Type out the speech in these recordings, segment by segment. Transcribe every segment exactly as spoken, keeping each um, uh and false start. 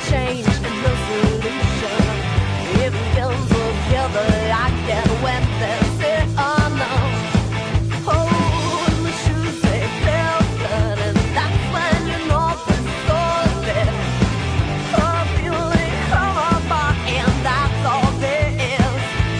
change is the solution. If we come together like that when they say, oh no. Oh, and the shoes say feel good, and that's when you know the soul's there. Oh, feeling come apart, and that's all there is.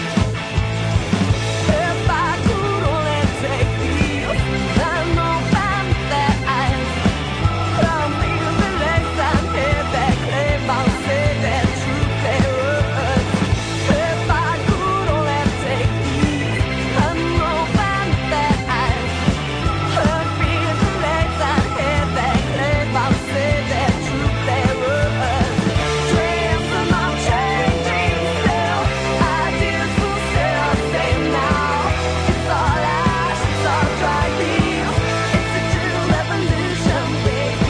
If I could only take these, and open their eyes, I'll feel the legs and hear their claim, I'll say their true play words. If I could only take these, and open their eyes, I'll feel the legs and hear their claim, I'll say their true play words. Dreams are not changing still, ideas will stay the same now. It's all ash, it's all dry leaves, it's a true revolution, baby.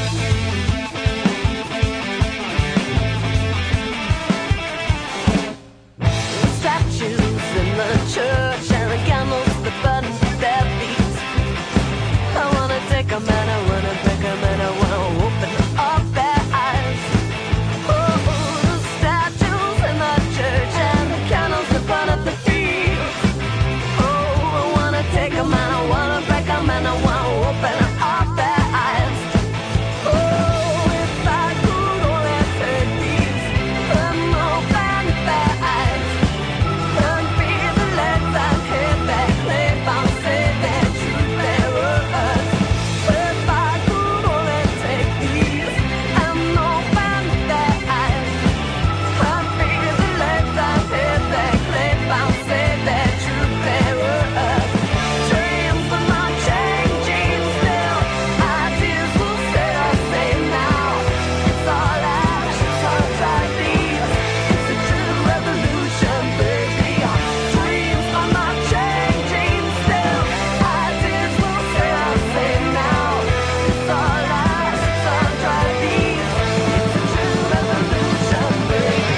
The statues in the church and the candles that burn their feet. I wanna take 'em and I wanna break 'em and I wanna open up their eyes. Oh, the statues in the church and the candles that burn at the feet. Oh, I wanna take 'em and I wanna break 'em and I wanna open up their eyes. Oh, if I could only take these and open their eyes, and feel the legs and hear their claim, I'll say their truth, their words. If I could only take these and open their eyes, and feel the legs and hear their claim, I'll say their truth, their words. Dreams are not changing still, ideas will stay the same now. It's all ash, it's all dry leaves, it's a true revolution, baby. Dreams are not changing still, ideas will stay the same now. It's all ash, it's all dry leaves, it's a true revolution, baby.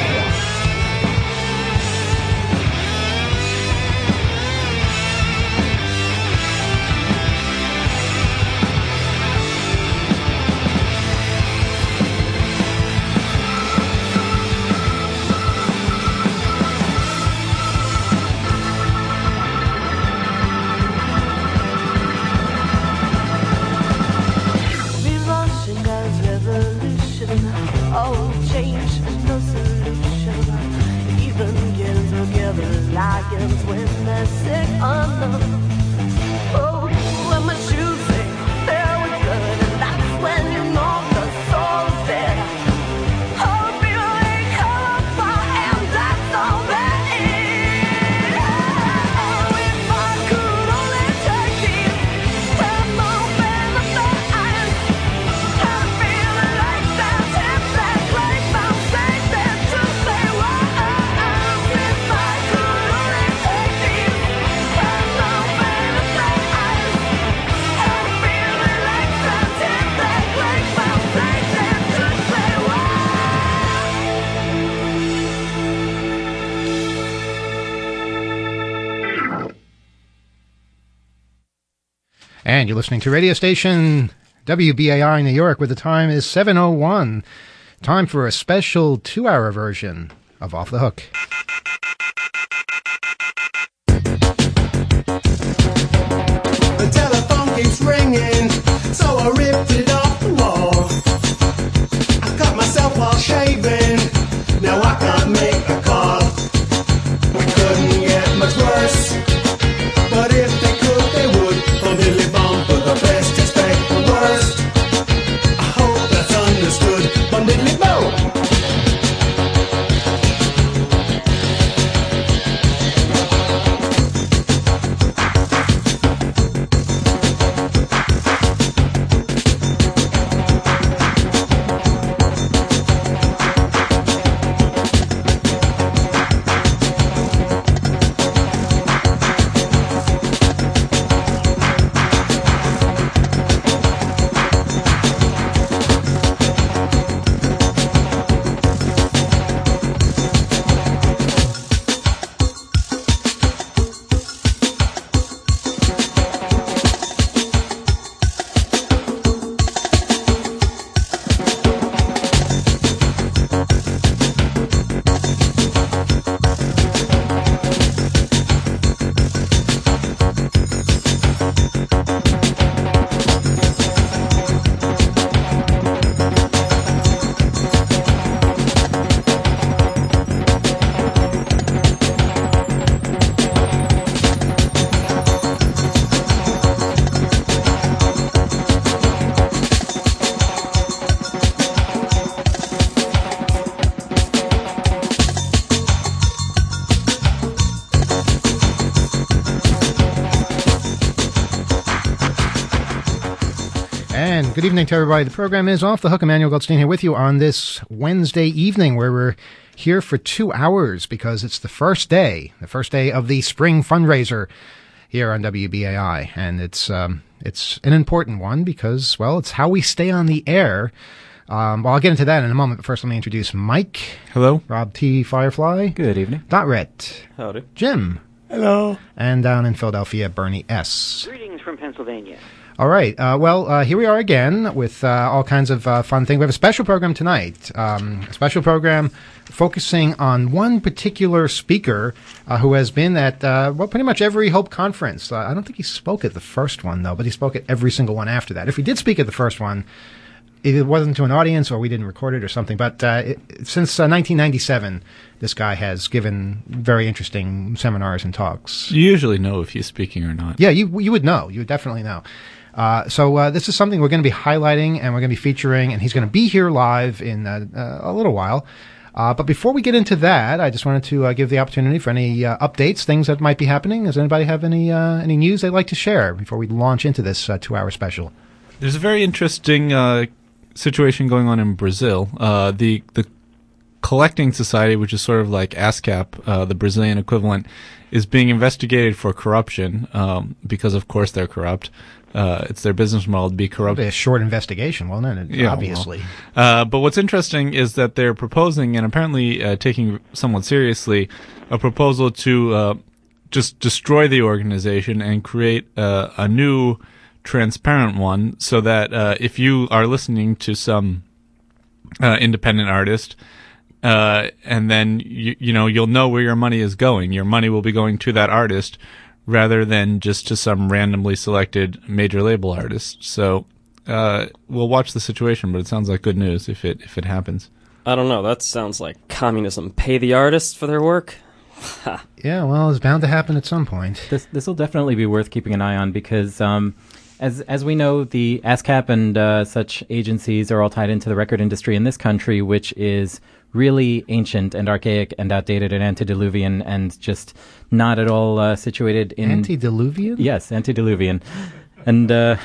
Revolution as revolution, oh, change is no solution. Even getting together lions when they're sick, oh no. Oh, when my shoes say feel good, and that's when you know the soul's there. Oh, feeling come apart, and that's all there is. Oh, if I could only take these and open up their eyes, and feel the lights that hit their claim, I'll say their truth, they were. If I could only take these and open up their eyes, and feel the lights that hit their claim, I'll say their truth, they were. And you're listening to radio station W B A I New York, where the time is seven oh one. Time for a special two-hour version of Off the Hook. The telephone keeps ringing, so I ripped it off the wall. I cut myself while shaving, now I can't make a call. We couldn't get much worse, but if they could, they would. From Dilly Bomb for the best, expect the worst. I hope that's understood. From Diddly Bow. good evening to everybody. The program is Off the Hook. Emmanuel Goldstein here with you on this Wednesday evening where we're here for two hours because it's the first day, the first day of the spring fundraiser here on W B A I. And it's um, it's an important one because, well, it's how we stay on the air. Um, well, I'll get into that in a moment, but first let me introduce Mike. Hello. Rob T. Firefly. Good evening. Dot Rhett. Howdy. Jim. Hello. And down in Philadelphia, Bernie S. Greetings from Pennsylvania. All right. Uh, well, uh, here we are again with uh, all kinds of uh, fun things. We have a special program tonight, um, a special program focusing on one particular speaker uh, who has been at, uh, well, pretty much every Hope conference. Uh, I don't think he spoke at the first one, though, but he spoke at every single one after that. If he did speak at the first one, it wasn't to an audience or we didn't record it or something. But uh, it, since uh, nineteen ninety-seven, this guy has given very interesting seminars and talks. You usually know if he's speaking or not. Yeah, you you would know. You would definitely know. Uh, so uh, this is something we're going to be highlighting and we're going to be featuring, and he's going to be here live in uh, uh, a little while. Uh, but before we get into that, I just wanted to uh, give the opportunity for any uh, updates, things that might be happening. Does anybody have any uh, any news they'd like to share before we launch into this uh, two-hour special? There's a very interesting uh, situation going on in Brazil. Uh, the the Collecting Society, which is sort of like ASCAP, uh, the Brazilian equivalent, is being investigated for corruption um, because, of course, they're corrupt. Uh, it's their business model to be corrupt. It'll be a short investigation, won't it? Yeah, obviously. Well. Uh, but what's interesting is that they're proposing, and apparently uh, taking somewhat seriously, a proposal to uh, just destroy the organization and create uh, a new transparent one so that uh, if you are listening to some uh, independent artist, uh, and then, you, you know, you'll know where your money is going. Your money will be going to that artist rather than just to some randomly selected major label artist. So uh, we'll watch the situation, but it sounds like good news if it if it happens. I don't know. That sounds like communism. Pay the artists for their work? Yeah, well, it's bound to happen at some point. This this will definitely be worth keeping an eye on because, um, as as we know, the ASCAP and uh, such agencies are all tied into the record industry in this country, which is really ancient and archaic and outdated and antediluvian and just not at all uh, situated in... Antediluvian? Yes, antediluvian. And, uh,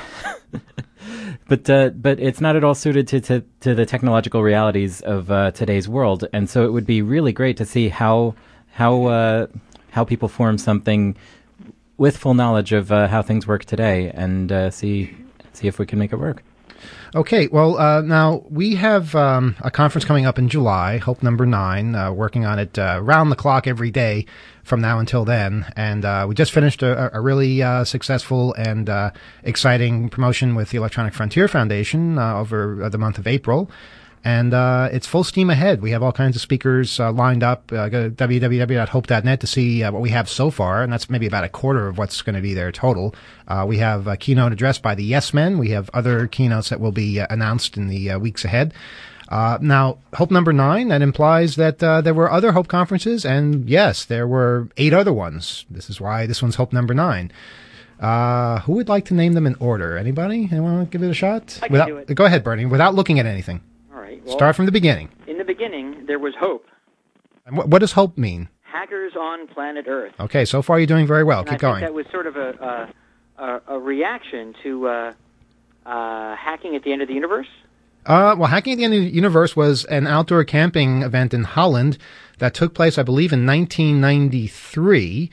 but uh, but it's not at all suited to, to, to the technological realities of uh, today's world. And so it would be really great to see how how uh, how people form something with full knowledge of uh, how things work today and uh, see see if we can make it work. Okay, well, uh, now we have um, a conference coming up in July, Hope Number Nine, uh, working on it uh, round the clock every day from now until then. And uh, we just finished a, a really uh, successful and uh, exciting promotion with the Electronic Frontier Foundation uh, over the month of April. And uh, it's full steam ahead. We have all kinds of speakers uh, lined up. Uh, go to w w w dot hope dot net to see uh, what we have so far, and that's maybe about a quarter of what's going to be there total. Uh, we have a keynote address by the Yes Men. We have other keynotes that will be uh, announced in the uh, weeks ahead. Uh, now, Hope Number Nine, that implies that uh, there were other Hope conferences, and yes, there were eight other ones. This is why this one's Hope Number Nine. Uh, who would like to name them in order? Anybody? Anyone want to give it a shot? I can Without, do it. Go ahead, Bernie, without looking at anything. Well, Start from the beginning. In the beginning, there was hope. And what, what does hope mean? Hackers on planet Earth. Okay, so far you're doing very well. And Keep I going. think that was sort of a a, a, a reaction to uh, uh, hacking at the end of the universe. Uh, well, Hacking at the End of the Universe was an outdoor camping event in Holland that took place, I believe, in nineteen ninety-three.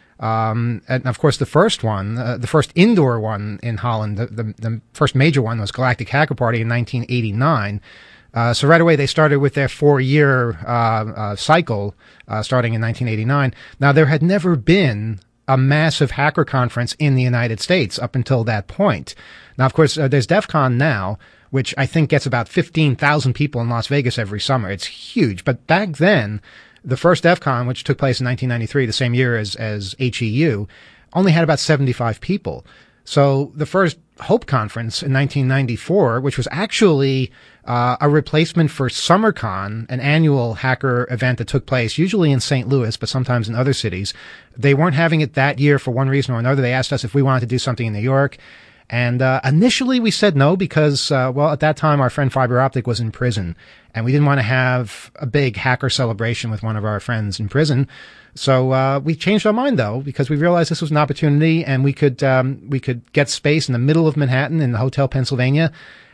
Um, and of course, the first one, uh, the first indoor one in Holland, the, the, the first major one was Galactic Hacker Party in nineteen eighty-nine. Uh, so right away they started with their four-year uh, uh, cycle, uh, starting in nineteen eighty-nine. Now, there had never been a massive hacker conference in the United States up until that point. Now, of course, uh, there's DEF CON now, which I think gets about fifteen thousand people in Las Vegas every summer. It's huge. But back then, the first DEF CON, which took place in nineteen ninety-three, the same year as, as H E U, only had about seventy-five people. So the first Hope Conference in nineteen ninety-four, which was actually uh, a replacement for SummerCon, an annual hacker event that took place usually in Saint Louis, but sometimes in other cities. They weren't having it that year for one reason or another. They asked us if we wanted to do something in New York. And uh, initially we said no because, uh, well, at that time our friend Fiber Optic was in prison, and we didn't want to have a big hacker celebration with one of our friends in prison. So uh, we changed our mind, though, because we realized this was an opportunity, and we could um, we could get space in the middle of Manhattan in the Hotel Pennsylvania,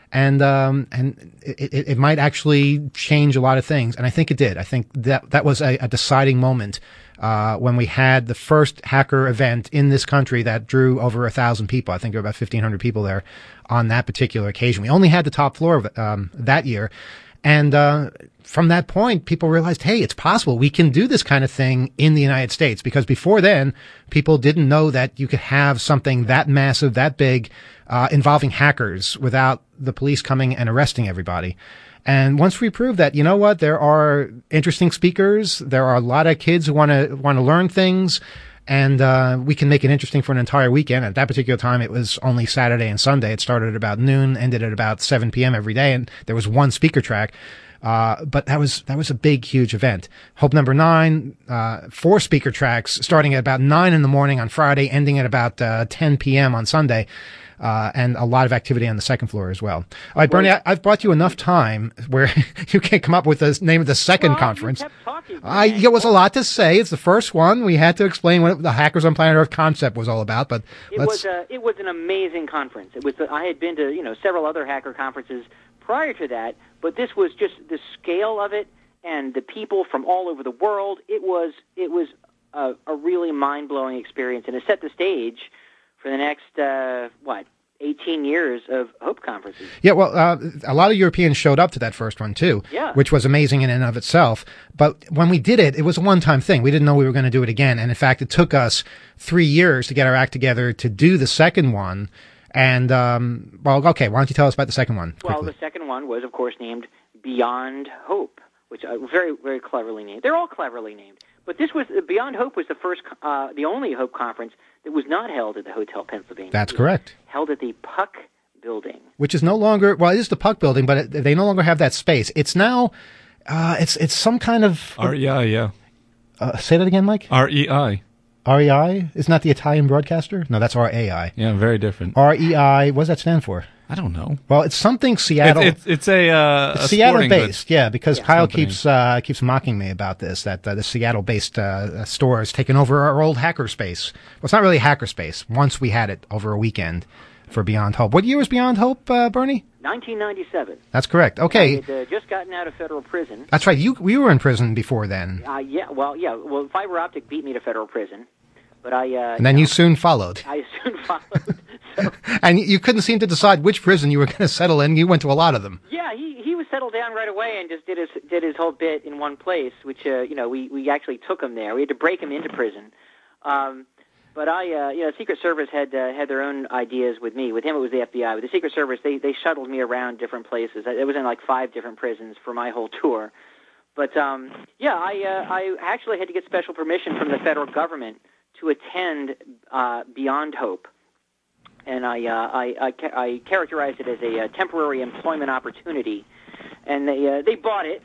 And um, and it, it, it might actually change a lot of things, and I think it did. I think that that was a, a deciding moment uh, when we had the first hacker event in this country that drew over a thousand people. I think there were about fifteen hundred people there on that particular occasion. We only had the top floor of it, um, that year, and uh, from that point, people realized, hey, it's possible. We can do this kind of thing in the United States, because before then, people didn't know that you could have something that massive, that big, uh, involving hackers without the police coming and arresting everybody. And once we proved that, you know what, there are interesting speakers, there are a lot of kids who want to want to learn things, and uh, we can make it interesting for an entire weekend. At that particular time, it was only Saturday and Sunday. It started at about noon, ended at about seven p.m. every day, and there was one speaker track. Uh, but that was, that was a big, huge event. Hope number nine, uh, four speaker tracks starting at about nine in the morning on Friday, ending at about, uh, ten p.m. on Sunday. Uh, and a lot of activity on the second floor as well. All right, Bernie, I, I've bought you enough time where you can't come up with the name of the second well, conference. You kept talking, I, it was a lot to say. It's the first one. We had to explain what the Hackers on Planet Earth concept was all about, but it let's... was a, it was an amazing conference. It was. A, I had been to you know several other hacker conferences prior to that, but this was just the scale of it and the people from all over the world. It was it was a, a really mind-blowing experience, and it set the stage for the next, uh, what, eighteen years of Hope conferences. Yeah, well, uh, a lot of Europeans showed up to that first one, too, yeah. which was amazing in and of itself. But when we did it, it was a one-time thing. We didn't know we were going to do it again. And, in fact, it took us three years to get our act together to do the second one. And, um, well, okay, why don't you tell us about the second one quickly? Well, the second one was, of course, named Beyond Hope, which uh, very, very cleverly named. They're all cleverly named. But this was, Beyond Hope was the first, uh, the only Hope conference that was not held at the Hotel Pennsylvania. That's correct. Held at the Puck Building. Which is no longer, well, it is the Puck Building, but it, they no longer have that space. It's now, uh, it's it's some kind of... R E I, yeah. Uh, say that again, Mike? R E I. R E I? Isn't that the Italian broadcaster? No, that's R A I. Yeah, very different. R E I, what does that stand for? I don't know. Well, it's something Seattle. It's, it's, it's a, uh, it's a Seattle-based, yeah, because yeah, Kyle company. keeps uh, keeps mocking me about this, that uh, the Seattle-based uh, store has taken over our old hacker space. Well, it's not really hacker space. Once we had it over a weekend for Beyond Hope. What year was Beyond Hope, uh, Bernie? nineteen ninety-seven. That's correct. Okay. I had uh, just gotten out of federal prison. That's right. You we were in prison before then. Uh, yeah, well, yeah. Well, fiber optic beat me to federal prison, but I. Uh, And then you know, soon followed. I soon followed. So, And you couldn't seem to decide which prison you were going to settle in. You went to a lot of them. yeah, he he was settled down right away and just did his did his whole bit in one place, which uh, you know we we actually took him there. We had to break him into prison. Um, But I, uh, you know, Secret Service had uh, had their own ideas with me. With him, it was the F B I. With the Secret Service, they they shuttled me around different places. I, I was in like five different prisons for my whole tour. But um, yeah, I uh, I actually had to get special permission from the federal government to attend uh, Beyond Hope, and I uh, I, I, ca- I characterized it as a uh, temporary employment opportunity, and they uh, they bought it.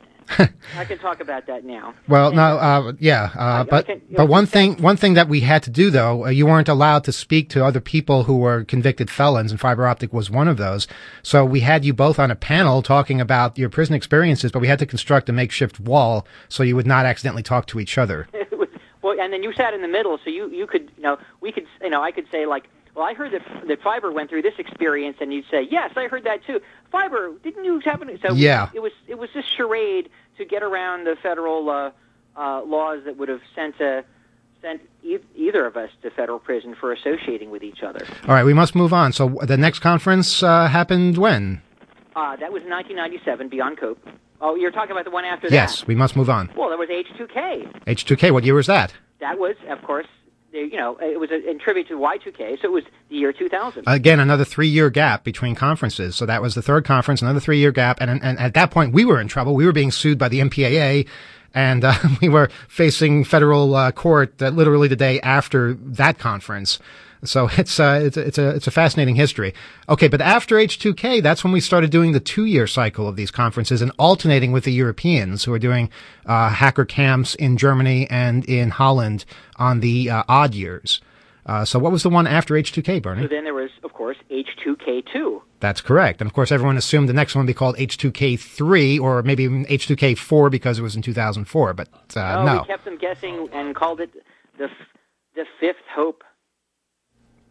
I can talk about that now. Well, And, no, uh, yeah, uh, I- I but can- you but know, one that- thing one thing that we had to do though, uh, you weren't allowed to speak to other people who were convicted felons, and fiber optic was one of those. So we had you both on a panel talking about your prison experiences, but we had to construct a makeshift wall so you would not accidentally talk to each other. It was, well, and then you sat in the middle, so you, you could, you know, we could, you know, I could say like, well, I heard that that Fiber went through this experience, and you'd say, yes, I heard that too. Fiber, didn't you happen? To? So Yeah. it was it was this charade to get around the federal uh, uh, laws that would have sent a sent e- either of us to federal prison for associating with each other. All right, we must move on. So the next conference uh, happened when? Uh, that was in nineteen ninety-seven, Beyond Cope. Oh, you're talking about the one after that? Yes, we must move on. Well, there was H two K. H two K, what year was that? That was, of course, the, you know, it was a, in tribute to Y two K, so it was the year two thousand. Again, another three-year gap between conferences. So that was the third conference, another three-year gap. And, and at that point, we were in trouble. We were being sued by the M P A A, and uh, we were facing federal uh, court uh, literally the day after that conference. So it's uh, it's a, it's a it's a fascinating history. Okay, but after H two K, that's when we started doing the two-year cycle of these conferences and alternating with the Europeans who are doing uh, hacker camps in Germany and in Holland on the uh, odd years. Uh, so what was the one after H two K, Bernie? So then there was, of course, H two K two. That's correct. And of course, everyone assumed the next one would be called H two K three or maybe even H two K four because it was in two thousand four. But uh, Oh, no. we kept them guessing and called it the f- the fifth hope.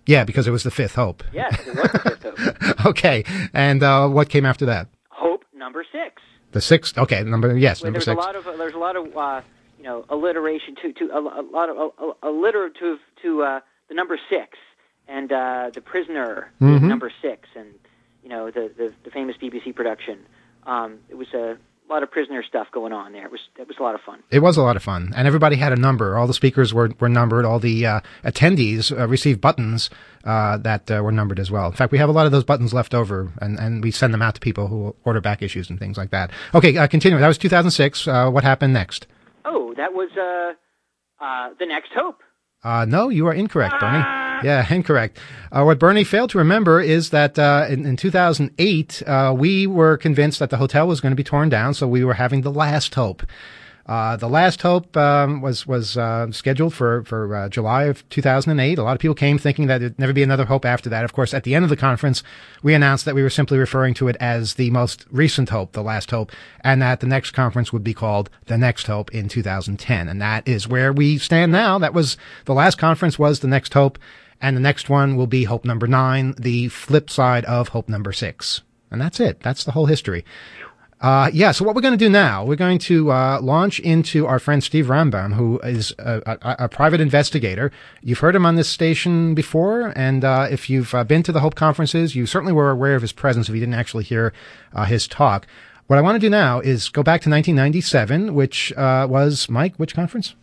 Yeah, because it was the fifth Hope. Yes, it was the fifth Hope. Okay, and uh, what came after that? Hope number six. The sixth. Okay, number yes, Where number there's six. a lot of there's a lot of uh, you know alliteration to to a, a lot of a, alliterative to uh, the number six and uh, the prisoner is Mhm. number six, and you know the the, the famous B B C production. Um, it was a lot of prisoner stuff going on there. It was it was a lot of fun. It was a lot of fun, and everybody had a number. All the speakers were, were numbered. All the uh, attendees uh, received buttons uh, that uh, were numbered as well. In fact, we have a lot of those buttons left over, and, and we send them out to people who order back issues and things like that. Okay, uh, continuing. That was two thousand six. Uh, what happened next? Oh, that was uh, uh, the next Hope. Uh, no, you are incorrect, Bernie. Yeah, incorrect. Uh, what Bernie failed to remember is that uh, in, in two thousand eight, uh, we were convinced that the hotel was going to be torn down, so we were having the last Hope. Uh, the last Hope um, was was uh, scheduled for for uh, July of two thousand eight. A lot of people came thinking that there'd never be another Hope after that. Of course, at the end of the conference, we announced that we were simply referring to it as the most recent Hope, the last Hope, and that the next conference would be called the Next Hope in two thousand ten. And that is where we stand now. That was the last conference was the Next Hope, and the next one will be Hope number nine, the flip side of Hope number six. And that's it. That's the whole history. Uh, yeah, so what we're going to do now, we're going to uh, launch into our friend Steve Rambam, who is a, a, a private investigator. You've heard him on this station before, and uh, if you've uh, been to the Hope conferences, you certainly were aware of his presence if you didn't actually hear uh, his talk. What I want to do now is go back to nineteen ninety-seven, which uh, was, Mike, which conference?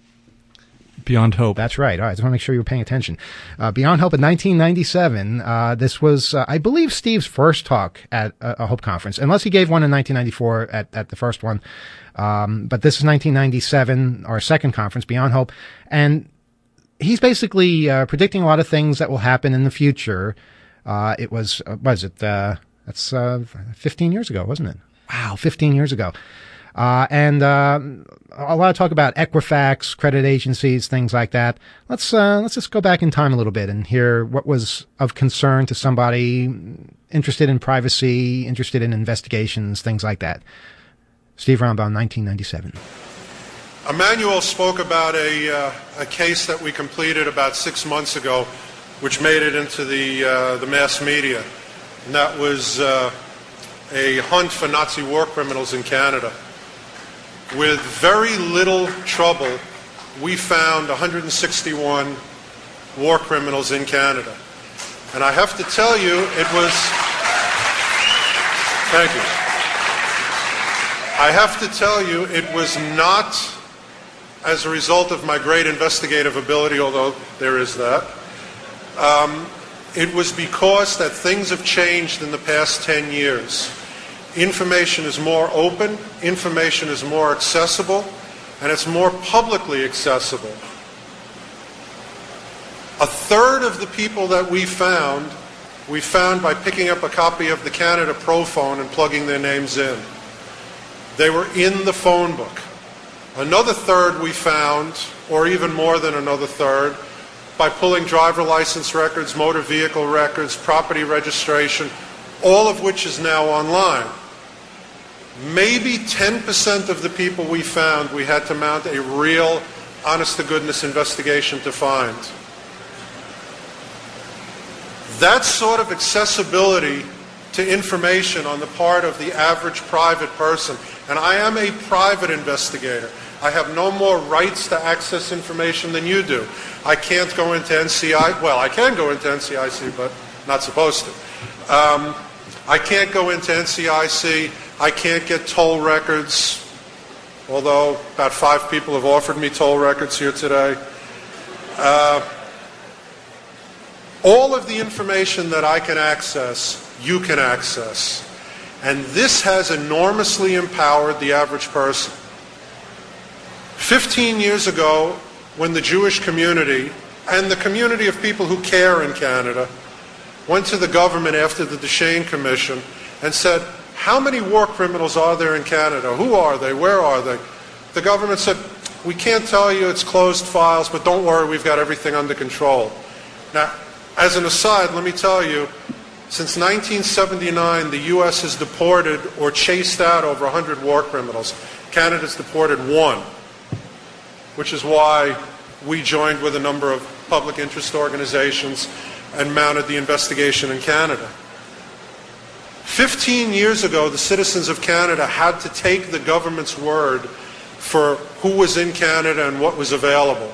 Beyond Hope. That's right. All right. I just want to make sure you were paying attention. Uh, Beyond Hope in nineteen ninety-seven. Uh, this was, uh, I believe, Steve's first talk at a, a Hope conference, unless he gave one in nineteen ninety-four at, at the first one. Um, but this is nineteen ninety-seven, our second conference, Beyond Hope. And he's basically uh, predicting a lot of things that will happen in the future. Uh, it was, uh, what is it? Uh, that's uh, fifteen years ago, wasn't it? Wow, fifteen years ago. Uh, and, uh, a lot of talk about Equifax, credit agencies, things like that. Let's, uh, let's just go back in time a little bit and hear what was of concern to somebody interested in privacy, interested in investigations, things like that. Steve Rambam, nineteen ninety-seven. Emmanuel spoke about a, uh, a case that we completed about six months ago, which made it into the, uh, the mass media. And that was, uh, a hunt for Nazi war criminals in Canada. With very little trouble, we found one hundred sixty-one war criminals in Canada. And I have to tell you, it was... Thank you. I have to tell you, it was not as a result of my great investigative ability, although there is that. Um, it was because that things have changed in the past ten years. Information is more open, information is more accessible, and it's more publicly accessible. A third of the people that we found, we found by picking up a copy of the Canada Prophone and plugging their names in. They were in the phone book. Another third we found, or even more than another third, by pulling driver license records, motor vehicle records, property registration, all of which is now online. Maybe ten percent of the people we found we had to mount a real, honest-to-goodness investigation to find. That sort of accessibility to information on the part of the average private person, and I am a private investigator. I have no more rights to access information than you do. I can't go into N C I, well, I can go into N C I C, but not supposed to. Um, I can't go into N C I C. I can't get toll records, although about five people have offered me toll records here today. Uh, all of the information that I can access, you can access. And this has enormously empowered the average person. Fifteen years ago, when the Jewish community and the community of people who care in Canada went to the government after the Duchesne Commission and said, how many war criminals are there in Canada? Who are they? Where are they? The government said, we can't tell you, it's closed files, but don't worry, we've got everything under control. Now, as an aside, let me tell you, since nineteen seventy-nine, the U S has deported or chased out over one hundred war criminals. Canada's deported one, which is why we joined with a number of public interest organizations and mounted the investigation in Canada. Fifteen years ago, the citizens of Canada had to take the government's word for who was in Canada and what was available.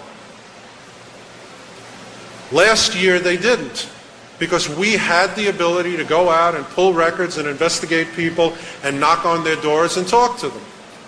Last year, they didn't, because we had the ability to go out and pull records and investigate people and knock on their doors and talk to them.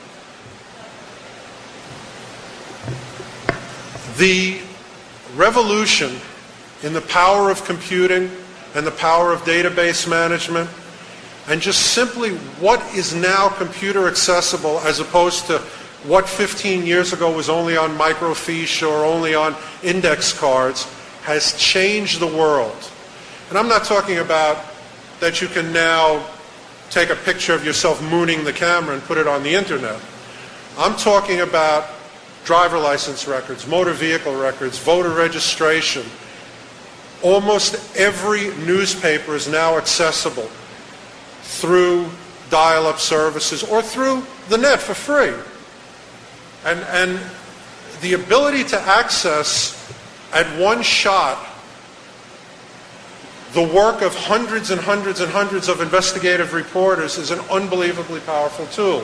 The revolution in the power of computing and the power of database management, and just simply what is now computer accessible as opposed to what fifteen years ago was only on microfiche or only on index cards, has changed the world. And I'm not talking about that you can now take a picture of yourself mooning the camera and put it on the internet. I'm talking about driver license records, motor vehicle records, voter registration. Almost every newspaper is now accessible through dial-up services or through the net for free. And, and the ability to access at one shot the work of hundreds and hundreds and hundreds of investigative reporters is an unbelievably powerful tool.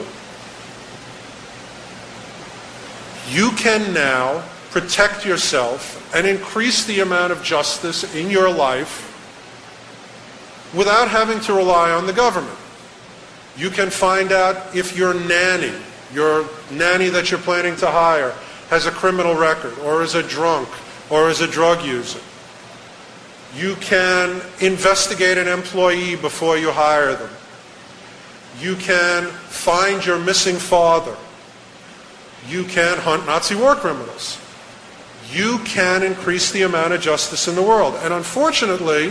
You can now protect yourself and increase the amount of justice in your life without having to rely on the government. You can find out if your nanny, your nanny that you're planning to hire, has a criminal record or is a drunk or is a drug user. You can investigate an employee before you hire them. You can find your missing father. You can hunt Nazi war criminals. You can increase the amount of justice in the world. And unfortunately,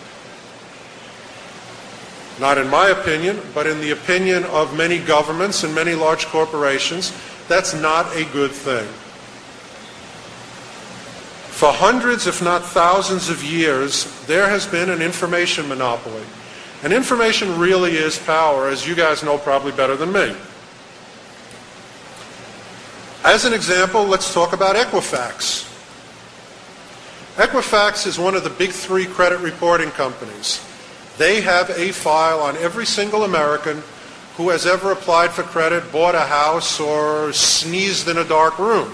not in my opinion, but in the opinion of many governments and many large corporations, that's not a good thing. For hundreds, if not thousands of years, there has been an information monopoly. And information really is power, as you guys know probably better than me. As an example, let's talk about Equifax. Equifax is one of the big three credit reporting companies. They have a file on every single American who has ever applied for credit, bought a house, or sneezed in a dark room.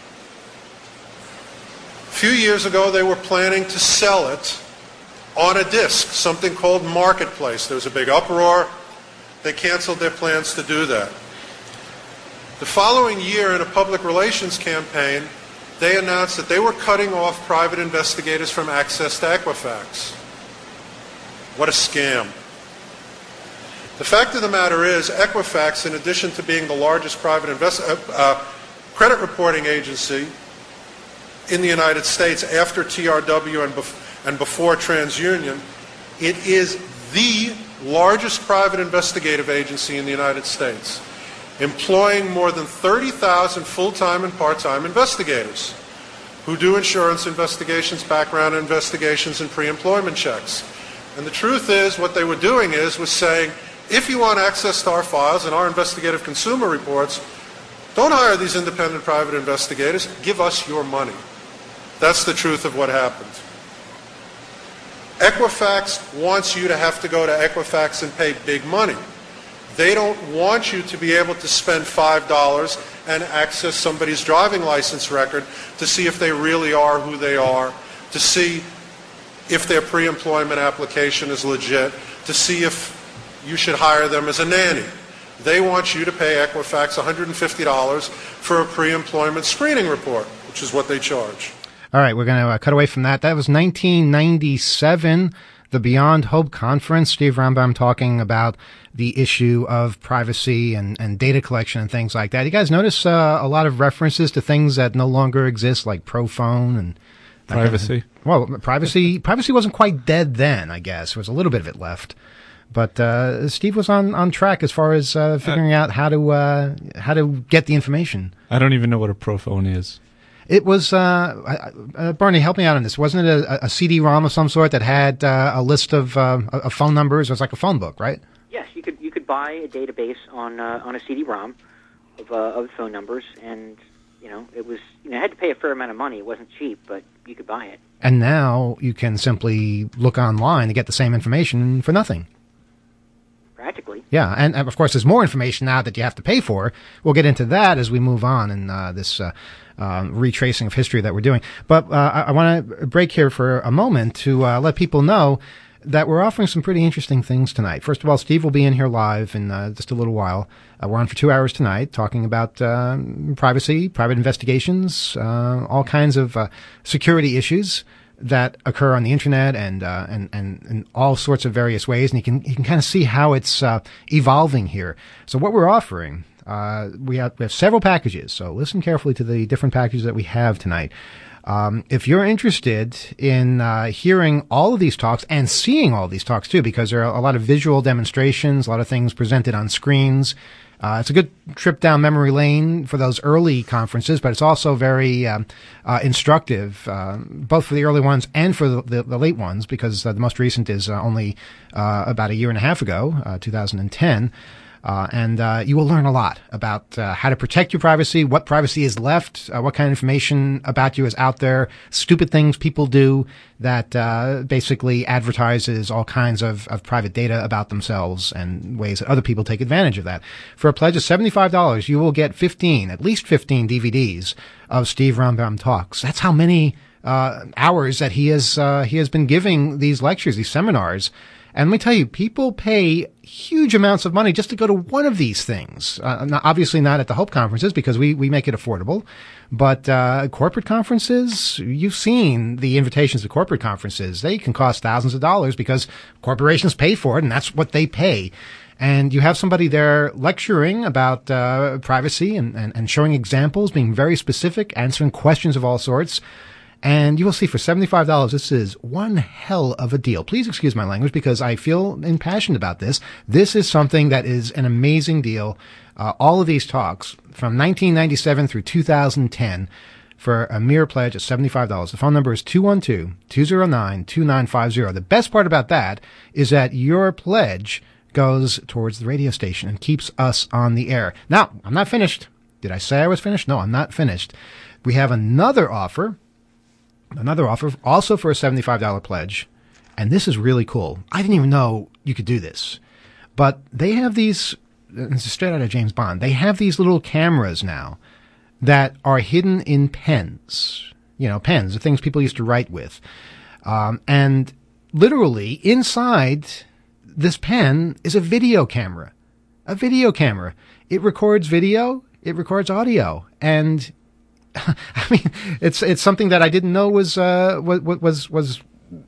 A few years ago, they were planning to sell it on a disc, something called Marketplace. There was a big uproar. They canceled their plans to do that. The following year, in a public relations campaign, they announced that they were cutting off private investigators from access to Equifax. What a scam. The fact of the matter is, Equifax, in addition to being the largest private invest- uh, uh, credit reporting agency in the United States after T R W and, bef- and before TransUnion, it is the largest private investigative agency in the United States, employing more than thirty thousand full-time and part-time investigators who do insurance investigations, background investigations, and pre-employment checks. And the truth is, what they were doing is, was saying, if you want access to our files and our investigative consumer reports, don't hire these independent private investigators, give us your money. That's the truth of what happened. Equifax wants you to have to go to Equifax and pay big money. They don't want you to be able to spend five dollars and access somebody's driving license record to see if they really are who they are, to see if their pre-employment application is legit, to see if you should hire them as a nanny. They want you to pay Equifax one hundred fifty dollars for a pre-employment screening report, which is what they charge. All right, we're going to uh, cut away from that. That was nineteen ninety-seven, the Beyond Hope Conference. Steve Rambam talking about the issue of privacy and, and data collection and things like that. You guys notice uh, a lot of references to things that no longer exist, like Prophone and privacy. Kind of, well, privacy privacy wasn't quite dead then, I guess. There was a little bit of it left. But uh, Steve was on, on track as far as uh, figuring uh, out how to uh, how to get the information. I don't even know what a Prophone is. It was, uh, uh, Barney, help me out on this. Wasn't it a, a C D ROM of some sort that had uh, a list of, uh, of phone numbers? It was like a phone book, right? Yes, you could you could buy a database on uh, on a C D ROM of uh, of phone numbers, and you know it was you know, had to pay a fair amount of money. It wasn't cheap, but you could buy it. And now you can simply look online to get the same information for nothing. Practically. Yeah, and, and of course, there's more information now that you have to pay for. We'll get into that as we move on in uh, this uh, uh, retracing of history that we're doing. But uh, I, I want to break here for a moment to uh, let people know that we're offering some pretty interesting things tonight. First of all, Steve will be in here live in uh, just a little while. Uh, we're on for two hours tonight talking about uh, privacy, private investigations, uh, all kinds of uh, security issues that occur on the internet and, uh, and, and, and all sorts of various ways. And you can, you can kind of see how it's, uh, evolving here. So what we're offering, uh, we have, we have several packages. So listen carefully to the different packages that we have tonight. Um, if you're interested in, uh, hearing all of these talks and seeing all of these talks too, because there are a lot of visual demonstrations, a lot of things presented on screens. Uh, it's a good trip down memory lane for those early conferences, but it's also very um, uh, instructive, uh, both for the early ones and for the, the, the late ones, because uh, the most recent is uh, only uh, about a year and a half ago, uh, two thousand ten. Uh, and uh, you will learn a lot about uh, how to protect your privacy, what privacy is left, uh, what kind of information about you is out there, stupid things people do that uh, basically advertises all kinds of, of private data about themselves and ways that other people take advantage of that. For a pledge of seventy-five dollars, you will get fifteen, at least fifteen D V Ds of Steve Rombaume Talks. That's how many uh, hours that he has uh, he has been giving these lectures, these seminars. And let me tell you, people pay huge amounts of money just to go to one of these things. Uh, not, obviously not at the Hope conferences because we, we make it affordable. But uh, corporate conferences, you've seen the invitations to corporate conferences. They can cost thousands of dollars because corporations pay for it, and that's what they pay. And you have somebody there lecturing about uh, privacy and, and, and showing examples, being very specific, answering questions of all sorts. And you will see for seventy-five dollars, this is one hell of a deal. Please excuse my language because I feel impassioned about this. This is something that is an amazing deal. Uh, all of these talks from nineteen ninety-seven through two thousand ten for a mere pledge of seventy-five dollars. The phone number is two one two, two zero nine, two nine five zero. The best part about that is that your pledge goes towards the radio station and keeps us on the air. Now, I'm not finished. Did I say I was finished? No, I'm not finished. We have another offer. Another offer, also for a seventy-five dollars pledge. And this is really cool. I didn't even know you could do this. But they have these, this is straight out of James Bond, they have these little cameras now that are hidden in pens. You know, pens, the things people used to write with. Um, and literally, inside this pen is a video camera. A video camera. It records video, it records audio. And I mean, it's it's something that I didn't know was uh, was was was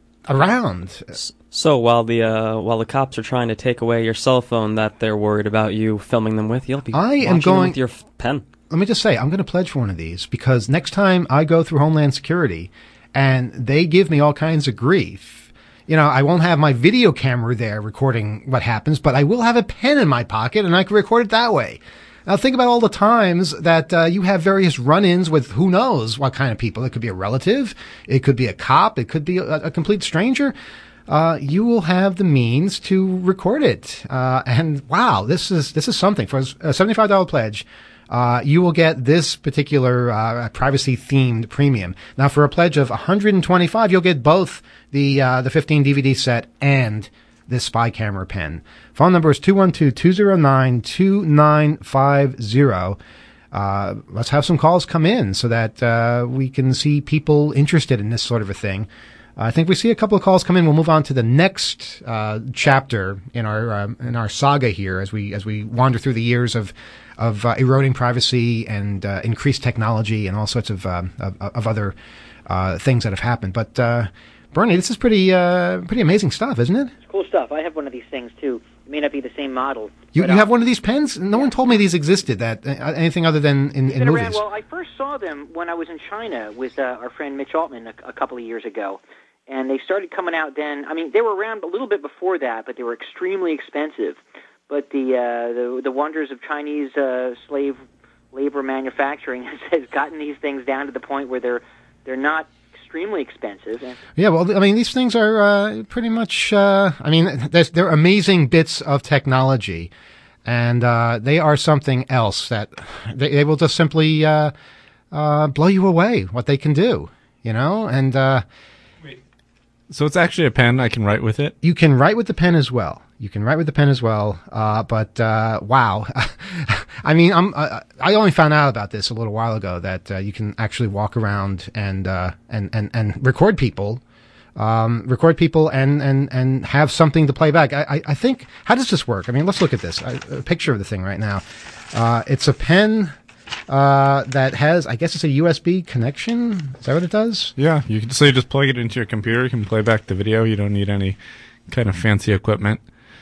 around. So while the uh, while the cops are trying to take away your cell phone that they're worried about you filming them with, you'll be I am watching going them with your f- pen. Let me just say, I'm going to pledge for one of these because next time I go through Homeland Security and they give me all kinds of grief, you know, I won't have my video camera there recording what happens, but I will have a pen in my pocket and I can record it that way. Now think about all the times that uh, you have various run-ins with who knows what kind of people. It could be a relative, it could be a cop, it could be a, a complete stranger. Uh, you will have the means to record it. Uh, and wow, this is this is something. For a seventy-five dollars pledge, uh, you will get this particular uh, privacy-themed premium. Now, for a pledge of one hundred twenty-five dollars, you'll get both the uh, the fifteen D V D set and this spy camera pen. Phone number is two one two, two zero nine, two nine five zero. Uh, let's have some calls come in so that uh, we can see people interested in this sort of a thing. Uh, I think we see a couple of calls come in. We'll move on to the next uh, chapter in our uh, in our saga here as we as we wander through the years of of uh, eroding privacy and uh, increased technology and all sorts of uh, of, of other uh, things that have happened. But uh, Bernie, this is pretty uh, pretty amazing stuff, isn't it? It's cool stuff. I have one of these things too. It may not be the same model. You, but, you uh, have one of these pens? No one told me these existed. That uh, anything other than in, in been movies. around, well, I first saw them when I was in China with uh, our friend Mitch Altman a, a couple of years ago, and they started coming out then. I mean, they were around a little bit before that, but they were extremely expensive. But the uh, the, the wonders of Chinese uh, slave labor manufacturing has, has gotten these things down to the point where they're they're not extremely expensive. And yeah, well, I mean, these things are uh, pretty much, uh, I mean, they're amazing bits of technology, and uh, they are something else that they, they will just simply uh, uh, blow you away, what they can do, you know? And uh, So it's actually a pen. I can write with it. You can write with the pen as well. You can write with the pen as well. Uh, but uh, wow, I mean, I'm uh, I only found out about this a little while ago that uh, you can actually walk around and uh, and and and record people, um, record people and and and have something to play back. I, I I think, how does this work? I mean, let's look at this. I, a picture of the thing right now. Uh, it's a pen. Uh, that has, I guess it's a U S B connection. Is that what it does? Yeah, you can so you just plug it into your computer. You can play back the video. You don't need any kind of fancy equipment,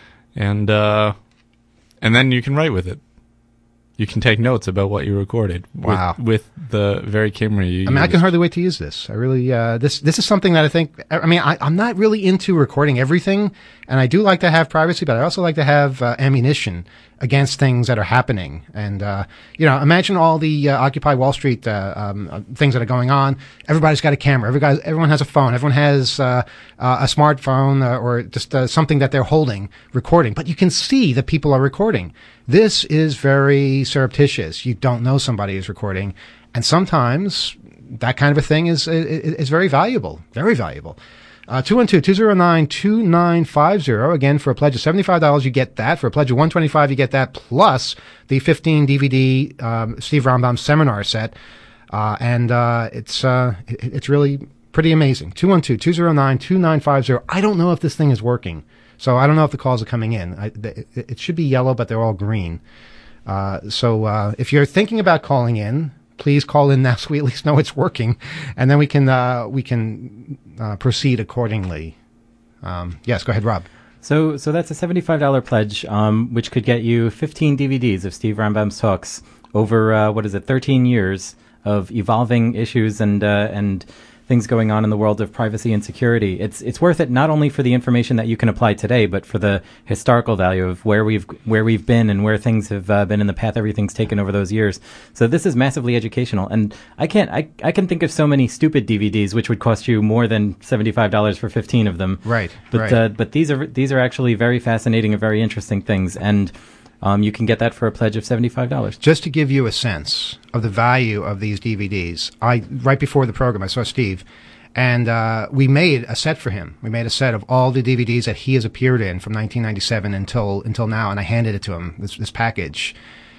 and uh, and then you can write with it. You can take notes about what you recorded. Wow. With, with the very camera you I mean, used. I can hardly wait to use this. I really, uh, this, this is something that I think, I mean, I, I'm not really into recording everything, and I do like to have privacy, but I also like to have uh, ammunition against things that are happening. And, uh, you know, imagine all the uh, Occupy Wall Street uh, um, uh, things that are going on. Everybody's got a camera. Everybody, everyone has a phone. Everyone has uh, uh, a smartphone uh, or just uh, something that they're holding, recording. But you can see that people are recording. This is very surreptitious. You don't know somebody is recording. And sometimes that kind of a thing is is, is very valuable, very valuable. Uh, two one two, two zero nine, two nine five zero. Again, for a pledge of seventy-five dollars, you get that. For a pledge of one hundred twenty-five dollars, you get that, plus the fifteen D V D um, Steve Rambam seminar set. Uh, and uh, it's uh, it, it's really pretty amazing. two one two, two zero nine, two nine five zero. I don't know if this thing is working. So I don't know if the calls are coming in. I, it, it should be yellow, but they're all green. Uh, so uh, if you're thinking about calling in, please call in now so we at least know it's working, and then we can uh, we can uh, proceed accordingly. Um, yes, go ahead, Rob. So, so that's a seventy-five dollars pledge, um, which could get you fifteen D V Ds of Steve Rambam's talks over uh, what is it, thirteen years of evolving issues and uh, and things going on in the world of privacy and security. It's it's worth it not only for the information that you can apply today, but for the historical value of where we've where we've been and where things have uh, been in the path everything's taken over those years. So this is massively educational, and I can't I, I can think of so many stupid D V Ds which would cost you more than seventy-five dollars for fifteen of them. Right. But right. Uh, but these are these are actually very fascinating and very interesting things, and Um, you can get that for a pledge of seventy-five dollars. Just to give you a sense of the value of these D V Ds, I right before the program, I saw Steve, and uh, we made a set for him. We made a set of all the D V Ds that he has appeared in from nineteen ninety-seven until until now, and I handed it to him, this, this package.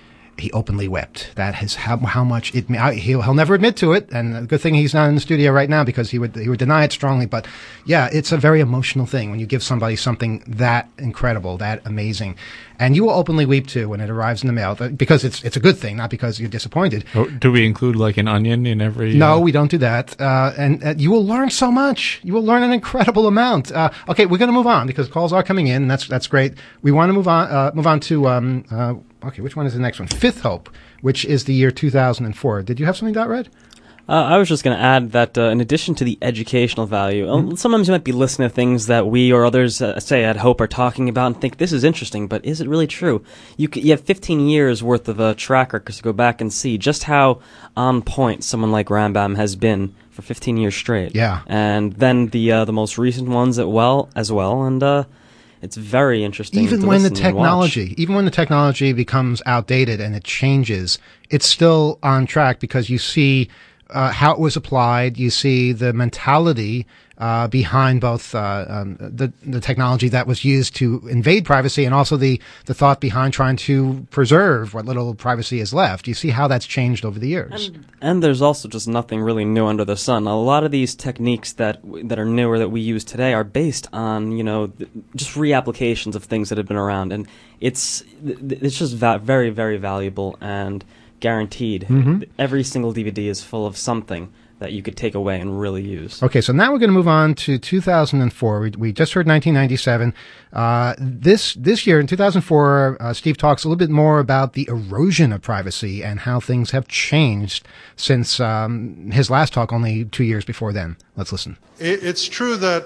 He openly wept. That is how how much it. I, he'll he'll never admit to it, and a good thing he's not in the studio right now because he would he would deny it strongly. But yeah, it's a very emotional thing when you give somebody something that incredible, that amazing, and you will openly weep too when it arrives in the mail because it's it's a good thing, not because you're disappointed. Oh, do we include like an onion in every? No, uh... we don't do that. Uh, and uh, you will learn so much. You will learn an incredible amount. Uh, okay, we're going to move on because calls are coming in. And that's that's great. We want to move on uh, move on to. Um, uh, Okay, which one is the next one? Fifth Hope, which is the year two thousand four. Did you have something, Dot Red? Uh, I was just going to add that uh, in addition to the educational value, Mm-hmm. uh, sometimes you might be listening to things that we or others uh, say at Hope are talking about and think this is interesting, but is it really true? You, c- you have fifteen years worth of a track record to go back and see just how on point someone like Rambam has been for fifteen years straight. Yeah. And then the uh, the most recent ones as well, as well, and uh, it's very interesting. Even to when the listen and watch. technology, even when the technology becomes outdated and it changes, it's still on track because you see uh, how it was applied. You see the mentality uh, behind both uh, um, the the technology that was used to invade privacy and also the the thought behind trying to preserve what little privacy is left. You see how that's changed over the years. And, and there's also just nothing really new under the sun. A lot of these techniques that that are newer that we use today are based on, you know, th- just reapplications of things that have been around, and it's th- it's just va- very very valuable and guaranteed. Mm-hmm. Every single D V D is full of something that you could take away and really use. Okay, so now we're going to move on to two thousand four. We, we just heard nineteen ninety-seven. Uh, this this year, in two thousand four, uh, Steve talks a little bit more about the erosion of privacy and how things have changed since um, his last talk only two years before then. Let's listen. It- It's true that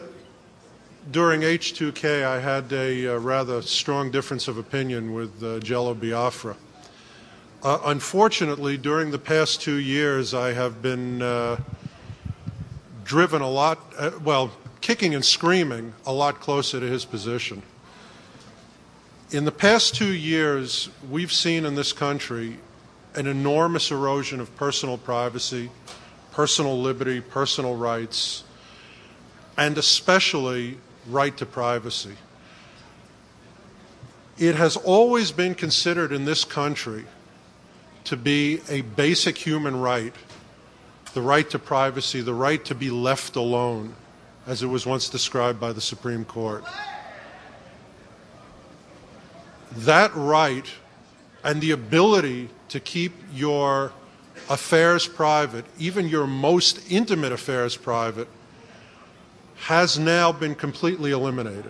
during H two K I had a uh, rather strong difference of opinion with uh, Jello Biafra. Uh, unfortunately, during the past two years, I have been uh, driven a lot, uh, well, kicking and screaming a lot closer to his position. In the past two years, we've seen in this country an enormous erosion of personal privacy, personal liberty, personal rights, and especially right to privacy. It has always been considered in this country to be a basic human right, the right to privacy, the right to be left alone, as it was once described by the Supreme Court. That right and the ability to keep your affairs private, even your most intimate affairs private, has now been completely eliminated.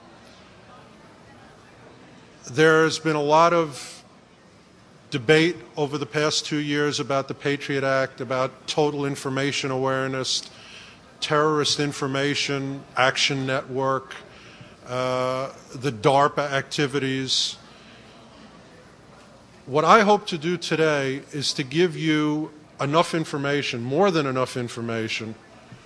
There's been a lot of debate over the past two years about the Patriot Act, about total information awareness, terrorist information action network, uh, the DARPA activities. What I hope to do today is to give you enough information, more than enough information,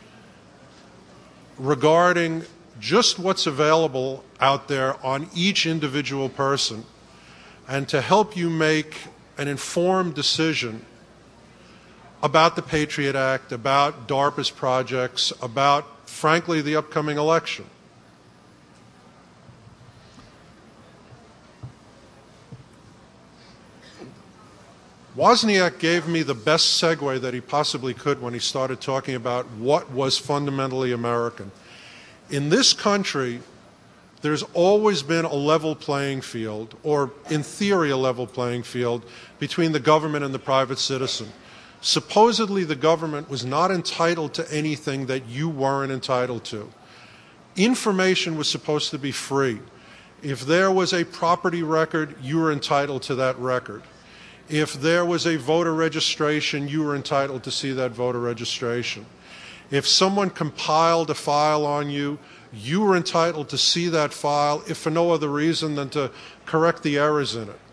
regarding just what's available out there on each individual person, and to help you make an informed decision about the Patriot Act, about DARPA's projects, about, frankly, the upcoming election. Wozniak gave me the best segue that he possibly could when he started talking about what was fundamentally American. In this country, there's always been a level playing field, or in theory a level playing field, between the government and the private citizen. Supposedly the government was not entitled to anything that you weren't entitled to. Information was supposed to be free. If there was a property record, you were entitled to that record. If there was a voter registration, you were entitled to see that voter registration. If someone compiled a file on you, you were entitled to see that file, if for no other reason than to correct the errors in it.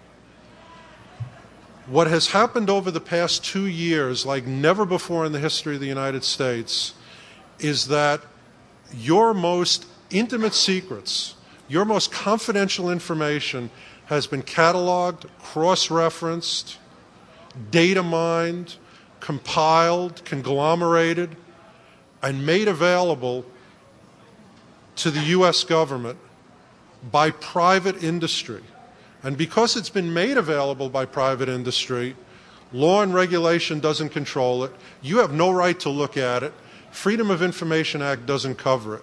What has happened over the past two years, like never before in the history of the United States, is that your most intimate secrets, your most confidential information has been cataloged, cross-referenced, data mined, compiled, conglomerated, and made available to the U S government by private industry. And because it's been made available by private industry, law and regulation doesn't control it. You have no right to look at it. Freedom of Information Act doesn't cover it.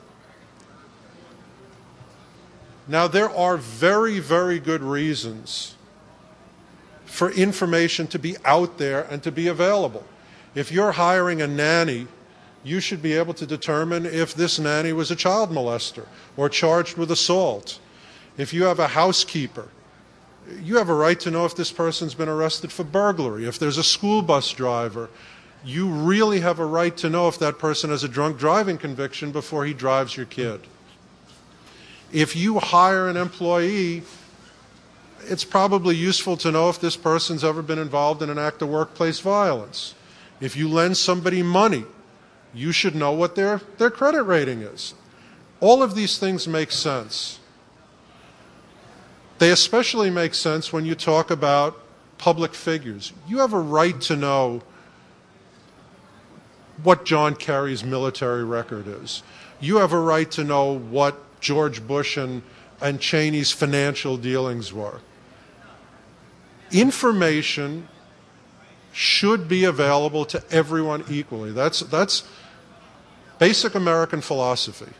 Now, there are very, very good reasons for information to be out there and to be available. If you're hiring a nanny, you should be able to determine if this nanny was a child molester or charged with assault. If you have a housekeeper, you have a right to know if this person's been arrested for burglary. If there's a school bus driver, you really have a right to know if that person has a drunk driving conviction before he drives your kid. If you hire an employee, it's probably useful to know if this person's ever been involved in an act of workplace violence. If you lend somebody money, you should know what their, their credit rating is. All of these things make sense. They especially make sense when you talk about public figures. You have a right to know what John Kerry's military record is. You have a right to know what George Bush and, and Cheney's financial dealings were. Information should be available to everyone equally. That's, that's basic American philosophy.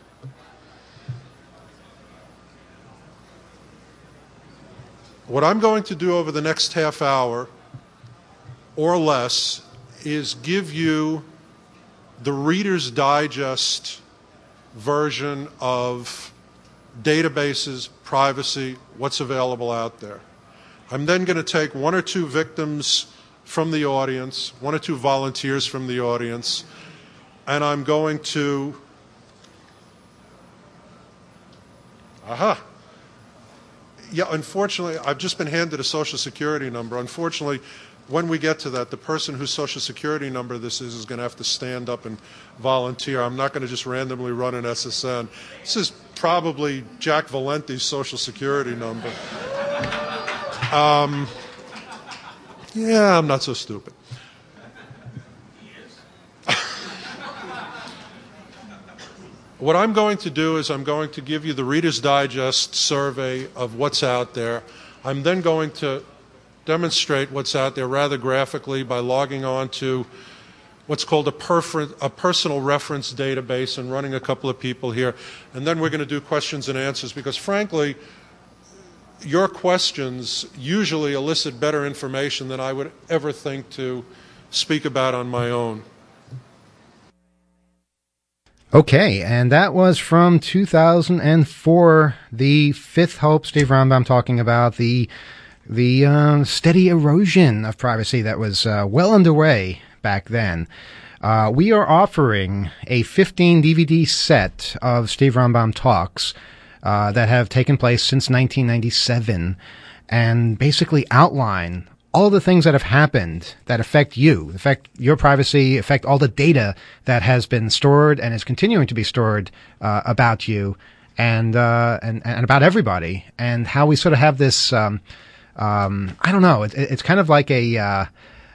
What I'm going to do over the next half hour or less is give you the Reader's Digest version of databases, privacy, what's available out there. I'm then going to take one or two victims from the audience, one or two volunteers from the audience, and I'm going to, aha. Yeah, unfortunately, I've just been handed a Social Security number. Unfortunately, when we get to that, the person whose Social Security number this is is going to have to stand up and volunteer. I'm not going to just randomly run an S S N. This is probably Jack Valenti's Social Security number. Um, yeah, I'm not so stupid. What I'm going to do is I'm going to give you the Reader's Digest survey of what's out there. I'm then going to demonstrate what's out there rather graphically by logging on to what's called a, perfer- a personal reference database and running a couple of people here. And then we're going to do questions and answers because, frankly, your questions usually elicit better information than I would ever think to speak about on my own. Okay, and that was from two thousand four, the Fifth Hope, Steve Rambam talking about the the uh, steady erosion of privacy that was uh, well underway back then. Uh, we are offering a fifteen D V D set of Steve Rambam talks uh, that have taken place since nineteen ninety-seven and basically outline all the things that have happened that affect you, affect your privacy, affect all the data that has been stored and is continuing to be stored uh, about you and, uh, and and about everybody, and how we sort of have this. Um, um, I don't know. It, it's kind of like a uh,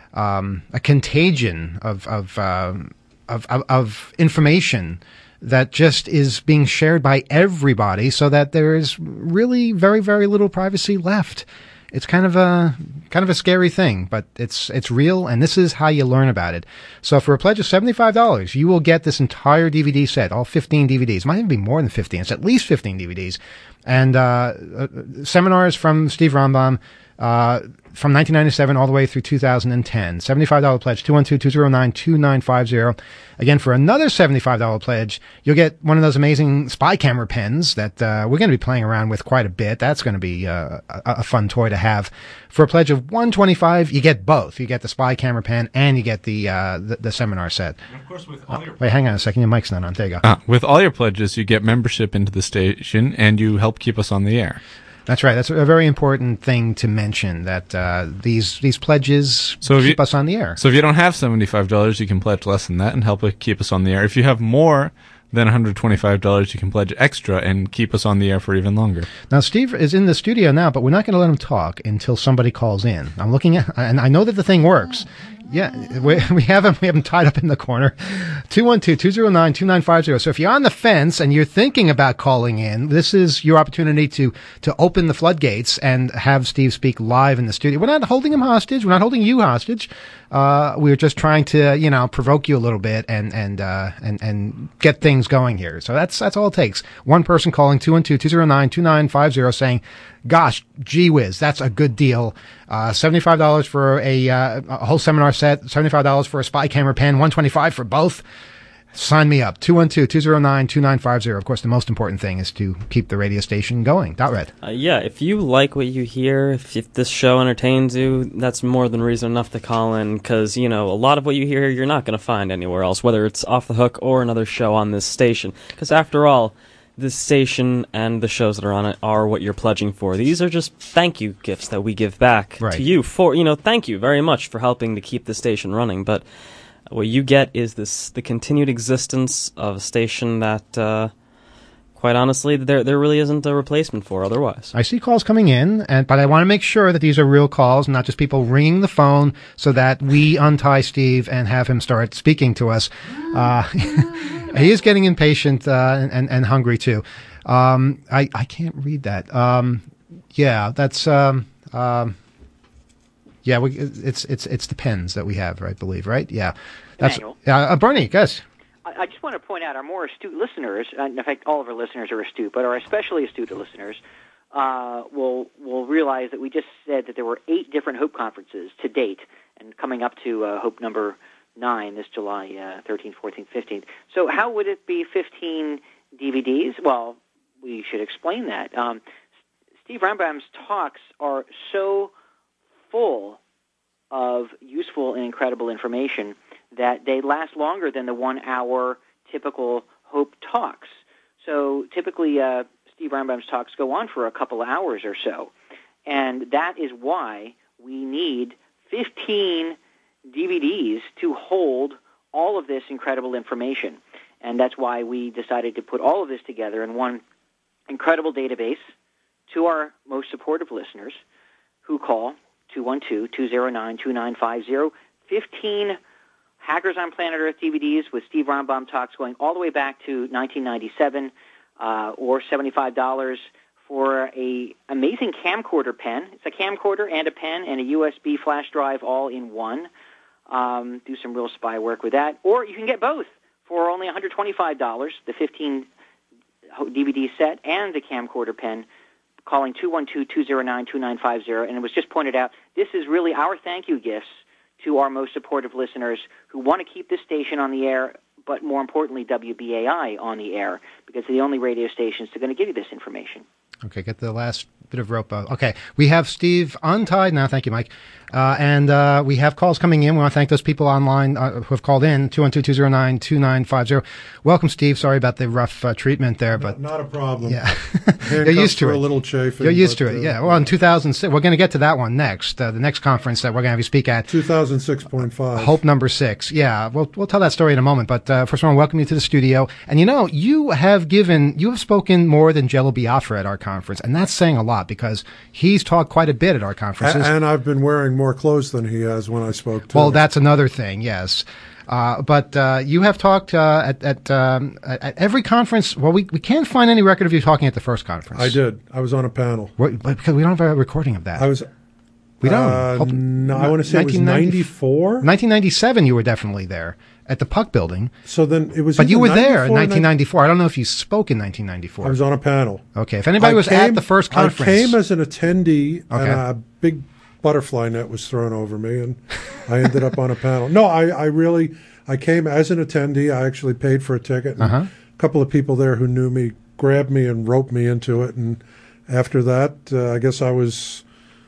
um, a contagion of of, um, of of of information that just is being shared by everybody, so that there is really very very little privacy left. It's kind of a kind of a scary thing, but it's it's real, and this is how you learn about it. So for a pledge of seventy-five dollars, you will get this entire D V D set, all fifteen D V Ds. It might even be more than fifteen. It's at least fifteen D V Ds. And uh, uh, seminars from Steve Rambam uh, from nineteen ninety-seven all the way through two thousand ten. seventy-five dollars pledge, two one two, two zero nine, two nine five zero. Again, for another seventy-five dollars pledge, you'll get one of those amazing spy camera pens that uh, we're going to be playing around with quite a bit. That's going to be uh, a, a fun toy to have. For a pledge of one hundred twenty-five dollars, you get both. You get the spy camera pen and you get the uh, the, the seminar set. And of course, with all your uh, wait, hang on a second. Your mic's not on. There you go. Uh, with all your pledges, you get membership into the station, and you help keep us on the air. That's right. That's a very important thing to mention, that uh, these these pledges so keep you, us on the air. So if you don't have seventy-five dollars, you can pledge less than that and help it keep us on the air. If you have more than one hundred twenty-five dollars, you can pledge extra and keep us on the air for even longer. Now, Steve is in the studio now, but we're not going to let him talk until somebody calls in. I'm looking at, and I know that the thing works. Yeah, we, we have him. We have him tied up in the corner. two one two, two zero nine, two nine five zero. So if you're on the fence and you're thinking about calling in, this is your opportunity to to open the floodgates and have Steve speak live in the studio. We're not holding him hostage. We're not holding you hostage. Uh, we're just trying to, you know, provoke you a little bit and and uh, and and get things going here. So that's that's all it takes. One person calling two one two, two zero nine, two nine five zero saying, "Gosh, gee whiz, that's a good deal. Uh, seventy-five dollars for a, uh, a whole seminar set, seventy-five dollars for a spy camera pen, one hundred twenty-five dollars for both. Sign me up. two one two, two zero nine, two nine five zero. Of course, the most important thing is to keep the radio station going. Dot Red. Uh, yeah, if you like what you hear, if, if this show entertains you, that's more than reason enough to call in, because, you know, a lot of what you hear you're not going to find anywhere else, whether it's Off the Hook or another show on this station. Because after all, this station and the shows that are on it are what you're pledging for. These are just thank you gifts that we give back right. to you for, you know, thank you very much for helping to keep the station running. But what you get is this the continued existence of a station that, uh, quite honestly, there there really isn't a replacement for otherwise. I see calls coming in, and but I want to make sure that these are real calls, not just people ringing the phone so that we untie Steve and have him start speaking to us. Uh, he is getting impatient uh, and, and, and hungry, too. Um, I, I can't read that. Um, yeah, that's... Um, um, Yeah, we, it's it's it's the pens that we have, I believe, right? Yeah, that's Emmanuel. uh, Bernie. Yes, I, I just want to point out our more astute listeners, and in fact, all of our listeners are astute, but our especially astute listeners uh, will will realize that we just said that there were eight different Hope conferences to date, and coming up to uh, Hope number nine this July uh, thirteenth, fourteenth, fifteenth. So how would it be fifteen D V Ds? Well, we should explain that. Um, Steve Rambam's talks are so full of useful and incredible information that they last longer than the one-hour typical Hope talks. So typically, uh, Steve Rambam's talks go on for a couple of hours or so, and that is why we need fifteen D V Ds to hold all of this incredible information, and that's why we decided to put all of this together in one incredible database to our most supportive listeners who call two one two, two zero nine, two nine five zero. fifteen Hackers on Planet Earth D V Ds with Steve Ronbaum talks going all the way back to nineteen ninety-seven, uh, or seventy-five dollars for a amazing camcorder pen. It's a camcorder and a pen and a U S B flash drive all in one. Um, do some real spy work with that. Or you can get both for only one hundred twenty-five dollars, the fifteen D V D set and the camcorder pen, calling two one two, two zero nine, two nine five zero. And it was just pointed out, this is really our thank you gifts to our most supportive listeners who want to keep this station on the air, but more importantly, W B A I on the air, because they're the only radio stations that are going to give you this information. Okay, get the last bit of rope out. Okay, we have Steve untied now. Thank you, Mike. Uh, and uh, we have calls coming in. We want to thank those people online uh, who have called in, two one two, two zero nine, two nine five zero. Welcome, Steve. Sorry about the rough uh, treatment there. but Not a problem. Yeah. You're used to a it. little chafing. You're used but, to it, uh, yeah. Well, in two thousand six, we're going to get to that one next, uh, the next conference that we're going to have you speak at. two thousand six point five. Hope number six. Yeah, we'll, we'll tell that story in a moment. But uh, first, I want to welcome you to the studio. And you know, you have given, you have spoken more than Jello Biafra at our conference. And that's saying a lot because he's talked quite a bit at our conferences. A- and I've been wearing more clothes than he has when I spoke to Well, him. that's another thing, yes. Uh, but uh, you have talked uh, at at, um, at at every conference. Well, we, we can't find any record of you talking at the first conference. I did. I was on a panel. What, but because we don't have a recording of that. I was. we don't. Uh, Hope- no, I want to say it was nineteen ninety ninety-four. nineteen ninety-seven, you were definitely there at the Puck Building. So then it was. But you either were there in ninety-four or nineteen ninety-four. I don't know if you spoke in nineteen ninety-four. I was on a panel. Okay, if anybody I was came- at the first conference. I came as an attendee, Okay. and a big butterfly net was thrown over me, and I ended up on a panel. No, I, I really, I came as an attendee. I actually paid for a ticket. And Uh-huh. a couple of people there who knew me grabbed me and roped me into it, and after that, uh, I guess I was,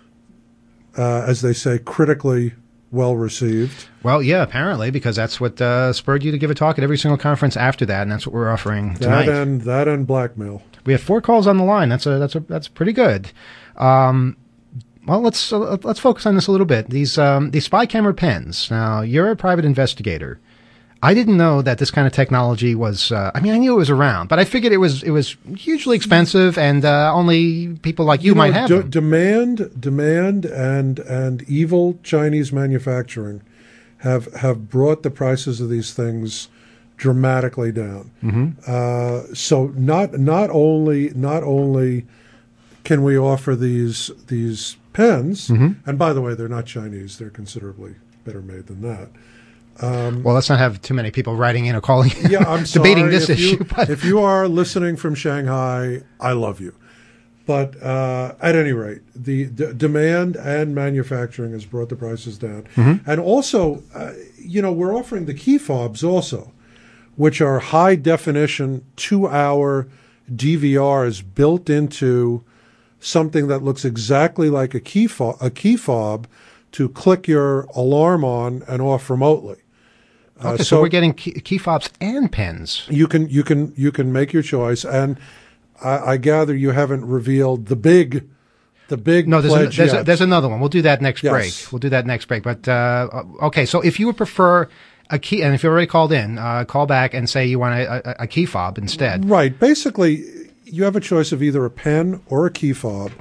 uh, as they say, critically well received. Well, yeah, apparently, because that's what uh, spurred you to give a talk at every single conference after that, and that's what we're offering tonight. That and that and blackmail. We have four calls on the line. That's a that's a that's pretty good. Um, well, let's uh, let's focus on this a little bit. These um, these spy camera pens. Now, you're a private investigator. I didn't know that this kind of technology was. Uh, I mean, I knew it was around, but I figured it was it was hugely expensive, and uh, only people like you, You know, might have de- them. demand, demand, and and evil Chinese manufacturing have have brought the prices of these things dramatically down. Mm-hmm. Uh, so not not only not only can we offer these these pens, Mm-hmm. and by the way, they're not Chinese; they're considerably better made than that. Well, let's not have too many people writing in or calling, Yeah, I'm debating sorry this if you- issue. But if you are listening from Shanghai, I love you. But uh, at any rate, the d- demand and manufacturing has brought the prices down. Mm-hmm. And also, uh, you know, we're offering the key fobs also, which are high definition two hour D V Rs built into something that looks exactly like a key fob, a key fob to click your alarm on and off remotely. Uh, okay, so, we're getting key, key fobs and pens. You can you can you can make your choice, and I, I gather you haven't revealed the big, the big No, there's, an, pledge there's, a, yet. there's another one. We'll do that next Yes. break. We'll do that next break. But uh, okay, so if you would prefer a key, and if you already called in, uh, call back and say you want a, a, a key fob instead. Right. Basically, you have a choice of either a pen or a key fob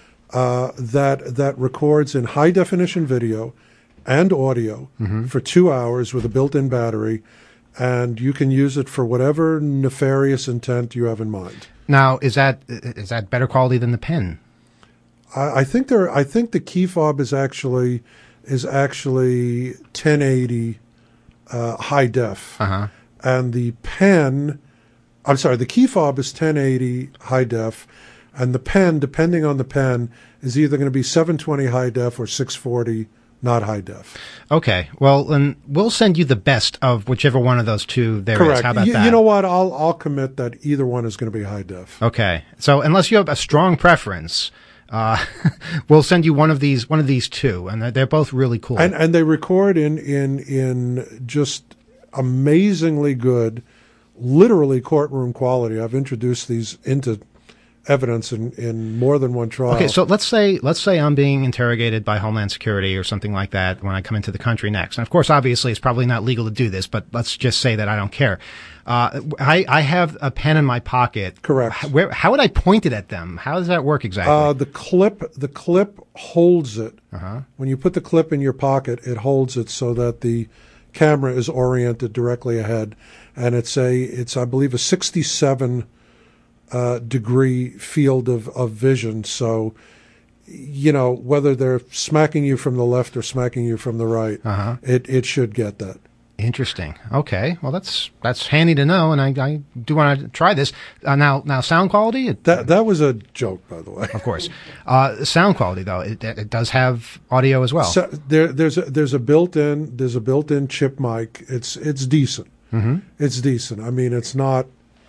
uh, that that records in high definition video and audio Mm-hmm. for two hours with a built-in battery, and you can use it for whatever nefarious intent you have in mind. Now, is that is that better quality than the pen? I, I think there. I think the key fob is actually is actually ten eighty uh, high def, Uh-huh. and the pen. I'm sorry. The key fob is ten eighty high def, and the pen, depending on the pen, is either going to be seven twenty high def or six forty not high def. Okay, well, then we'll send you the best of whichever one of those two there is. Correct. How about you, that? you know what? I'll I'll commit that either one is going to be high def. Okay, so unless you have a strong preference, uh, we'll send you one of these one of these two, and they're, they're both really cool. And and they record in in in just amazingly good, literally courtroom quality. I've introduced these into evidence in, in more than one trial. Okay, so let's say let's say I'm being interrogated by Homeland Security or something like that when I come into the country next. And of course, obviously, it's probably not legal to do this, but let's just say that I don't care. Uh, I, I have a pen in my pocket. Correct. How, where, how would I point it at them? How does that work exactly? Uh, the clip the clip holds it. Uh-huh. When you put the clip in your pocket, it holds it so that the camera is oriented directly ahead, and it's a it's I believe a sixty-seven uh, degree field of, of vision. So, you know, whether they're smacking you from the left or smacking you from the right, Uh-huh. it it should get that. Interesting. Okay. Well, that's that's handy to know, and I, I do want to try this. Uh, now, now, sound quality. It, That that was a joke, by the way. of course. Uh, sound quality, though, it, it does have audio as well. So there, there's a, there's a built-in there's a built-in chip mic. It's it's decent. Mm-hmm. It's decent. I mean, it's not.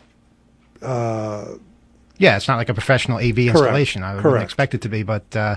Uh, Yeah, it's not like a professional A V Correct. installation. I would Correct. expect it to be, but uh,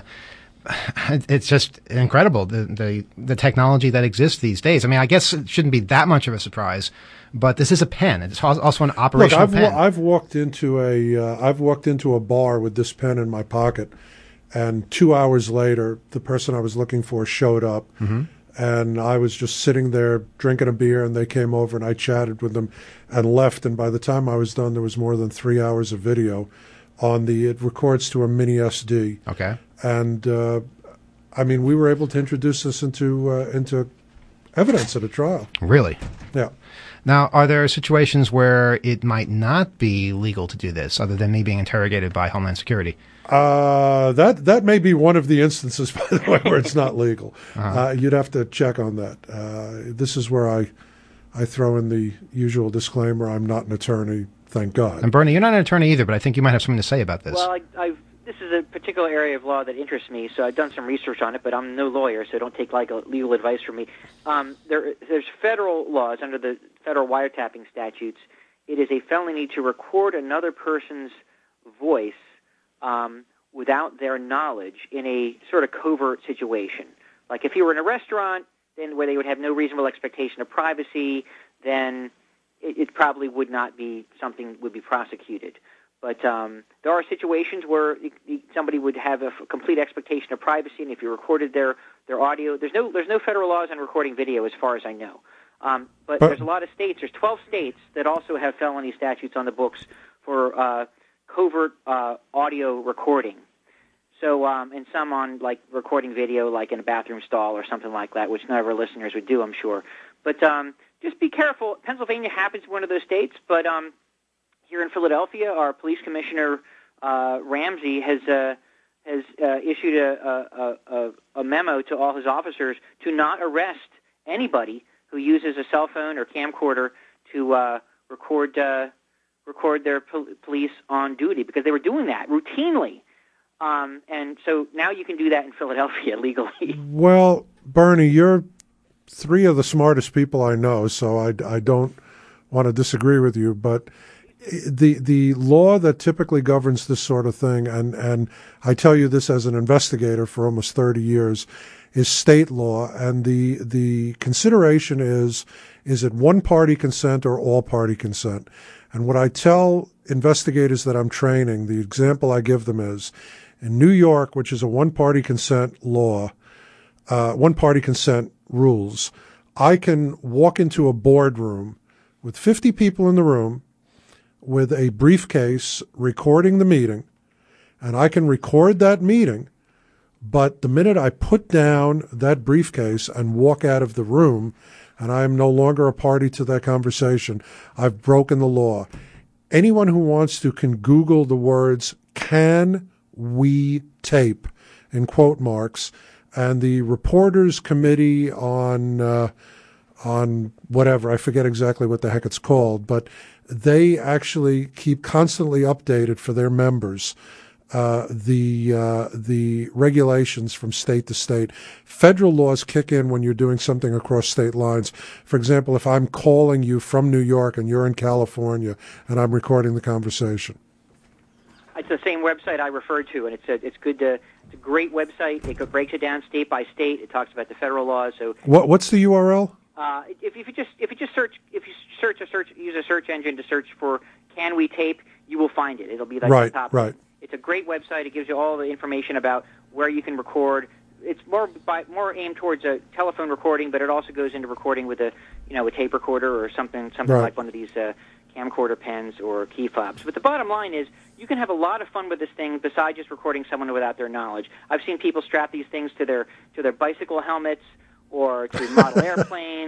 it- it's just incredible the, the the technology that exists these days. I mean, I guess it shouldn't be that much of a surprise, but this is a pen. It's al- also an look, operational I've pen. wa- I've walked into a uh, I've walked into a bar with this pen in my pocket, and two hours later, the person I was looking for showed up. Mm-hmm. And I was just sitting there drinking a beer, and they came over, and I chatted with them and left. And by the time I was done, there was more than three hours of video on the, it records to a mini S D. Okay. And, uh, I mean, we were able to introduce this into uh, into evidence at a trial. Really? Yeah. Now, are there situations where it might not be legal to do this, other than me being interrogated by Homeland Security? Uh, that that may be one of the instances, by the way, where it's not legal. Uh, you'd have to check on that. Uh, this is where I I throw in the usual disclaimer: I'm not an attorney, thank God. And Bernie, you're not an attorney either, but I think you might have something to say about this. Well, I, I've, this is a particular area of law that interests me, so I've done some research on it, but I'm no lawyer, so don't take legal, legal advice from me. Um, there, there's federal laws under the federal wiretapping statutes. It is a felony to record another person's voice um, without their knowledge in a sort of covert situation. Like if you were in a restaurant, then where they would have no reasonable expectation of privacy, then it, it probably would not be something would be prosecuted. But um, there are situations where somebody would have a f- complete expectation of privacy, and if you recorded their, their audio, there's no there's no federal laws on recording video, as far as I know. Um, but, But- there's a lot of states. There's twelve states that also have felony statutes on the books for uh, covert uh, audio recording. So, um, and some on like recording video, like in a bathroom stall or something like that, which none of our listeners would do, I'm sure. But um, just be careful. Pennsylvania happens to be one of those states, but um, here in Philadelphia, our police commissioner uh, Ramsey has uh, has uh, issued a, a, a, a memo to all his officers to not arrest anybody who uses a cell phone or camcorder to uh, record uh, record their pol- police on duty, because they were doing that routinely. Um, and so now you can do that in Philadelphia legally. Well, Bernie, you're three of the smartest people I know, so I, I don't want to disagree with you, but the the law that typically governs this sort of thing, and, and I tell you this as an investigator for almost thirty years, is state law, and the the consideration is, is it one-party consent or all-party consent? And what I tell investigators that I'm training, the example I give them is, in New York, which is a one-party consent law, uh, one-party consent rules, I can walk into a boardroom with fifty people in the room with a briefcase recording the meeting, and I can record that meeting, but the minute I put down that briefcase and walk out of the room, and I am no longer a party to that conversation, I've broken the law. Anyone who wants to can Google the words, "Can we tape?" in quote marks, and the Reporters Committee on uh, on whatever, I forget exactly what the heck it's called, but they actually keep constantly updated for their members uh, the uh, the regulations from state to state. Federal laws kick in when you're doing something across state lines. For example, if I'm calling you from New York and you're in California and I'm recording the conversation. It's the same website I referred to, and it's a, it's good to it's a great website. It breaks it down state by state. It talks about the federal laws. So What what's the U R L? uh, if, if you just if you just search if you search a search use a search engine to search for "Can we tape?" you will find it. It'll be like Right, the top. right. It's a great website. It gives you all the information about where you can record. It's more by, more aimed towards a telephone recording, but it also goes into recording with a you know a tape recorder or something something Right. like one of these uh, camcorder pens or key fobs. But the bottom line is, you can have a lot of fun with this thing besides just recording someone without their knowledge. I've seen people strap these things to their to their bicycle helmets or to model airplanes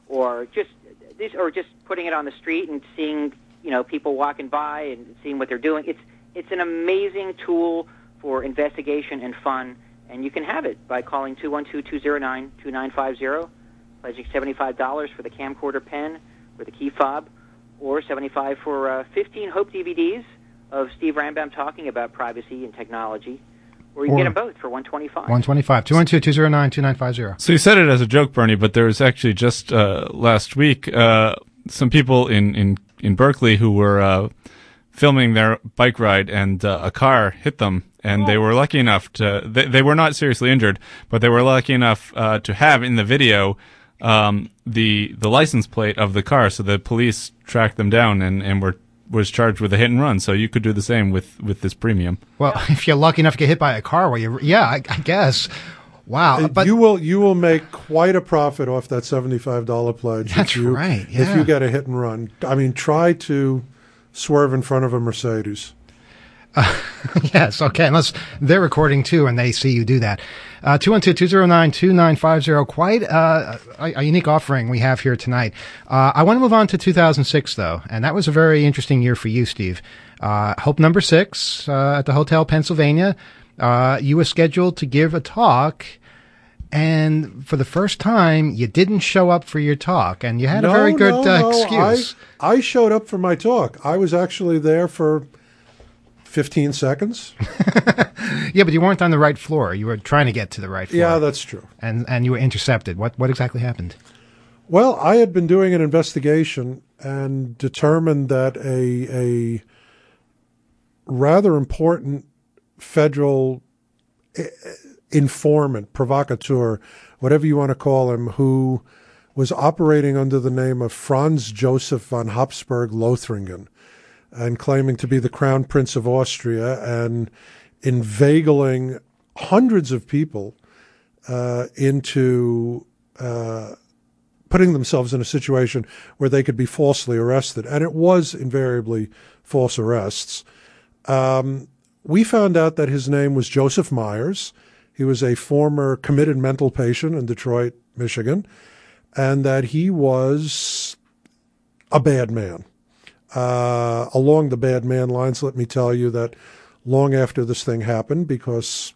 or just this, or just putting it on the street and seeing, you know, people walking by and seeing what they're doing. It's it's an amazing tool for investigation and fun, and you can have it by calling two one two, two zero nine, two nine five zero, pledging seventy-five dollars for the camcorder pen or the key fob, or seventy-five dollars for uh, fifteen Hope D V Ds of Steve Rambam talking about privacy and technology. Or you can Or- get them both for one twenty-five. one twenty-five. two one two, two zero nine, two nine five zero. So you said it as a joke, Bernie, but there was actually just uh, last week uh, some people in, in, in Berkeley who were uh, filming their bike ride, and uh, a car hit them, and they were lucky enough to they, they were not seriously injured, but they were lucky enough uh, to have in the video um, the the license plate of the car, so the police tracked them down and, and were was charged with a hit and run. So you could do the same with, with this premium. Well, if you're lucky enough to get hit by a car, well, you yeah, I, I guess. Wow, Uh, but you will you will make quite a profit off that seventy-five dollars pledge. That's if you, right, If yeah. you get a hit and run, I mean, try to swerve in front of a Mercedes. yes, okay, unless they're recording too and they see you do that. Uh, two one two, two zero nine, two nine five zero, quite uh, a, a unique offering we have here tonight. Uh, I want to move on to two thousand six, though, and that was a very interesting year for you, Steve. Uh, Hope number six uh, at the Hotel Pennsylvania. Uh, you were scheduled to give a talk, and for the first time, you didn't show up for your talk, and you had a No, very good no, uh, no, excuse. I, I showed up for my talk. I was actually there for fifteen seconds. Yeah, but you weren't on the right floor. You were trying to get to the right floor. Yeah, that's true. and and you were intercepted. What what exactly happened? Well, I had been doing an investigation and determined that a a rather important federal i- informant, provocateur, whatever you want to call him, who was operating under the name of Franz Joseph von Habsburg Lothringen and claiming to be the Crown Prince of Austria and inveigling hundreds of people uh, into uh, putting themselves in a situation where they could be falsely arrested. And it was invariably false arrests. Um, we found out that his name was Joseph Myers. He was a former committed mental patient in Detroit, Michigan, and that he was a bad man. Uh, along the bad man lines, let me tell you that long after this thing happened, because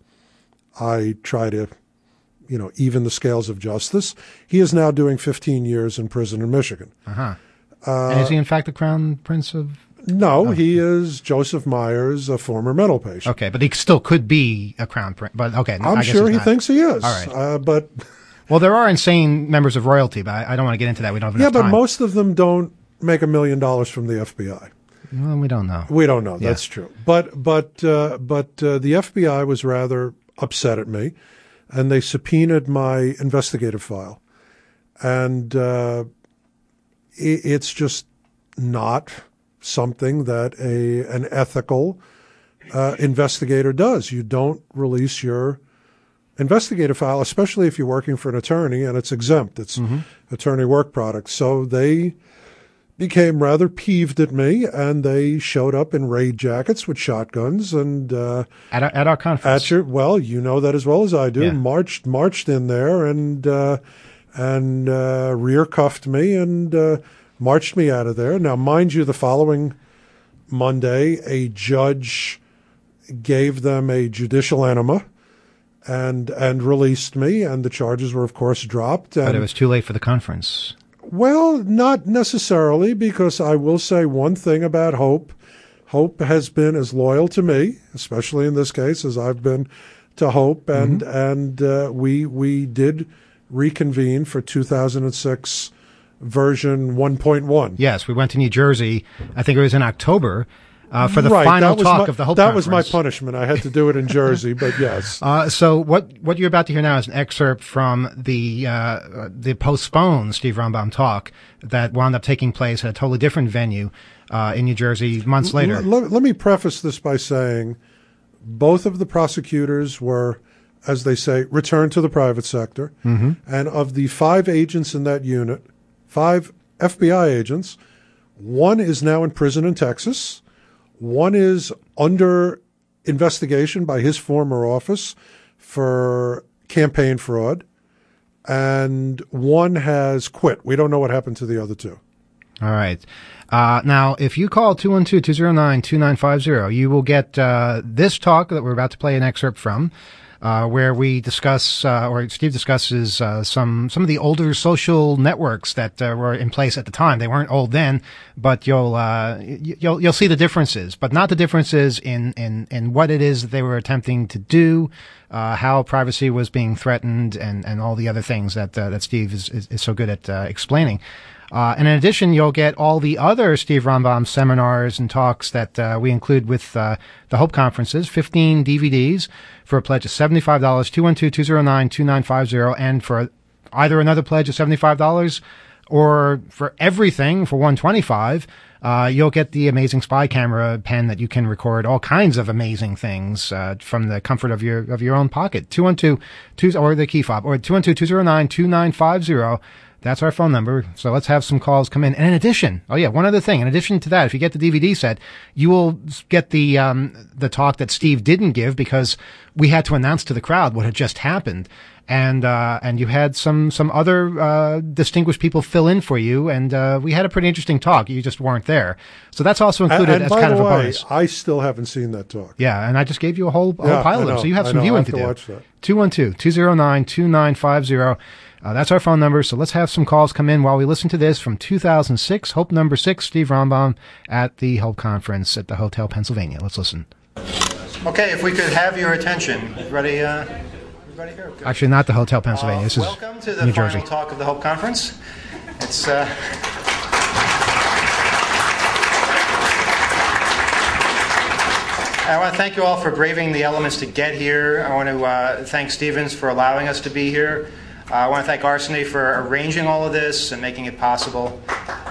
I try to, you know, even the scales of justice, he is now doing fifteen years in prison in Michigan. Uh-huh. And is he in fact the Crown Prince of... No, he is Joseph Myers, a former mental patient. Okay, but he still could be a Crown Prince. But okay, I I'm guess sure he's he not. thinks he is. All right. Uh, but Well, there are insane members of royalty, but I, I don't want to get into that. We don't have yeah, enough but time. most of them don't make a million dollars from the F B I. Well, we don't know. We don't know. Yeah. That's true. But but uh, but uh, the F B I was rather upset at me, and they subpoenaed my investigative file, and uh, it, it's just not something that a an ethical uh, investigator does. You don't release your investigative file, especially if you're working for an attorney and it's exempt. It's attorney work product. So they became rather peeved at me, and they showed up in raid jackets with shotguns and uh, At our, at our conference. at your well, you know that as well as I do. Yeah. Marched marched in there and uh, and uh, rear cuffed me and uh, marched me out of there. Now, mind you, the following Monday, a judge gave them a judicial enema and and released me, and the charges were, of course, dropped. And But it was too late for the conference. well, not necessarily, because I will say one thing about Hope. Hope has been as loyal to me, especially in this case, as I've been to Hope, and and uh, we we did reconvene for two thousand six version one point one. Yes, we went to New Jersey. I think it was in October uh, for the Right, final that was talk my, of the Hope That was my Conference. punishment. I had to do it in Jersey, but yes. Uh, so what what you're about to hear now is an excerpt from the uh, the postponed Steve Rambam talk that wound up taking place at a totally different venue uh, in New Jersey months later. L- let, let me preface this by saying both of the prosecutors were, as they say, returned to the private sector. Mm-hmm. And of the five agents in that unit, five F B I agents, one is now in prison in Texas. One is under investigation by his former office for campaign fraud. and one has quit. We don't know what happened to the other two. All right. Uh, now, if you call two one two, two zero nine, two nine five zero, you will get uh, this talk that we're about to play an excerpt from, uh, where we discuss, uh, or Steve discusses uh, some some of the older social networks that uh, were in place at the time. They weren't old then, but you'll uh, you'll you'll see the differences, but not the differences in in in what it is that they were attempting to do, uh, how privacy was being threatened, and and all the other things that uh, that Steve is, is is so good at uh, explaining. Uh, and in addition, you'll get all the other Steve Ronbaum seminars and talks that uh, we include with uh, the Hope Conferences, fifteen D V Ds for a pledge of seventy-five dollars, two one two, two zero nine, two nine five zero, and for either another pledge of seventy-five dollars or for everything for one hundred twenty-five dollars, uh, you'll get the amazing spy camera pen that you can record all kinds of amazing things uh, from the comfort of your of your own pocket. two one two, two or the key fob, or two one two, two zero nine, two nine five zero. That's our phone number. So let's have some calls come in. And in addition, oh yeah, one other thing. In addition to that, if you get the D V D set, you will get the um, the talk that Steve didn't give because we had to announce to the crowd what had just happened. And uh, and you had some some other uh, distinguished people fill in for you, and uh, we had a pretty interesting talk. You just weren't there, so that's also included and, and as by kind the of a way, bonus. I still haven't seen that talk. Yeah, and I just gave you a whole, a Yeah, whole pile I of them, know, so you have I some know, viewing I have to to do. watch that. two one two, two zero nine, two nine five zero. Uh, that's our phone number, so let's have some calls come in while we listen to this from two thousand six, Hope number six, Steve Ronbaum at the Hope Conference at the Hotel Pennsylvania. Let's listen. Okay, if we could have your attention. Everybody, uh, everybody here? Good. Actually, not the Hotel Pennsylvania. Uh, this is welcome to the New final Jersey. talk of the Hope Conference. It's uh, I want to thank you all for braving the elements to get here. I want to uh, thank Stevens for allowing us to be here. Uh, I want to thank Arseny for arranging all of this and making it possible.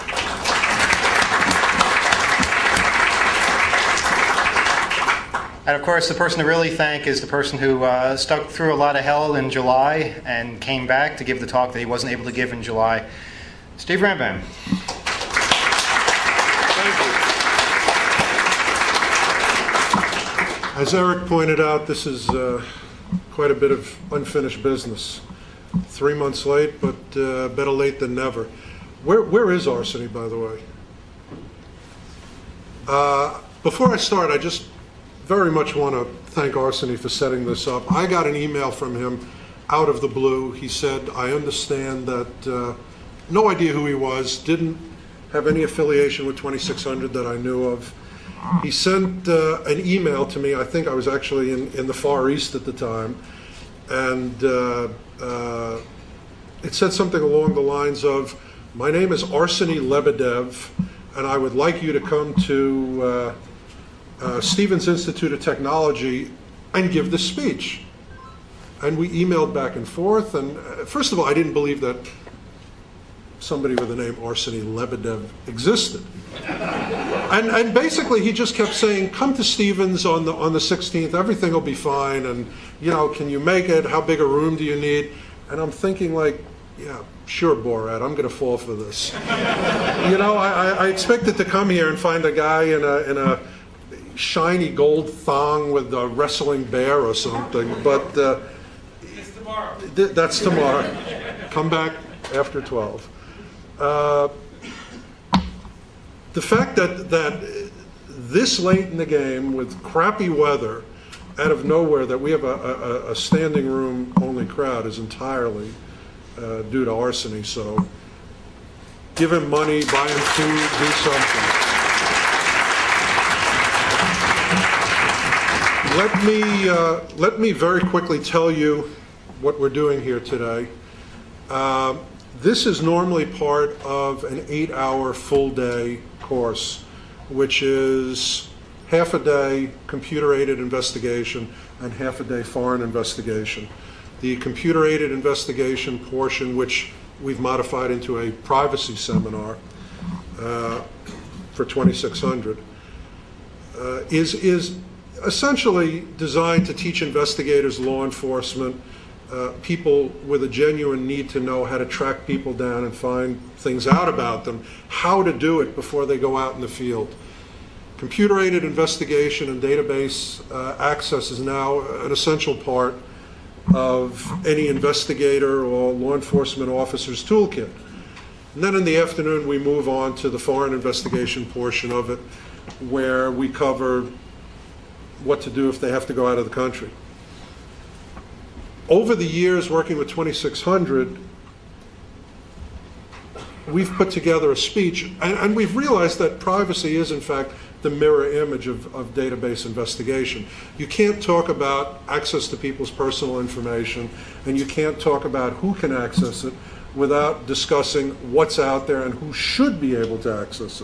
And of course, the person to really thank is the person who uh, stuck through a lot of hell in July and came back to give the talk that he wasn't able to give in July. Steve Ronbaum. As Eric pointed out, this is uh, quite a bit of unfinished business. Three months late, but uh, better late than never. Where, where is Arseny, by the way? Uh, before I start, I just very much want to thank Arseny for setting this up. I got an email from him out of the blue. He said, I understand that, uh, no idea who he was, didn't have any affiliation with twenty-six hundred that I knew of. He sent uh, an email to me. I think I was actually in, in the Far East at the time. And uh, uh, it said something along the lines of, my name is Arseny Lebedev, and I would like you to come to uh, uh, Stevens Institute of Technology and give this speech. And we emailed back and forth. And uh, first of all, I didn't believe that somebody with the name Arseny Lebedev existed. And, and basically, he just kept saying, come to Stevens on the on the sixteenth, everything will be fine, and, you know, can you make it? How big a room do you need? And I'm thinking, like, yeah, sure, Borat, I'm going to fall for this. You know, I, I expected to come here and find a guy in a, in a shiny gold thong with a wrestling bear or something, but uh, it's tomorrow. Th- that's tomorrow. Come back after twelve. Uh, the fact that that this late in the game with crappy weather, out of nowhere, that we have a, a, a standing room only crowd is entirely uh, due to Arseny. So give him money, buy him food, do something. Let me uh, let me very quickly tell you what we're doing here today. Uh, This is normally part of an eight-hour full-day course, which is half a day computer-aided investigation and half a day foreign investigation. The computer-aided investigation portion, which we've modified into a privacy seminar uh, for twenty-six hundred, uh, is, is essentially designed to teach investigators, law enforcement, Uh, people with a genuine need to know how to track people down and find things out about them, how to do it before they go out in the field. Computer-aided investigation and database uh, access is now an essential part of any investigator or law enforcement officer's toolkit. And then in the afternoon, we move on to the foreign investigation portion of it, where we cover what to do if they have to go out of the country. Over the years, working with twenty-six hundred, we've put together a speech, and, and we've realized that privacy is, in fact, the mirror image of, of database investigation. You can't talk about access to people's personal information, and you can't talk about who can access it without discussing what's out there and who should be able to access it.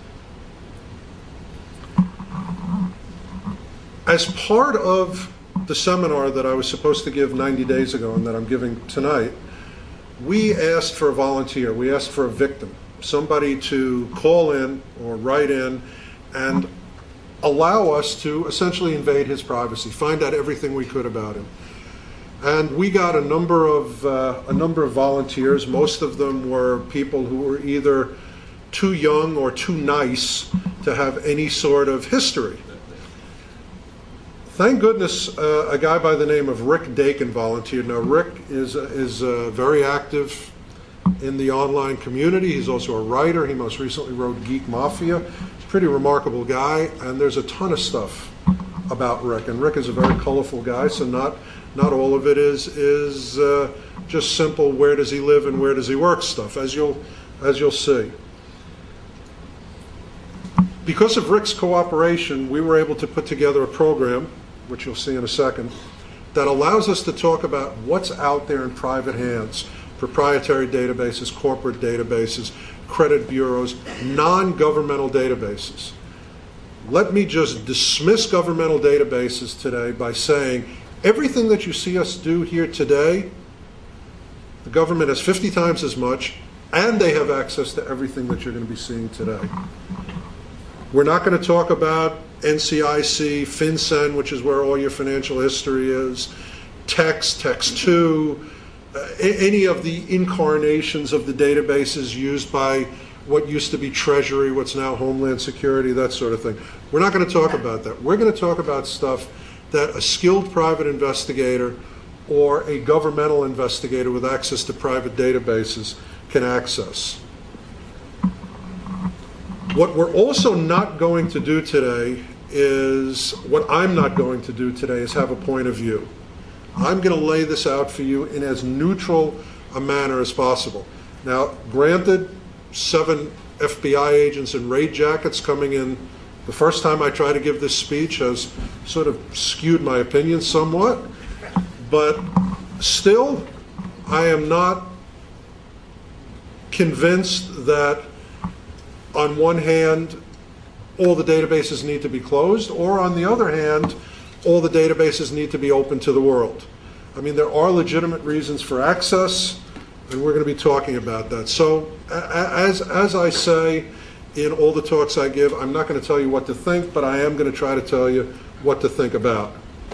As part of the seminar that I was supposed to give ninety days ago and that I'm giving tonight, we asked for a volunteer. We asked for a victim, somebody to call in or write in and allow us to essentially invade his privacy, find out everything we could about him. And we got a number of uh, a number of volunteers. Most of them were people who were either too young or too nice to have any sort of history. Thank goodness uh, a guy by the name of Rick Dakin volunteered. Now, Rick is uh, is uh, very active in the online community. He's also a writer. He most recently wrote Geek Mafia. He's a pretty remarkable guy, and there's a ton of stuff about Rick. And Rick is a very colorful guy, so not not all of it is is uh, just simple where does he live and where does he work stuff, as you'll as you'll see. Because of Rick's cooperation, we were able to put together a program, which you'll see in a second, that allows us to talk about what's out there in private hands, proprietary databases, corporate databases, credit bureaus, non-governmental databases. Let me just dismiss governmental databases today by saying everything that you see us do here today, the government has fifty times as much, and they have access to everything that you're going to be seeing today. We're not going to talk about N C I C, FinCEN, which is where all your financial history is, Text, Text two, uh, any of the incarnations of the databases used by what used to be Treasury, what's now Homeland Security, that sort of thing. We're not going to talk about that. We're going to talk about stuff that a skilled private investigator or a governmental investigator with access to private databases can access. What we're also not going to do today is, what I'm not going to do today is have a point of view. I'm going to lay this out for you in as neutral a manner as possible. Now, granted, seven F B I agents in raid jackets coming in the first time I try to give this speech has sort of skewed my opinion somewhat, but still, I am not convinced that on one hand, all the databases need to be closed, or on the other hand, all the databases need to be open to the world. I mean, there are legitimate reasons for access, and we're going to be talking about that. So, as, as I say in all the talks I give, I'm not going to tell you what to think, but I am going to try to tell you what to think about.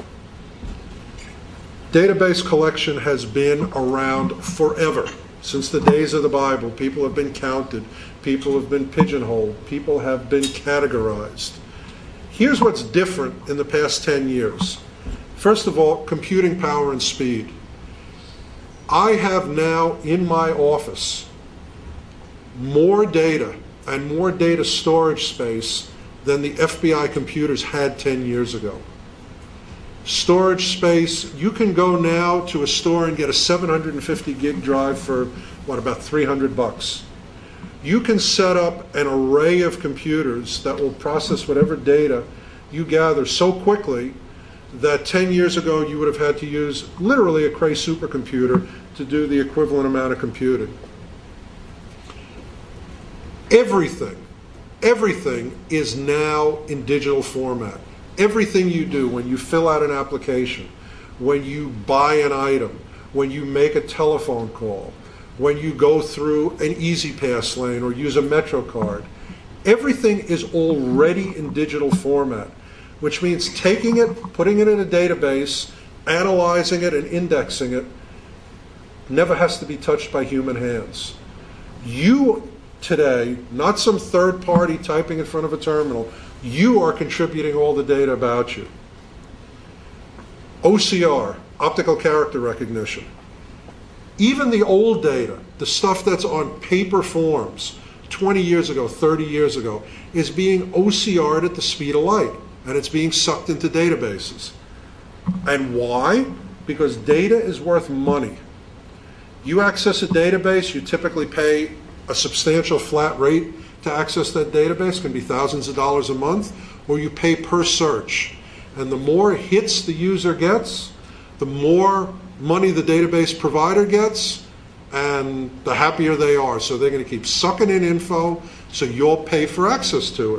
Database collection has been around forever. Since the days of the Bible, people have been counted, people have been pigeonholed, people have been categorized. Here's what's different in the past ten years. First of all, computing power and speed. I have now in my office more data and more data storage space than the F B I computers had ten years ago. Storage space, you can go now to a store and get a seven hundred fifty gig drive for, what, about three hundred bucks. You can set up an array of computers that will process whatever data you gather so quickly that ten years ago you would have had to use literally a Cray supercomputer to do the equivalent amount of computing. Everything, everything is now in digital format. Everything you do, when you fill out an application, when you buy an item, when you make a telephone call, when you go through an E-ZPass lane or use a MetroCard, everything is already in digital format, which means taking it, putting it in a database, analyzing it, and indexing it never has to be touched by human hands. You today, not some third party typing in front of a terminal, you are contributing all the data about you. O C R, optical character recognition. Even the old data, the stuff that's on paper forms, twenty years ago, thirty years ago, is being O C R'd at the speed of light, and it's being sucked into databases. And why? Because data is worth money. You access a database, you typically pay a substantial flat rate to access that database, can be thousands of dollars a month, or you pay per search. And the more hits the user gets, the more money the database provider gets, and the happier they are. So they're going to keep sucking in info, so you'll pay for access to it.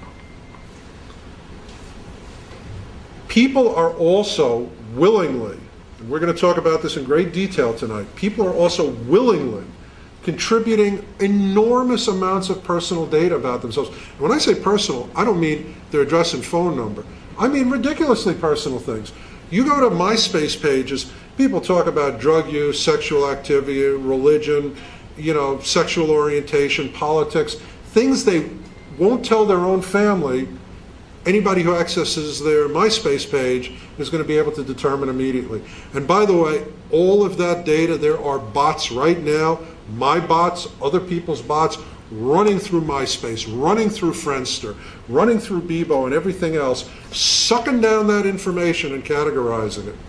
People are also willingly, and we're going to talk about this in great detail tonight, people are also willingly contributing enormous amounts of personal data about themselves. And when I say personal, I don't mean their address and phone number. I mean ridiculously personal things. You go to MySpace pages, people talk about drug use, sexual activity, religion, you know, sexual orientation, politics, things they won't tell their own family. Anybody who accesses their MySpace page is going to be able to determine immediately. And by the way, all of that data, there are bots right now, my bots, other people's bots, running through MySpace, running through Friendster, running through Bebo and everything else, sucking down that information and categorizing it.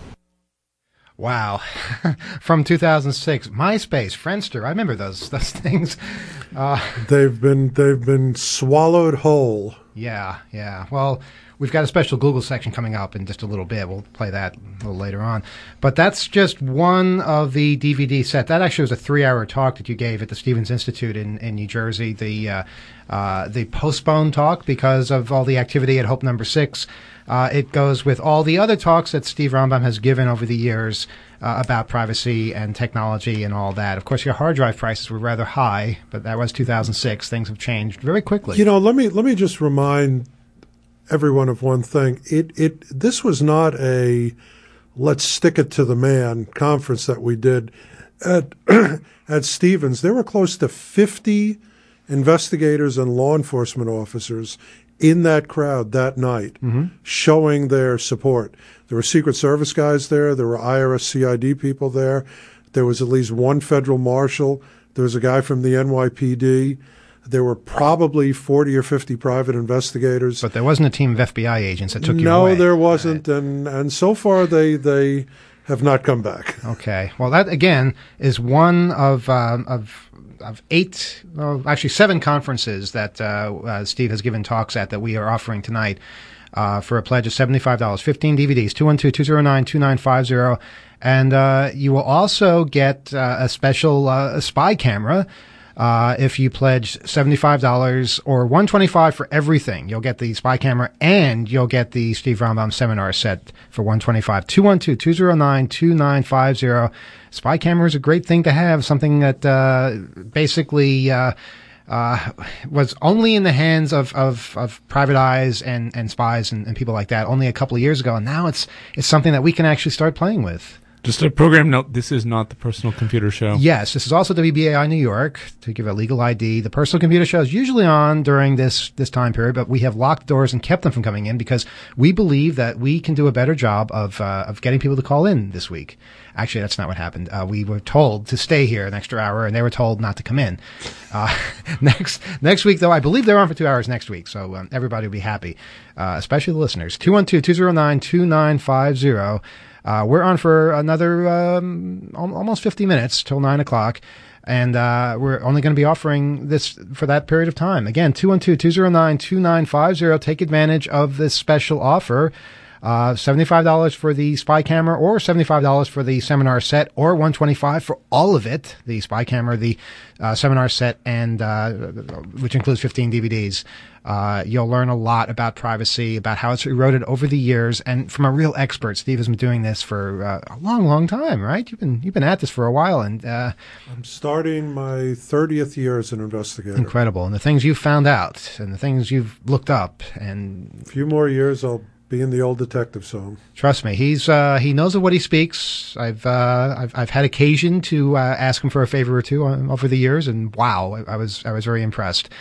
Wow. From two thousand six, MySpace, Friendster, I remember those those things. Uh, they've been they've been swallowed whole. Yeah, yeah. Well, we've got a special Google section coming up in just a little bit. We'll play that a little later on. But that's just one of the D V D set. That actually was a three-hour talk that you gave at the Stevens Institute in, in New Jersey. The uh, uh, the postponed talk because of all the activity at Hope Number Six. Uh, it goes with all the other talks that Steve Rambam has given over the years uh, about privacy and technology and all that. Of course, your hard drive prices were rather high, but that was two thousand six. Things have changed very quickly. You know, let me let me just remind everyone of one thing. It it this was not a let's stick it to the man conference that we did at at Stevens. There were close to fifty investigators and law enforcement officers in that crowd that night, mm-hmm. showing their support. There were Secret Service guys there. There were I R S C I D people there. There was at least one federal marshal. There was a guy from the N Y P D. There were probably forty or fifty private investigators. But there wasn't a team of F B I agents that took you no, away. No, there wasn't. Right. And and so far they they have not come back. Okay. Well, that, again, is one of um, of of eight, well, actually seven conferences that uh, uh, Steve has given talks at that we are offering tonight uh, for a pledge of seventy-five dollars, fifteen D V Ds, two one two, two zero nine, two nine five zero. And uh, you will also get uh, a special uh, spy camera uh, if you pledge seventy-five dollars or one hundred twenty-five dollars for everything. You'll get the spy camera and you'll get the Steve Rambam seminar set for one hundred twenty-five dollars. two one two, two zero nine, two nine five zero. Spy camera is a great thing to have, something that uh, basically uh, uh, was only in the hands of, of, of private eyes and, and spies and, and people like that only a couple of years ago, and now it's it's something that we can actually start playing with. Just a program note, this is not the Personal Computer Show. Yes, this is also W B A I New York, to give a legal I D. The Personal Computer Show is usually on during this, this time period, but we have locked doors and kept them from coming in because we believe that we can do a better job of uh, of getting people to call in this week. Actually, that's not what happened. Uh, we were told to stay here an extra hour, and they were told not to come in. Uh, next next week, though, I believe they're on for two hours next week, so um, everybody will be happy, uh, especially the listeners. two one two, two zero nine, two nine five zero. Uh, we're on for another um, almost fifty minutes till nine o'clock, and uh, we're only going to be offering this for that period of time. Again, two one two, two zero nine, two nine five zero. Take advantage of this special offer. Uh, seventy-five dollars for the spy camera or seventy-five dollars for the seminar set or one hundred twenty-five dollars for all of it, the spy camera, the uh, seminar set, and uh, which includes fifteen D V Ds. Uh, you'll learn a lot about privacy, about how it's eroded over the years, and from a real expert. Steve has been doing this for uh, a long, long time, right? You've been you've been at this for a while, and uh, I'm starting my thirtieth year as an investigator. Incredible, and the things you've found out, and the things you've looked up, and a few more years, I'll be in the old detective song. Trust me, he's uh, he knows of what he speaks. I've uh, I've I've had occasion to uh, ask him for a favor or two on, over the years, and wow, I, I was I was very impressed.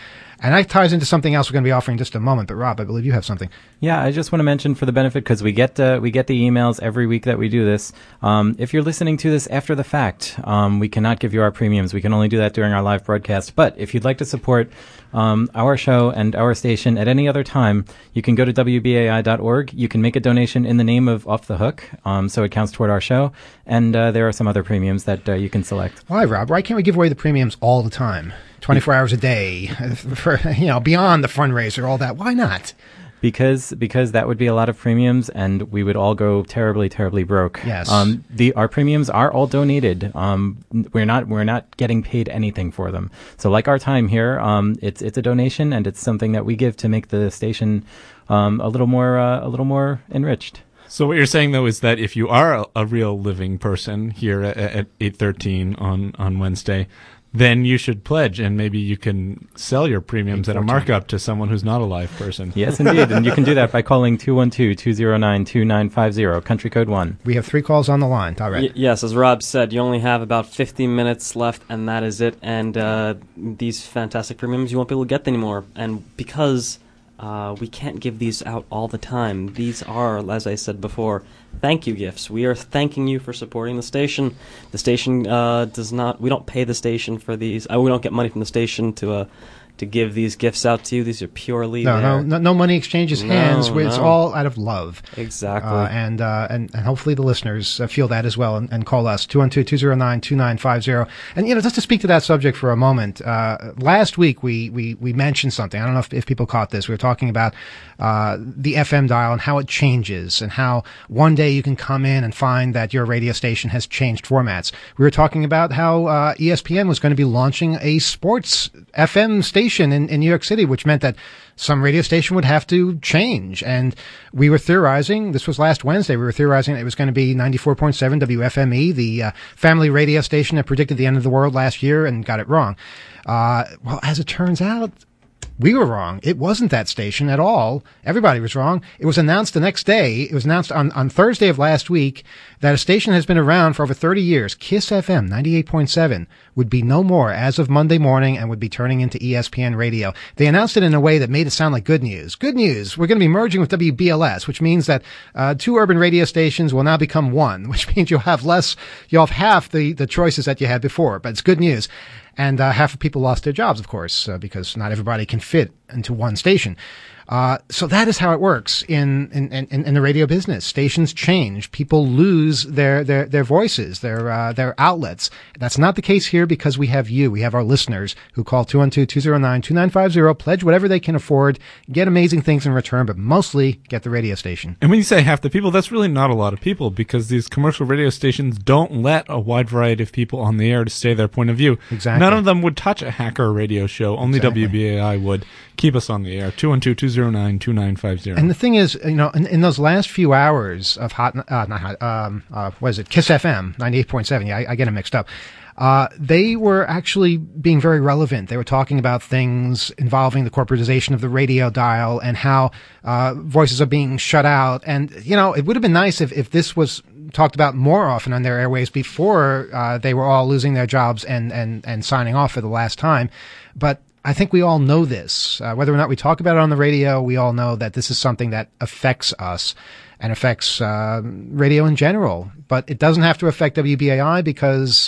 And that ties into something else we're going to be offering in just a moment. But Rob, I believe you have something. Yeah, I just want to mention for the benefit, because we get uh, we get the emails every week that we do this. Um, if you're listening to this after the fact, um, we cannot give you our premiums. We can only do that during our live broadcast. But if you'd like to support um, our show and our station at any other time, you can go to W B A I dot org. You can make a donation in the name of Off the Hook, um, so it counts toward our show. And uh, there are some other premiums that uh, you can select. Why, Rob? Why can't we give away the premiums all the time? twenty-four hours a day, for, you know, beyond the fundraiser, all that. Why not? Because because that would be a lot of premiums, and we would all go terribly, terribly broke. Yes. Um, the our premiums are all donated. Um, we're not we're not getting paid anything for them. So like our time here, um, it's it's a donation, and it's something that we give to make the station um, a little more uh, a little more enriched. So what you're saying, though, is that if you are a, a real living person here at, at eight thirteen on, on Wednesday, then you should pledge, and maybe you can sell your premiums at a markup to someone who's not a live person. Yes, indeed. And you can do that by calling two one two, two zero nine, two nine five zero, country code one. We have three calls on the line. All right. Y- yes, as Rob said, you only have about fifty minutes left, and that is it. And uh, these fantastic premiums, you won't be able to get them anymore. And because uh, we can't give these out all the time, these are, as I said before, thank you gifts. We are thanking you for supporting the station. The station uh, does not, we don't pay the station for these. Uh, we don't get money from the station to uh, to give these gifts out to you. These are purely no, there. no, no, no money exchanges No, hands. It's no. all out of love. Exactly. Uh, and, uh, and and hopefully the listeners uh, feel that as well, and, and call us two one two, two zero nine, two nine five zero. And you know, just to speak to that subject for a moment, uh, last week we, we, we mentioned something. I don't know if, if people caught this. We were talking about uh, the F M dial and how it changes, and how one day you can come in and find that your radio station has changed formats. We were talking about how uh, E S P N was going to be launching a sports F M station in, in New York City, which meant that some radio station would have to change. And we were theorizing, this was last Wednesday, we were theorizing it was going to be ninety-four point seven W F M E, the uh, family radio station that predicted the end of the world last year and got it wrong. Uh, well, as it turns out, we were wrong. It wasn't that station at all. Everybody was wrong. It was announced the next day. It was announced on, on Thursday of last week that a station has been around for over thirty years, KISS F M ninety-eight point seven, would be no more as of Monday morning and would be turning into E S P N Radio. They announced it in a way that made it sound like good news. Good news. We're going to be merging with W B L S, which means that uh, two urban radio stations will now become one, which means you'll have less, you'll have half the, the choices that you had before. But it's good news. And uh, half of people lost their jobs, of course, uh, because not everybody can fit into one station. Uh, so that is how it works in, in, in, in the radio business. Stations change. People lose their, their, their voices, their, uh, their outlets. That's not the case here because we have you. We have our listeners who call two one two, two zero nine, two nine five zero, pledge whatever they can afford, get amazing things in return, but mostly get the radio station. And when you say half the people, that's really not a lot of people, because these commercial radio stations don't let a wide variety of people on the air to say their point of view. Exactly. None of them would touch a hacker radio show. Only Exactly. W B A I would. Keep us on the air. two one two, two zero nine, two nine five zero. And the thing is, you know, in, in those last few hours of hot, uh, not hot, um, uh, what is it? KISS F M ninety-eight point seven. Yeah, I, I get them mixed up. Uh, they were actually being very relevant. They were talking about things involving the corporatization of the radio dial and how, uh, voices are being shut out. And, you know, it would have been nice if, if this was talked about more often on their airways before, uh, they were all losing their jobs and, and, and signing off for the last time. But I think we all know this. Uh, whether or not we talk about it on the radio, we all know that this is something that affects us and affects uh, radio in general. But it doesn't have to affect W B A I because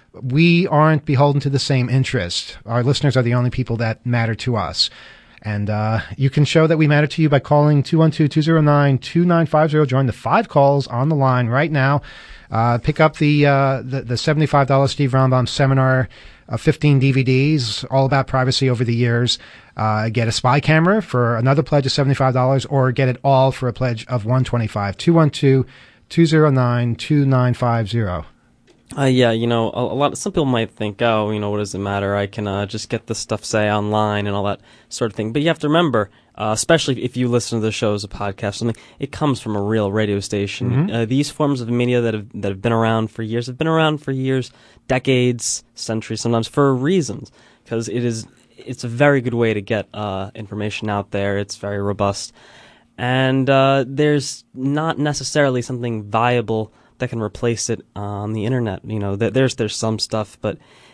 we aren't beholden to the same interest. Our listeners are the only people that matter to us. And uh, you can show that we matter to you by calling two one two, two zero nine, two nine five zero. Join the five calls on the line right now. Uh, pick up the, uh, the the seventy-five dollars Steve Rombaume seminar, uh, fifteen D V Ds, all about privacy over the years. Uh, get a spy camera for another pledge of seventy-five dollars, or get it all for a pledge of one hundred twenty-five dollars. two one two, two zero nine, two nine five zero. Uh, yeah, you know, a, a lot of, some people might think, oh, you know, what does it matter? I can uh, just get this stuff, say, online and all that sort of thing. But you have to remember, uh, especially if you listen to the show as a podcast or something, it comes from a real radio station. Mm-hmm. Uh, these forms of media that have that have been around for years have been around for years, decades, centuries, sometimes for reasons, because it is it's a very good way to get uh, information out there. It's very robust, and uh, there's not necessarily something viable that can replace it on the internet. You know, there's there's some stuff, but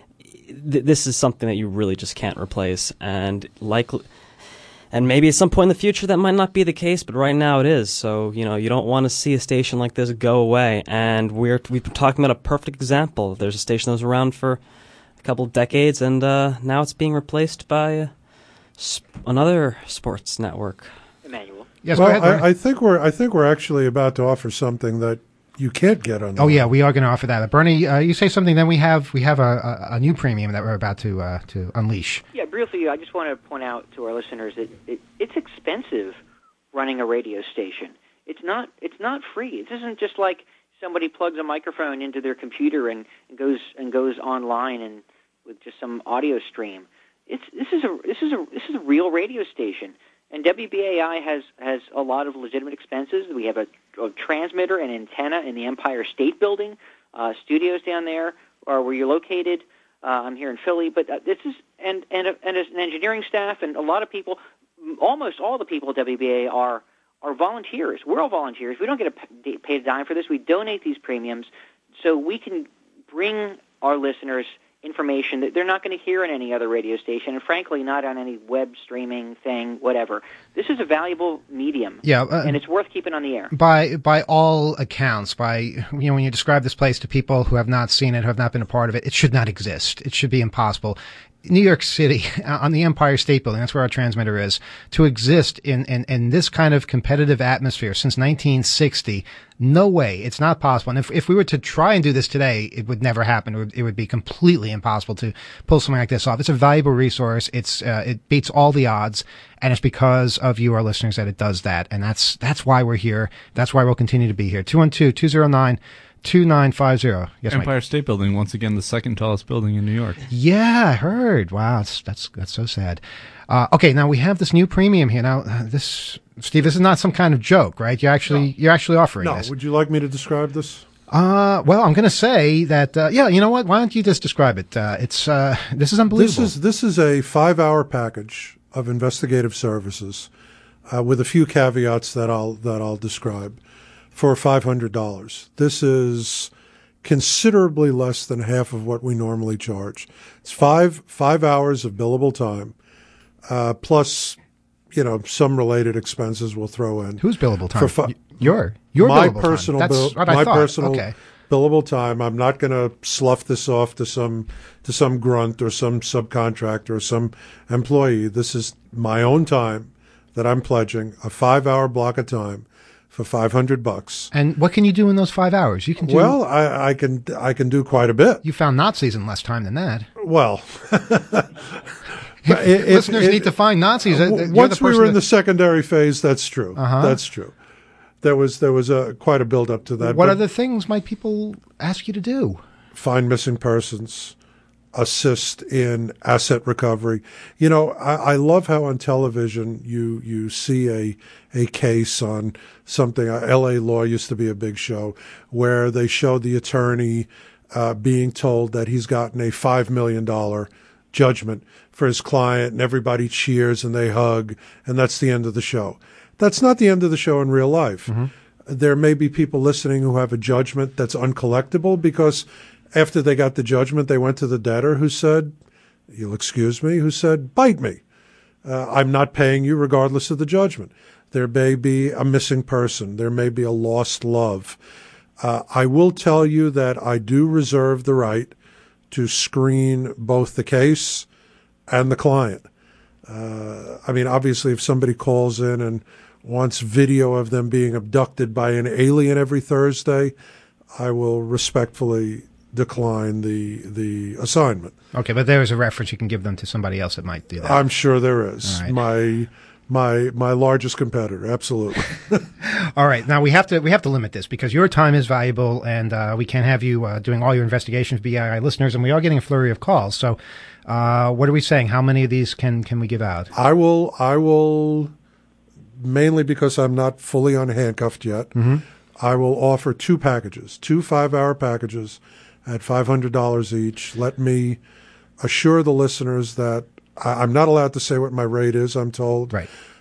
th- this is something that you really just can't replace, and likely. And maybe at some point in the future that might not be the case, but right now it is. So, you know, you don't want to see a station like this go away. And we're, we've been talking about a perfect example. There's a station that was around for a couple of decades, and uh, now it's being replaced by uh, sp- another sports network. Emmanuel. Yes, well, go ahead, Bernie. I, I think we're I think we're actually about to offer something that you can't get on. Oh yeah, we are going to offer that. But Bernie, uh, you say something. Then we have we have a, a, a new premium that we're about to uh, to unleash. Yeah, briefly, I just want to point out to our listeners that it, it's expensive running a radio station. It's not it's not free. It isn't just like somebody plugs a microphone into their computer and, and goes and goes online and with just some audio stream. It's this is a this is a this is a real radio station. And W B A I has, has a lot of legitimate expenses. We have a, a transmitter and antenna in the Empire State Building, uh, studios down there are where you're located. Uh, I'm here in Philly, but uh, this is and and and as an engineering staff and a lot of people, almost all the people at W B A are are volunteers. We're all volunteers. We don't get a, paid a dime for this. We donate these premiums so we can bring our listeners information that they're not going to hear in any other radio station, and frankly, not on any web streaming thing, whatever. This is a valuable medium, Yeah, uh, and it's worth keeping on the air. By by all accounts, by you know, when you describe this place to people who have not seen it, who have not been a part of it, it should not exist. It should be impossible. New York City, on the Empire State Building, that's where our transmitter is, to exist in, in, in this kind of competitive atmosphere since nineteen sixty, no way. It's not possible. And if, if we were to try and do this today, it would never happen. It would, it would be completely impossible to pull something like this off. It's a valuable resource. It's, uh, it beats all the odds. And it's because of you, our listeners, that it does that. And that's, that's why we're here. That's why we'll continue to be here. two one two, two zero nine, two nine five zero. Yes, Empire Mike. State Building, once again, the second tallest building in New York. Yeah, I heard. Wow, that's that's that's so sad. Uh, okay, now we have this new premium here. Now, uh, this Steve, this is not some kind of joke, right? You're actually No. you're actually offering No, this. would you like me to describe this? Uh, well, I'm going to say that. Uh, yeah, you know what? Why don't you just describe it? Uh, it's uh, this is unbelievable. This is this is a five-hour package of investigative services, uh, with a few caveats that I'll that I'll describe, for five hundred dollars. This is considerably less than half of what we normally charge. It's five five hours of billable time, uh, plus, you know, some related expenses we'll throw in. Who's billable time? For fi- your your my billable personal time. That's bill, what I my thought. personal Okay. billable time. I'm not going to slough this off to some to some grunt or some subcontractor or some employee. This is my own time that I'm pledging, a five hour block of time for five hundred bucks. And what can you do in those five hours? You can do. Well, I, I can I can do quite a bit. You found Nazis in less time than that. Well, if, Listeners if- need to find Nazis. Uh, you're Once the we person were in that- the secondary phase, that's true. Uh-huh. That's true. There was there was a quite a build up to that. What but other things might people ask you to do? find missing persons, assist in asset recovery. You know, I, I love how on television you you see a a case on something. Uh, L A Law used to be a big show where they showed the attorney uh, being told that he's gotten a five million dollar judgment for his client, and everybody cheers and they hug, and that's the end of the show. That's not the end of the show in real life. Mm-hmm. There may be people listening who have a judgment that's uncollectible because after they got the judgment, they went to the debtor who said, you'll excuse me, who said, bite me. Uh, I'm not paying you regardless of the judgment. There may be a missing person. There may be a lost love. Uh, I will tell you that I do reserve the right to screen both the case and the client. Uh, I mean, obviously, if somebody calls in and wants video of them being abducted by an alien every Thursday, I will respectfully decline the the assignment. Okay, but there is a reference you can give them to somebody else that might do that. I'm sure there is. All right. My my my largest competitor, absolutely. All right, now we have to we have to limit this because your time is valuable, and uh, we can't have you uh, doing all your investigations for B I I listeners, and we are getting a flurry of calls. So, uh, what are we saying? How many of these can can we give out? I will I will mainly because I'm not fully unhandcuffed yet. Mm-hmm. I will offer two packages, two five-hour packages at five hundred dollars each. Let me assure the listeners that I, I'm not allowed to say what my rate is, I'm told. Right.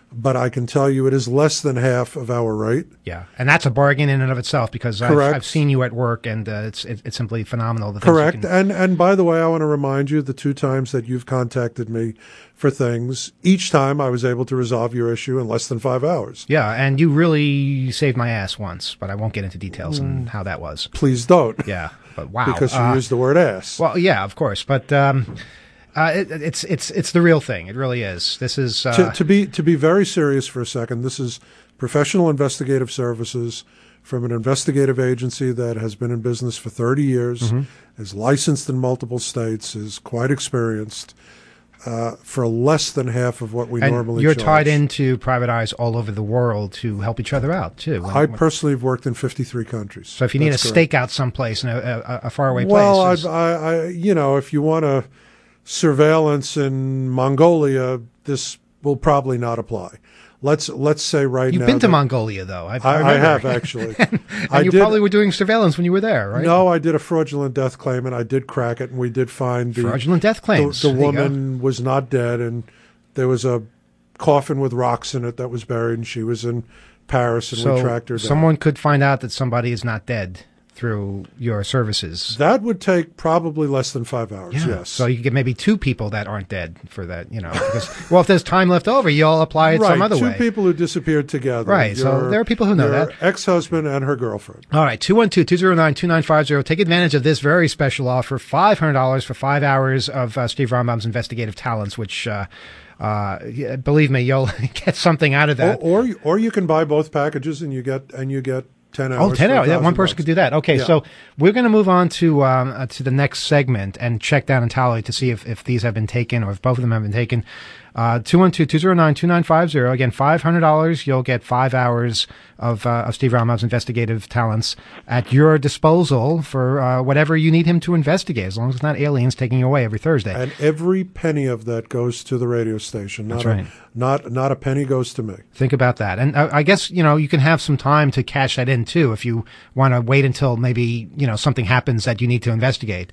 but I can tell you it is less than half of our rate. Yeah, and that's a bargain in and of itself because I've, Correct. I've seen you at work, and uh, it's it, it's simply phenomenal. The things you Correct. can- And and by the way, I want to remind you the two times that you've contacted me for things, each time I was able to resolve your issue in less than five hours. Yeah, and you really saved my ass once, but I won't get into details on how that was. Please don't. Yeah, but wow. Because you Uh, used the word ass. Well, yeah, of course, but um, uh, it, it's it's it's the real thing. It really is. This is uh, to, to be to be very serious for a second, this is professional investigative services from an investigative agency that has been in business for thirty years, Mhm. is licensed in multiple states, is quite experienced, uh, for less than half of what we and normally you're charge. tied into private eyes all over the world to help each other out too. When- I when- personally have worked in fifty-three countries. so if you need That's a correct. stakeout someplace in a, a, a faraway Well, place, I, I, I, you know, if you want a surveillance in Mongolia, this will probably not apply. Let's let's say right you've now. been to that- Mongolia though. I, I, I remember. have actually. and I you did, probably were doing surveillance when you were there, right? No, I did a fraudulent death claim, and I did crack it, and we did find the Fraudulent death claims. The, the There you go. woman was not dead, and there was a coffin with rocks in it that was buried, and she was in Paris, and so we tracked her down. someone could find out that somebody is not dead through your services. That would take probably less than five hours. Yeah. Yes. So you could get maybe two people that aren't dead for that, you know. Because, well, if there's time left over, you'll apply it right, some other two way. people who disappeared together. Right, so Your- there are people who know your that. ex-husband and her girlfriend. All right, two one two, two zero nine, two nine five zero. Take advantage of this very special offer, five hundred dollars for five hours of uh, Steve Rombaum's investigative talents, which, uh, uh, yeah, believe me, you'll get something out of that. Or, or or you can buy both packages and you get and you get ten hours. Oh, ten for hours. Yeah, one one thousand person bucks. could do that. Okay, Yeah. so we're going to move on to um, uh, to the next segment and check down and tally to see if, if these have been taken or if both of them have been taken. Uh, two one two, two zero nine, two nine five zero. Again, five hundred dollars. You'll get five hours of, uh, of Steve Rombaum's investigative talents at your disposal for uh, whatever you need him to investigate, as long as it's not aliens taking you away every Thursday. And every penny of that goes to the radio station. Not That's a, right. Not not a penny goes to me. Think about that. And uh, I guess, you know, you can have some time to cash that in too if you want to wait until maybe, you know, something happens that you need to investigate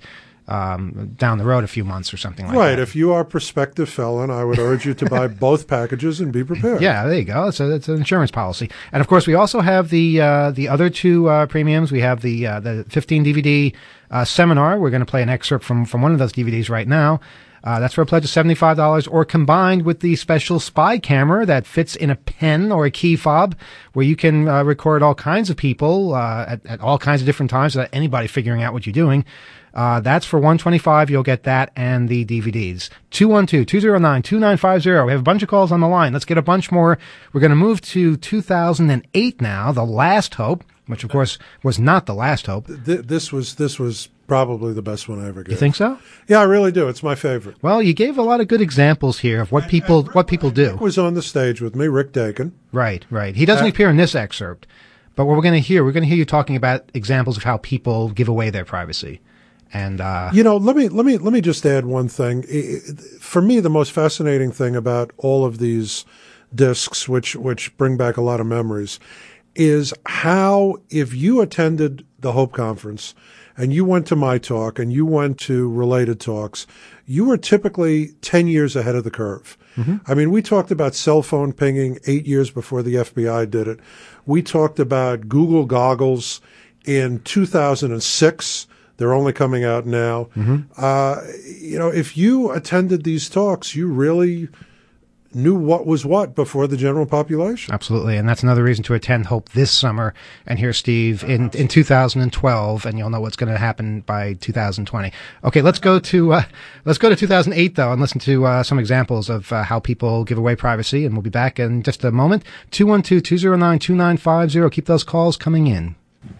um, down the road a few months or something like Right. that. If you are a prospective felon, I would urge you to buy both packages and be prepared. Yeah, there you go. It's, a, it's an insurance policy. And of course, we also have the uh, the other two uh, premiums. We have the uh, the fifteen D V D uh, seminar. We're going to play an excerpt from, from one of those D V Ds right now. Uh, that's for a pledge of seventy-five dollars, or combined with the special spy camera that fits in a pen or a key fob, where you can uh, record all kinds of people uh, at, at all kinds of different times without anybody figuring out what you're doing. Uh, that's for one hundred twenty-five dollars. You'll get that and the D V Ds. two one two, two zero nine, two nine five zero. We have a bunch of calls on the line. Let's get a bunch more. We're going to move to two thousand eight now, The Last Hope, which of course was not The Last Hope. Th- this was this was probably the best one I ever gave. You think so? Yeah, I really do. It's my favorite. Well, you gave a lot of good examples here of what people what people do. Rick was on the stage with me, Rick Dakin. Right, right. He doesn't Uh, appear in this excerpt, but what we're going to hear, we're going to hear you talking about examples of how people give away their privacy. And uh, You know, let me let me let me just add one thing. I- I- For me, the most fascinating thing about all of these discs, which which bring back a lot of memories, is how if you attended the Hope Conference and you went to my talk and you went to related talks, you were typically ten years ahead of the curve. I mean, we talked about cell phone pinging eight years before the F B I did it. We talked about Google goggles in two thousand six. They're only coming out now. Uh, you know, if you attended these talks, you really knew what was what before the general population. absolutely, and that's another reason to attend Hope this summer and hear Steve in, in two thousand twelve, and you'll know what's going to happen by two thousand twenty. Okay, let's go to uh, let's go to two thousand eight though, and listen to uh, some examples of uh, how people give away privacy. And we'll be back in just a moment. two one two, two zero nine, two nine five zero. Keep those calls coming in.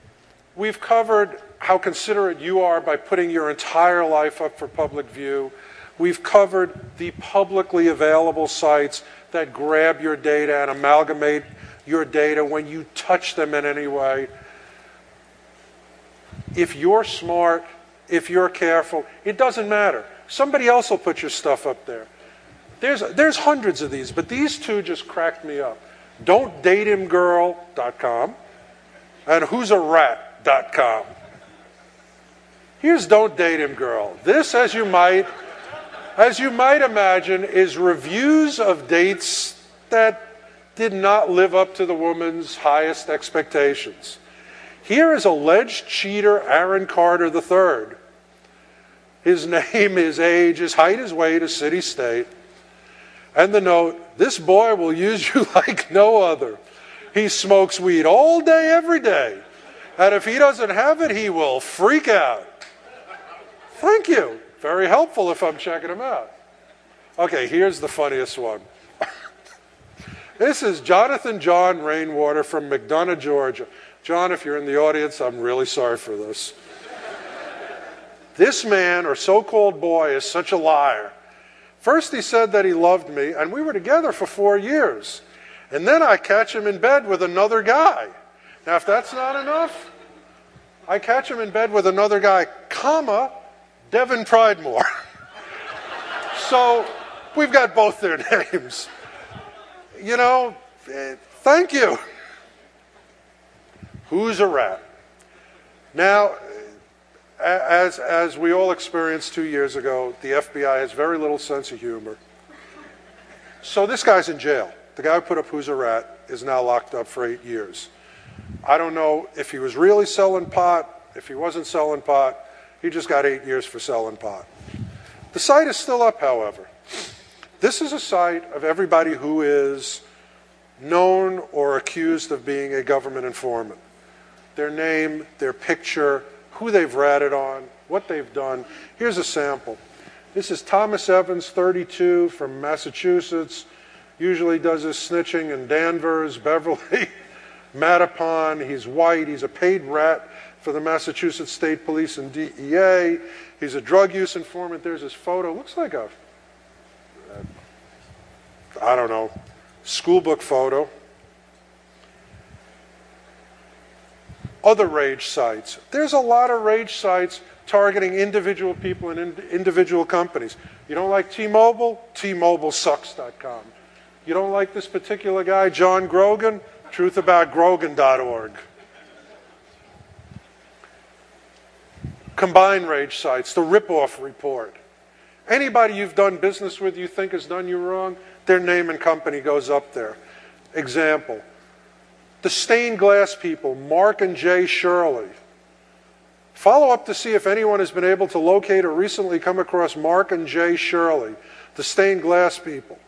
We've covered how considerate you are by putting your entire life up for public view. We've covered the publicly available sites that grab your data and amalgamate your data when you touch them in any way. If you're smart, if you're careful, it doesn't matter. Somebody else will put your stuff up there. There's, there's hundreds of these, but these two just cracked me up. don't date him girl dot com and who's a rat dot com. Here's Don't Date Him Girl. This, as you might, as you might imagine, is reviews of dates that did not live up to the woman's highest expectations. Here is alleged cheater Aaron Carter the third. His name, his age, his height, his weight, his city, state. And the note, this boy will use you like no other. He smokes weed all day, every day. And if he doesn't have it, he will freak out. Thank you. Very helpful if I'm checking him out. Okay, here's the funniest one. This is Jonathan John Rainwater from McDonough, Georgia. John, if you're in the audience, I'm really sorry for this. This man, or so-called boy, is such a liar. First he said that he loved me, and we were together for four years. And then I catch him in bed with another guy. Now, if that's not enough, I catch him in bed with another guy, comma, Devin Pridemore. So we've got both their names. You know, eh, thank you. Who's a rat? Now, as, as we all experienced two years ago, the F B I has very little sense of humor. So this guy's in jail. The guy who put up Who's a Rat is now locked up for eight years. I don't know if he was really selling pot, if he wasn't selling pot. He just got eight years for selling pot. The site is still up, however. This is a site of everybody who is known or accused of being a government informant. Their name, their picture, who they've ratted on, what they've done. Here's a sample. This is Thomas Evans, thirty-two, from Massachusetts. Usually does his snitching in Danvers, Beverly, Mattapan. He's white. He's a paid rat for the Massachusetts State Police and D E A. He's a drug use informant. There's his photo. Looks like a, a I don't know, school book photo. Other rage sites. There's a lot of rage sites targeting individual people and in, individual companies. You don't like T-Mobile? T Mobile Sucks dot com. You don't like this particular guy, John Grogan? truth about grogan dot org. Combined rage sites, the Ripoff Report. Anybody you've done business with you think has done you wrong, their name and company goes up there. Example, the stained glass people, Mark and Jay Shirley. Follow up to see if anyone has been able to locate or recently come across Mark and Jay Shirley, the stained glass people.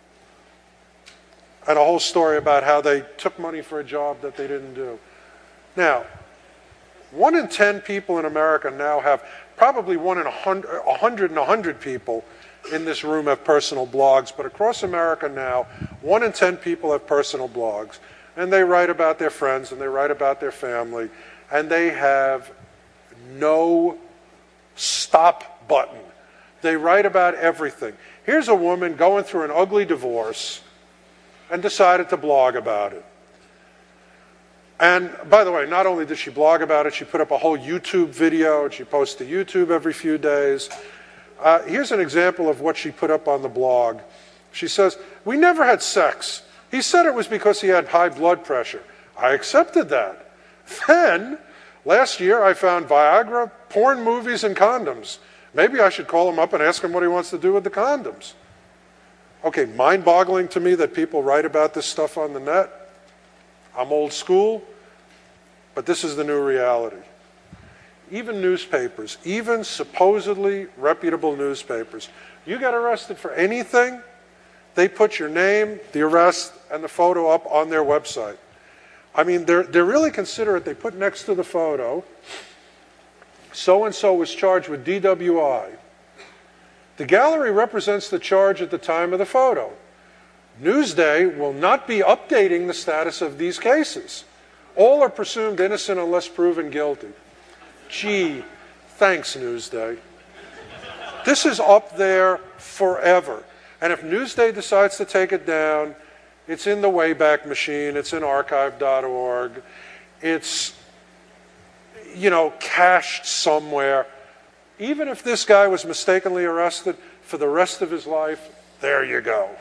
And a whole story about how they took money for a job that they didn't do. Now, one in ten people in America now have, probably one in a hundred, a hundred and a hundred people in this room have personal blogs, but across America now, one in ten people have personal blogs. And they write about their friends, and they write about their family, and they have no stop button. They write about everything. Here's a woman going through an ugly divorce and decided to blog about it. And by the way, not only did she blog about it, she put up a whole YouTube video, and she posts to YouTube every few days. Uh, here's an example of what she put up on the blog. She says, "We never had sex. He said it was because he had high blood pressure. I accepted that. Then, last year I found Viagra, porn movies, and condoms. Maybe I should call him up and ask him what he wants to do with the condoms." Okay, mind-boggling to me that people write about this stuff on the net. I'm old school, but this is the new reality. Even newspapers, even supposedly reputable newspapers, you get arrested for anything, they put your name, the arrest, and the photo up on their website. I mean, they're, they're really considerate. They put next to the photo, so-and-so was charged with D W I. The gallery represents the charge at the time of the photo. Newsday will not be updating the status of these cases. All are presumed innocent unless proven guilty. Gee, thanks, Newsday. This is up there forever. And if Newsday decides to take it down, it's in the Wayback Machine, it's in archive dot org, it's, you know, cached somewhere. Even if this guy was mistakenly arrested for the rest of his life, there you go.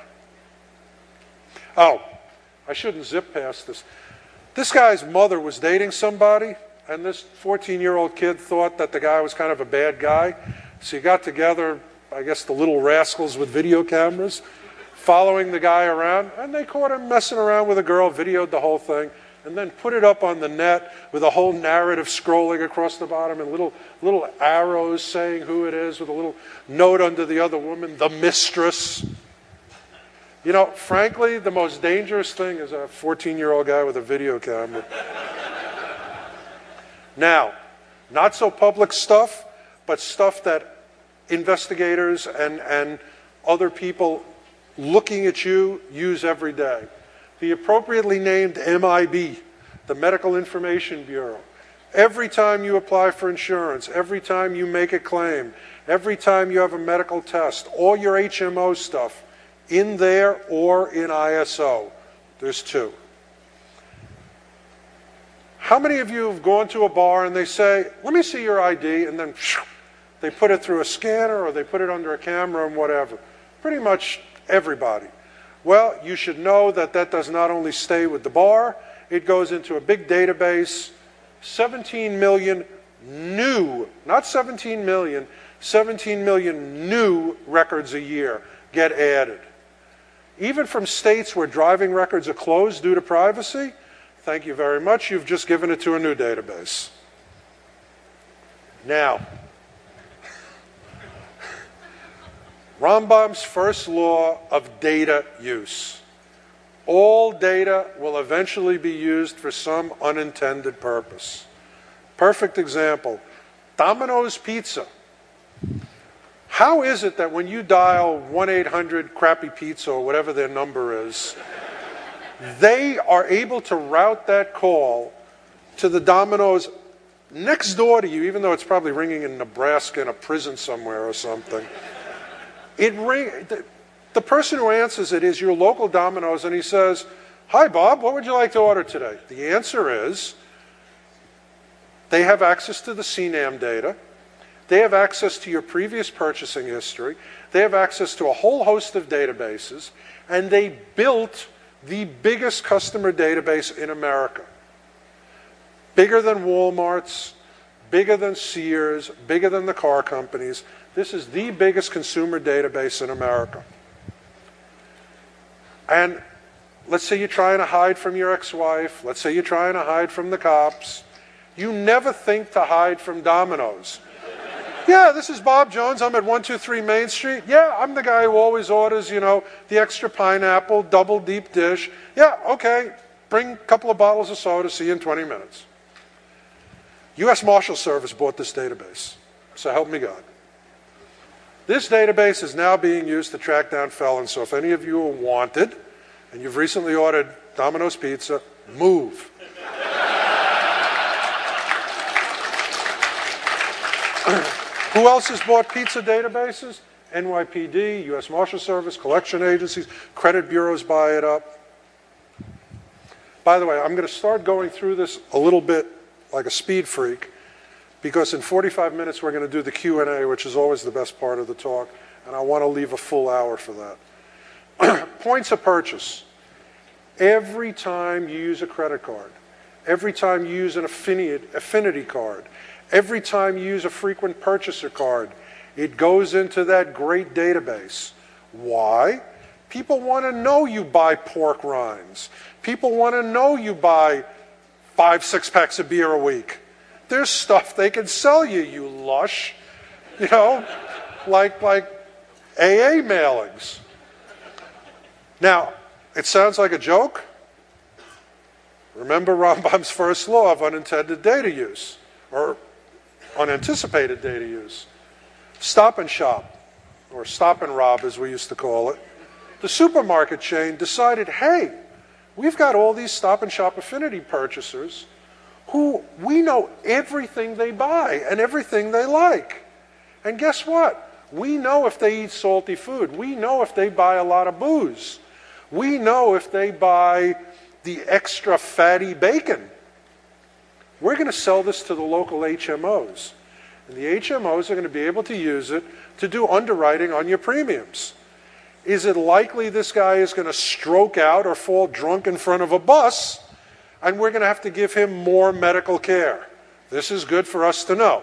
Oh, I shouldn't zip past this. This guy's mother was dating somebody, and this fourteen-year-old kid thought that the guy was kind of a bad guy. So he got together, I guess the little rascals with video cameras, following the guy around, and they caught him messing around with a girl, videoed the whole thing, and then put it up on the net with a whole narrative scrolling across the bottom and little little arrows saying who it is with a little note under the other woman, the mistress. You know, frankly, the most dangerous thing is a fourteen-year-old guy with a video camera. Now, not so public stuff, but stuff that investigators and, and other people looking at you use every day. The appropriately named M I B, the Medical Information Bureau. Every time you apply for insurance, every time you make a claim, every time you have a medical test, all your H M O stuff, in there or in I S O. There's two. How many of you have gone to a bar and they say, let me see your I D, and then they put it through a scanner or they put it under a camera and whatever? Pretty much everybody. Well, you should know that that does not only stay with the bar, it goes into a big database. seventeen million new, not seventeen million, seventeen million new records a year get added. Even from states where driving records are closed due to privacy, thank you very much, you've just given it to a new database. Now, Rambam's first law of data use. All data will eventually be used for some unintended purpose. Perfect example, Domino's Pizza. How is it that when you dial one eight hundred crappy pizza or whatever their number is, they are able to route that call to the Domino's next door to you, even though it's probably ringing in Nebraska in a prison somewhere or something? It ring, the, the person who answers it is your local Domino's, and he says, hi, Bob, what would you like to order today? The answer is they have access to the C NAM data. They have access to your previous purchasing history. They have access to a whole host of databases, and they built the biggest customer database in America. Bigger than Walmart's, bigger than Sears, bigger than the car companies. This is the biggest consumer database in America. And let's say you're trying to hide from your ex-wife. Let's say you're trying to hide from the cops. You never think to hide from Domino's. Yeah, this is Bob Jones. I'm at one two three Main Street. Yeah, I'm the guy who always orders, you know, the extra pineapple, double deep dish. Yeah, okay. Bring a couple of bottles of soda. See you in twenty minutes. U S Marshal Service bought this database. So help me God. This database is now being used to track down felons. So if any of you are wanted and you've recently ordered Domino's Pizza, move. Who else has bought pizza databases? N Y P D, U S Marshal Service, collection agencies, credit bureaus buy it up. By the way, I'm going to start going through this a little bit like a speed freak, because in forty-five minutes we're going to do the Q and A, which is always the best part of the talk, and I want to leave a full hour for that. Points of purchase. Every time you use a credit card, every time you use an affinity, affinity card, every time you use a frequent purchaser card, it goes into that great database. Why? People want to know you buy pork rinds. People want to know you buy five, six packs of beer a week. There's stuff they can sell you, you lush. You know, like, like A A mailings. Now, it sounds like a joke. Remember Rambam's first law of unintended data use, or unanticipated data use. Stop and Shop, or Stop and Rob as we used to call it. The supermarket chain decided, hey, we've got all these Stop and Shop affinity purchasers who we know everything they buy and everything they like. And guess what? We know if they eat salty food. We know if they buy a lot of booze. We know if they buy the extra fatty bacon. We're going to sell this to the local H M Os. And the H M Os are going to be able to use it to do underwriting on your premiums. Is it likely this guy is going to stroke out or fall drunk in front of a bus, and we're going to have to give him more medical care? This is good for us to know.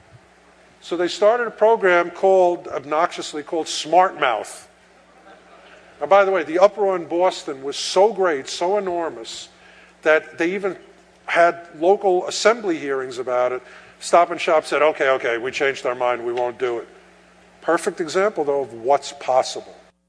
So they started a program called, obnoxiously called Smart Mouth. And by the way, the uproar in Boston was so great, so enormous, that they even had local assembly hearings about it. Stop and Shop said, okay, okay, we changed our mind, we won't do it. Perfect example, though, of what's possible.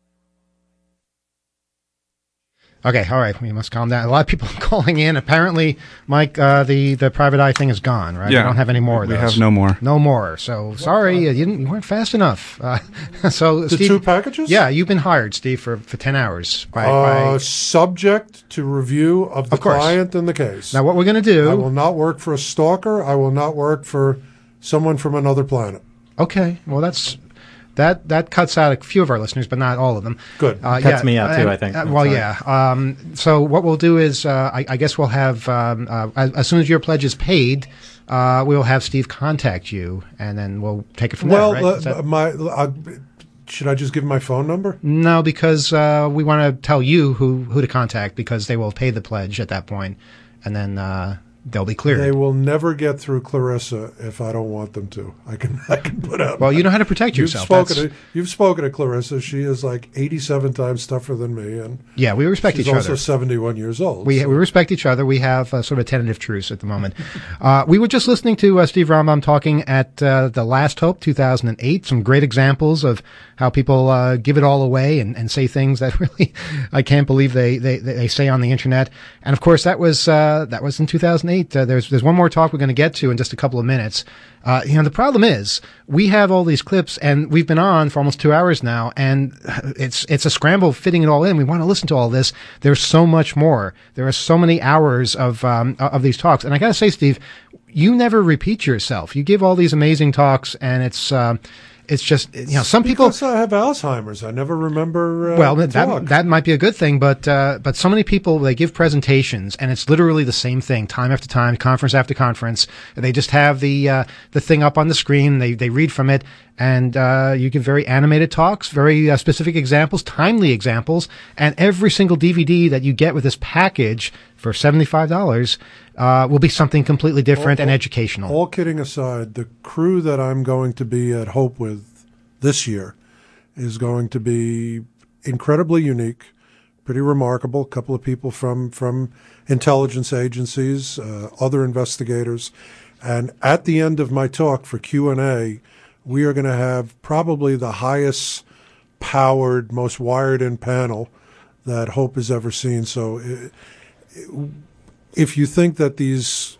Okay, all right, we must calm down. A lot of people calling in. Apparently, Mike, uh, the, the private eye thing is gone, right? Yeah. We don't have any more of We those. have no more. No more. So, sorry, you, didn't, you weren't fast enough. Uh, so, The Steve, two packages? Yeah, you've been hired, Steve, for, for ten hours. By, Uh, by, subject to review of the Of course. client and the case. now, what we're going to do... I will not work for a stalker. I will not work for someone from another planet. Okay, well, that's... That that cuts out a few of our listeners, but not all of them. Good. Uh, Cuts me out, too, and- I think. uh, I'm well, sorry. yeah. Um, so what we'll do is, uh, I, I guess we'll have, um, uh, as, as soon as your pledge is paid, uh, we'll have Steve contact you, and then we'll take it from Well, there, right? Is uh, that- my uh, should I just give my phone number? no, because uh, we want to tell you who, who to contact, because they will pay the pledge at that point, and then uh, they'll be cleared. They will never get through Clarissa if I don't want them to. I can I can put out. Well, you know how to protect You've yourself. spoken That's- to you've spoken to Clarissa. She is like eighty-seven times tougher than me, and Yeah, we respect she's each also other. seventy-one years old. We, so- we respect each other. We have uh, sort of a tentative truce at the moment. uh, we were just listening to uh, Steve Rambam talking at uh, The Last Hope two thousand eight. Some great examples of how people uh, give it all away and, and say things that really I can't believe they, they, they say on the internet. And of course, that was uh, that was in two thousand eight. Uh, there's there's one more talk we're going to get to in just a couple of minutes. Uh, you know, the problem is we have all these clips, and we've been on for almost two hours now, and it's it's a scramble fitting it all in. We want to listen to all this. There's so much more. There are so many hours of um, of these talks, and I got to say, Steve, you never repeat yourself. You give all these amazing talks, and it's uh, it's just you know some people. Because I have Alzheimer's, I never remember. Uh, Well, the that talk. that might be a good thing, but uh, but so many people, they give presentations, and it's literally the same thing, time after time, conference after conference. They just have the uh, the thing up on the screen. They they read from it, and uh, you give very animated talks, very uh, specific examples, timely examples, and every single D V D that you get with this package for seventy-five dollars uh, will be something completely different All- and all- educational. All kidding aside, the crew that I'm going to be at Hope with this year is going to be incredibly unique, pretty remarkable. A couple of people from, from intelligence agencies, uh, other investigators. And at the end of my talk for Q and A, we are going to have probably the highest powered, most wired in panel that Hope has ever seen. So it, it, if you think that these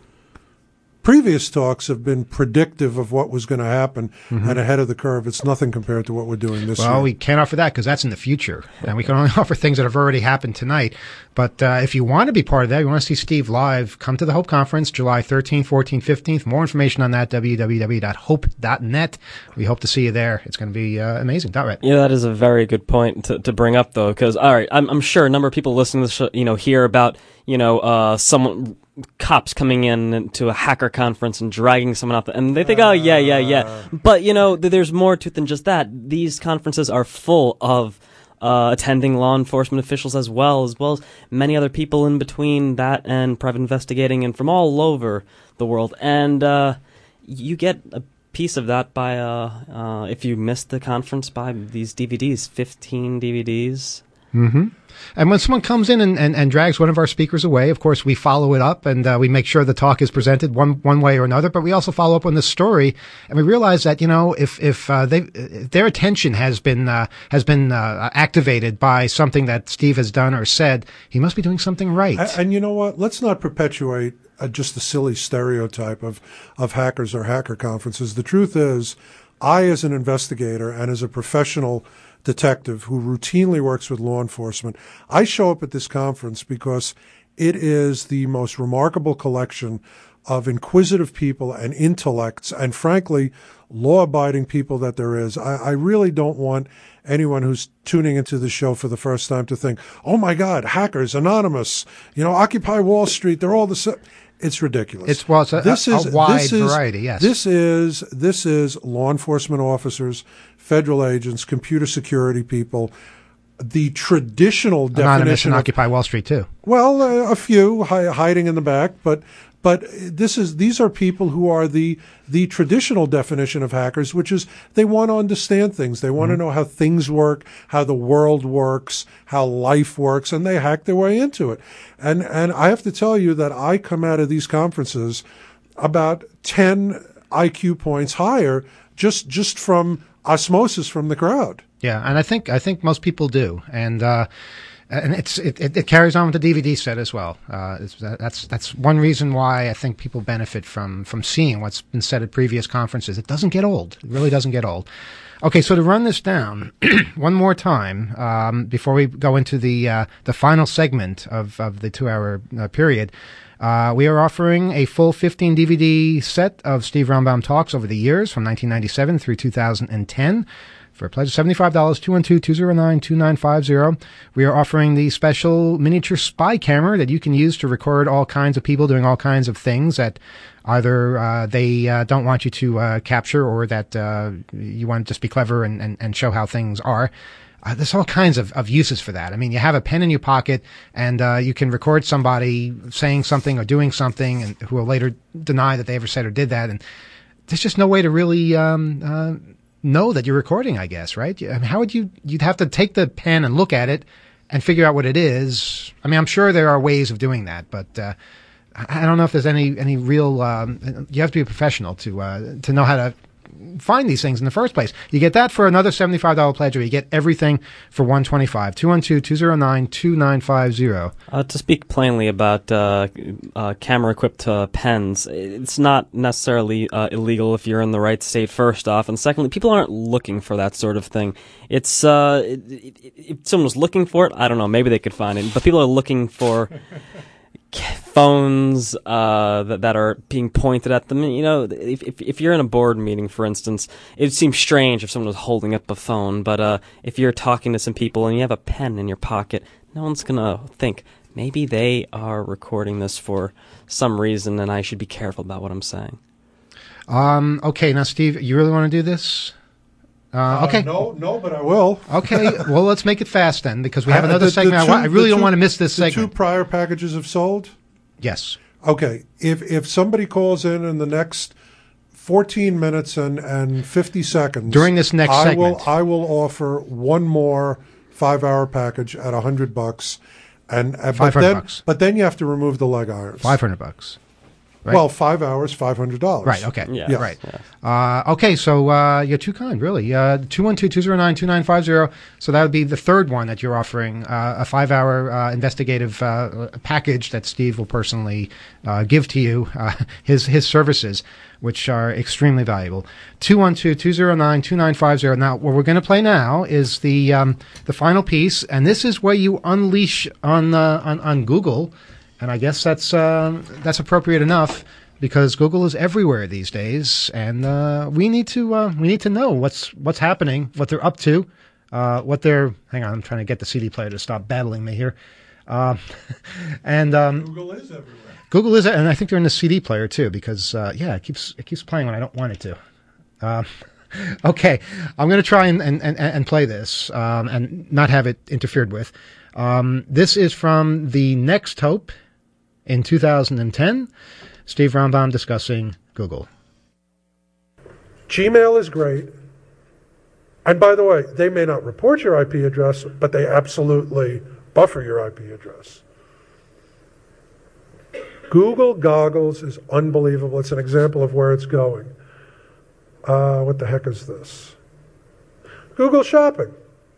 previous talks have been predictive of what was going to happen Mhm. and ahead of the curve, it's nothing compared to what we're doing this Well, year. we can't offer that because that's in the future, and we can only offer things that have already happened tonight. But uh, if you want to be part of that, you want to see Steve live, come to the Hope Conference, July thirteenth, fourteenth, fifteenth. More information on that, w w w dot hope dot net. We hope to see you there. It's going to be uh, amazing. Dot right. Yeah, that is a very good point to, to bring up, though, because all right, I'm, I'm sure a number of people listening to the show, you know, hear about you know uh, someone cops coming in to a hacker conference and dragging someone out, the, and they think, oh yeah, yeah, yeah. But you know, th- there's more to it than just that. These conferences are full of uh, attending law enforcement officials as well, as well as many other people in between that and private investigating, and from all over the world. And uh, you get a piece of that by uh, uh, if you missed the conference, by these D V Ds, fifteen D V Ds. Mm-hmm. And when someone comes in and, and, and drags one of our speakers away, of course, we follow it up and uh, we make sure the talk is presented one one way or another. But we also follow up on the story, and we realize that you know if if uh, they if their attention has been uh, has been uh, activated by something that Steve has done or said, he must be doing something right. And, and you know what? Let's not perpetuate uh, just a silly stereotype of, of hackers or hacker conferences. The truth is, I, as an investigator and as a professional detective who routinely works with law enforcement, I show up at this conference because it is the most remarkable collection of inquisitive people and intellects and, frankly, law-abiding people that there is. I, I really don't want anyone who's tuning into the show for the first time to think, oh, my God, hackers, Anonymous, you know, Occupy Wall Street, they're all the same. It's ridiculous. It's well, it's a, this a, is, a wide this is, variety. Yes, This is this is law enforcement officers, federal agents, computer security people. The traditional Anonymous definition and of, Occupy Wall Street too. well, uh, a few hi- hiding in the back, but But this is these are people who are the the traditional definition of hackers, which is they want to understand things. They want Mm-hmm. to know how things work, how the world works, how life works, and they hack their way into it. And and I have to tell you that I come out of these conferences about ten I Q points higher just just from osmosis from the crowd. Yeah, and I think I think most people do, and uh, and it's it, it, it carries on with the D V D set as well. Uh, it's, that's that's one reason why I think people benefit from from seeing what's been said at previous conferences. It doesn't get old. It really doesn't get old. Okay, so to run this down one more time um, before we go into the uh, the final segment of of the two hour uh, period. Uh, we are offering a full fifteen D V D set of Steve Rombaume talks over the years from nineteen ninety-seven through two thousand ten. For a pledge of seventy-five dollars, two one two, two zero nine, two nine five zero. We are offering the special miniature spy camera that you can use to record all kinds of people doing all kinds of things that either uh, they uh, don't want you to uh, capture or that uh, you want to just be clever and, and, and show how things are. Uh, there's all kinds of, of uses for that. I mean, you have a pen in your pocket and uh, you can record somebody saying something or doing something and who will later deny that they ever said or did that. And there's just no way to really um, uh, know that you're recording, I guess, right? I mean, how would you, you'd have to take the pen and look at it and figure out what it is. I mean, I'm sure there are ways of doing that, but uh, I don't know if there's any, any real, um, you have to be a professional to, uh, to know how to find these things in the first place. You get that for another seventy-five dollars pledge, or you get everything for one hundred twenty-five dollars. two one two, two zero nine, two nine five zero. Uh, to speak plainly about uh, uh, camera-equipped uh, pens, it's not necessarily uh, illegal if you're in the right state, first off. And secondly, people aren't looking for that sort of thing. It's uh, it, it, if someone was looking for it, I don't know, maybe they could find it. But people are looking for phones uh, that, that are being pointed at them. You know, if, if if you're in a board meeting, for instance, it seems strange if someone was holding up a phone. But uh, if you're talking to some people and you have a pen in your pocket, no one's going to think, maybe they are recording this for some reason and I should be careful about what I'm saying. Um, okay, now, Steve, you really want to do this? Uh, okay. Uh, no, no, but I will. Okay, well, let's make it fast then, because we have Uh, another the- the segment. I, two- wa- I really the don't two- want to miss this the segment. two prior packages have sold? Yes. Okay. If if somebody calls in in the next fourteen minutes and, and fifty seconds During this next I segment. will I will offer one more five hour package at a hundred bucks, and uh, but five hundred then bucks. but then you have to remove the leg irons. Five hundred bucks. Right? Well, five hours, five hundred dollars. Right. Okay. Yeah. Yeah. Right. Uh, okay. So uh, you're too kind, really. Uh, two one two two zero nine two nine five zero. So that would be the third one that you're offering, uh, a five-hour uh, investigative uh, package that Steve will personally uh, give to you, uh, his his services, which are extremely valuable. two one two two zero nine two nine five zero. Now, what we're going to play now is the um, the final piece, and this is where you unleash on uh, on on Google. And I guess that's uh, that's appropriate enough because Google is everywhere these days, and uh, we need to uh, we need to know what's what's happening, what they're up to, uh, what they're. Hang on, I'm trying to get the C D player to stop battling me here. Uh, and um, Google is everywhere. Google is, and I think they're in the C D player too, because uh, yeah, it keeps it keeps playing when I don't want it to. Uh, okay, I'm going to try and, and, and, and play this um, and not have it interfered with. Um, this is from the Next Hope in two thousand ten. Steve Rombaume discussing Google. Gmail is great. And by the way, they may not report your I P address, but they absolutely buffer your I P address. Google Goggles is unbelievable. It's an example of where it's going. Uh, what the heck is this? Google Shopping.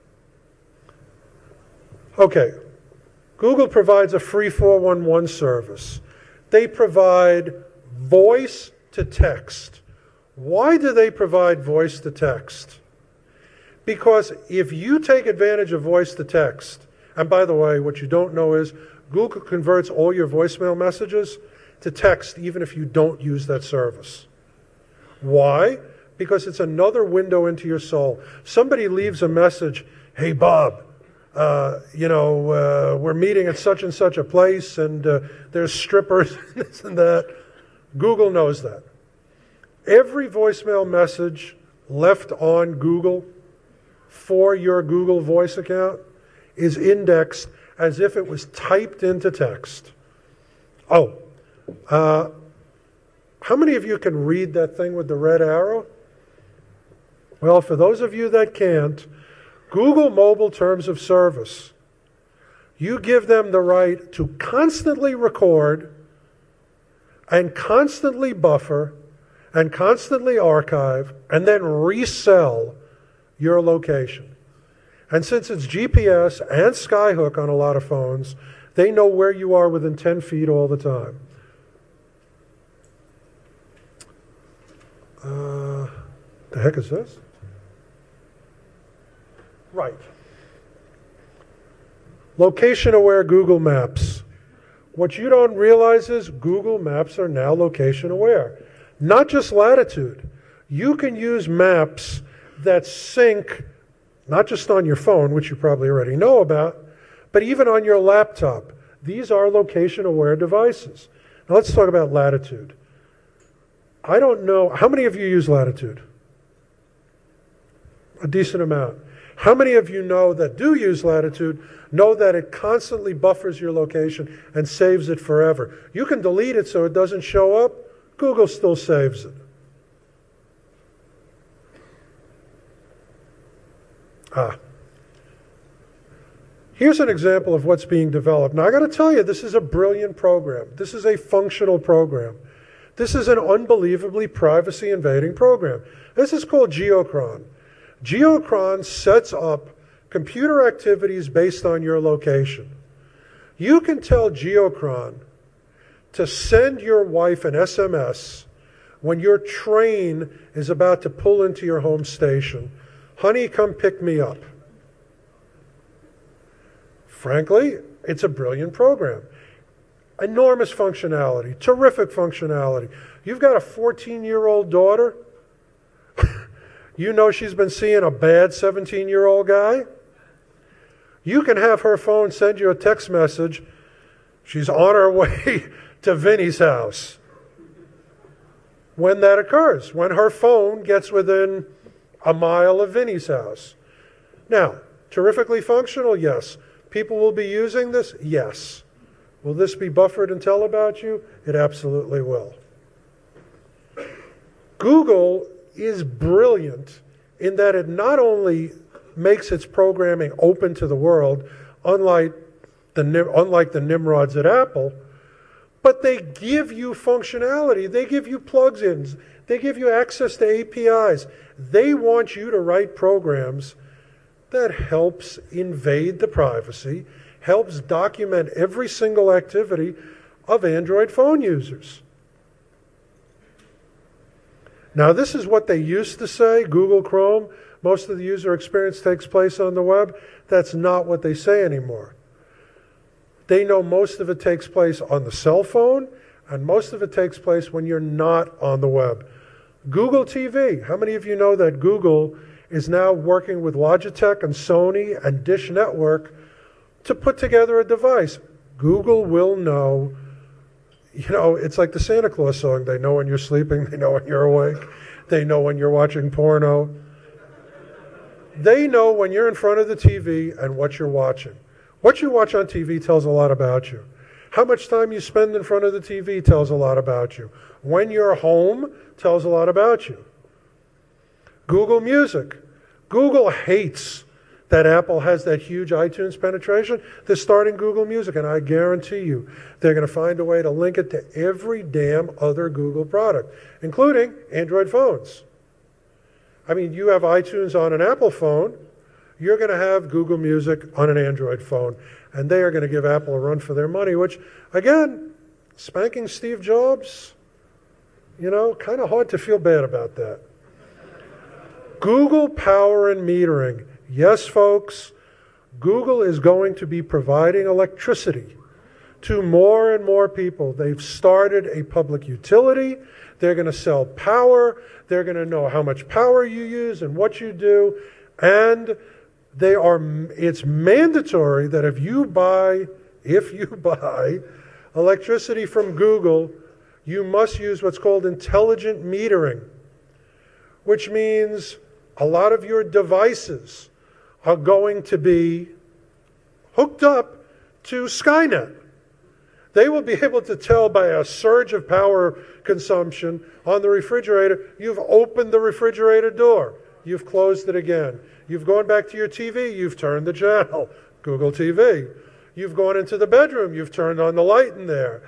Okay. Google provides a free four one one service. They provide voice to text. Why do they provide voice to text? Because if you take advantage of voice to text, and by the way, what you don't know is Google converts all your voicemail messages to text even if you don't use that service. Why? Because it's another window into your soul. Somebody leaves a message, hey, Bob, uh, you know, uh, we're meeting at such and such a place, and uh, there's strippers, this and that. Google knows that. Every voicemail message left on Google for your Google Voice account is indexed as if it was typed into text. Oh, Uh, how many of you can read that thing with the red arrow? Well, for those of you that can't, Google Mobile Terms of Service. You give them the right to constantly record and constantly buffer and constantly archive and then resell your location. And since it's G P S and Skyhook on a lot of phones, they know where you are within ten feet all the time. Uh, the heck is this? Right. Location-aware Google Maps. What you don't realize is Google Maps are now location-aware. Not just latitude. You can use maps that sync, not just on your phone, which you probably already know about, but even on your laptop. These are location-aware devices. Now let's talk about latitude. I don't know, how many of you use latitude? A decent amount. How many of you know that do use latitude, know that it constantly buffers your location and saves it forever? You can delete it so it doesn't show up. Google still saves it. Ah. Here's an example of what's being developed. Now, I got to tell you, this is a brilliant program. This is a functional program. This is an unbelievably privacy-invading program. This is called Geochron. Geochron sets up computer activities based on your location. You can tell Geochron to send your wife an S M S when your train is about to pull into your home station. Honey, come pick me up. Frankly, it's a brilliant program. Enormous functionality, terrific functionality. You've got a fourteen-year-old daughter. You know she's been seeing a bad seventeen-year-old guy. You can have her phone send you a text message. She's on her way to Vinny's house. When that occurs, when her phone gets within a mile of Vinny's house. Now, terrifically functional, yes. People will be using this, yes. Will this be buffered and tell about you? It absolutely will. Google is brilliant in that it not only makes its programming open to the world, unlike the, unlike the Nimrods at Apple, but they give you functionality. They give you plugins. They give you access to A P Is. They want you to write programs that helps invade the privacy, helps document every single activity of Android phone users. Now, this is what they used to say, Google Chrome. Most of the user experience takes place on the web. That's not what they say anymore. They know most of it takes place on the cell phone, and most of it takes place when you're not on the web. Google T V. How many of you know that Google is now working with Logitech and Sony and Dish Network to put together a device? Google will know. You know, it's like the Santa Claus song. They know when you're sleeping. They know when you're awake. They know when you're watching porno. They know when you're in front of the T V and what you're watching. What you watch on T V tells a lot about you. How much time you spend in front of the T V tells a lot about you. When you're home tells a lot about you. Google Music. Google hates that Apple has that huge iTunes penetration. They're starting Google Music, and I guarantee you they're going to find a way to link it to every damn other Google product, including Android phones. I mean, you have iTunes on an Apple phone, you're going to have Google Music on an Android phone, and they are going to give Apple a run for their money, which, again, spanking Steve Jobs, you know, kind of hard to feel bad about that. Google Power and Metering. Yes, folks, Google is going to be providing electricity to more and more people. They've started a public utility. They're going to sell power. They're going to know how much power you use and what you do. And they are. It's mandatory that if you buy, if you buy electricity from Google, you must use what's called intelligent metering, which means a lot of your devices are going to be hooked up to Skynet. They will be able to tell by a surge of power consumption on the refrigerator, you've opened the refrigerator door. You've closed it again. You've gone back to your T V. You've turned the channel. Google T V. You've gone into the bedroom. You've turned on the light in there.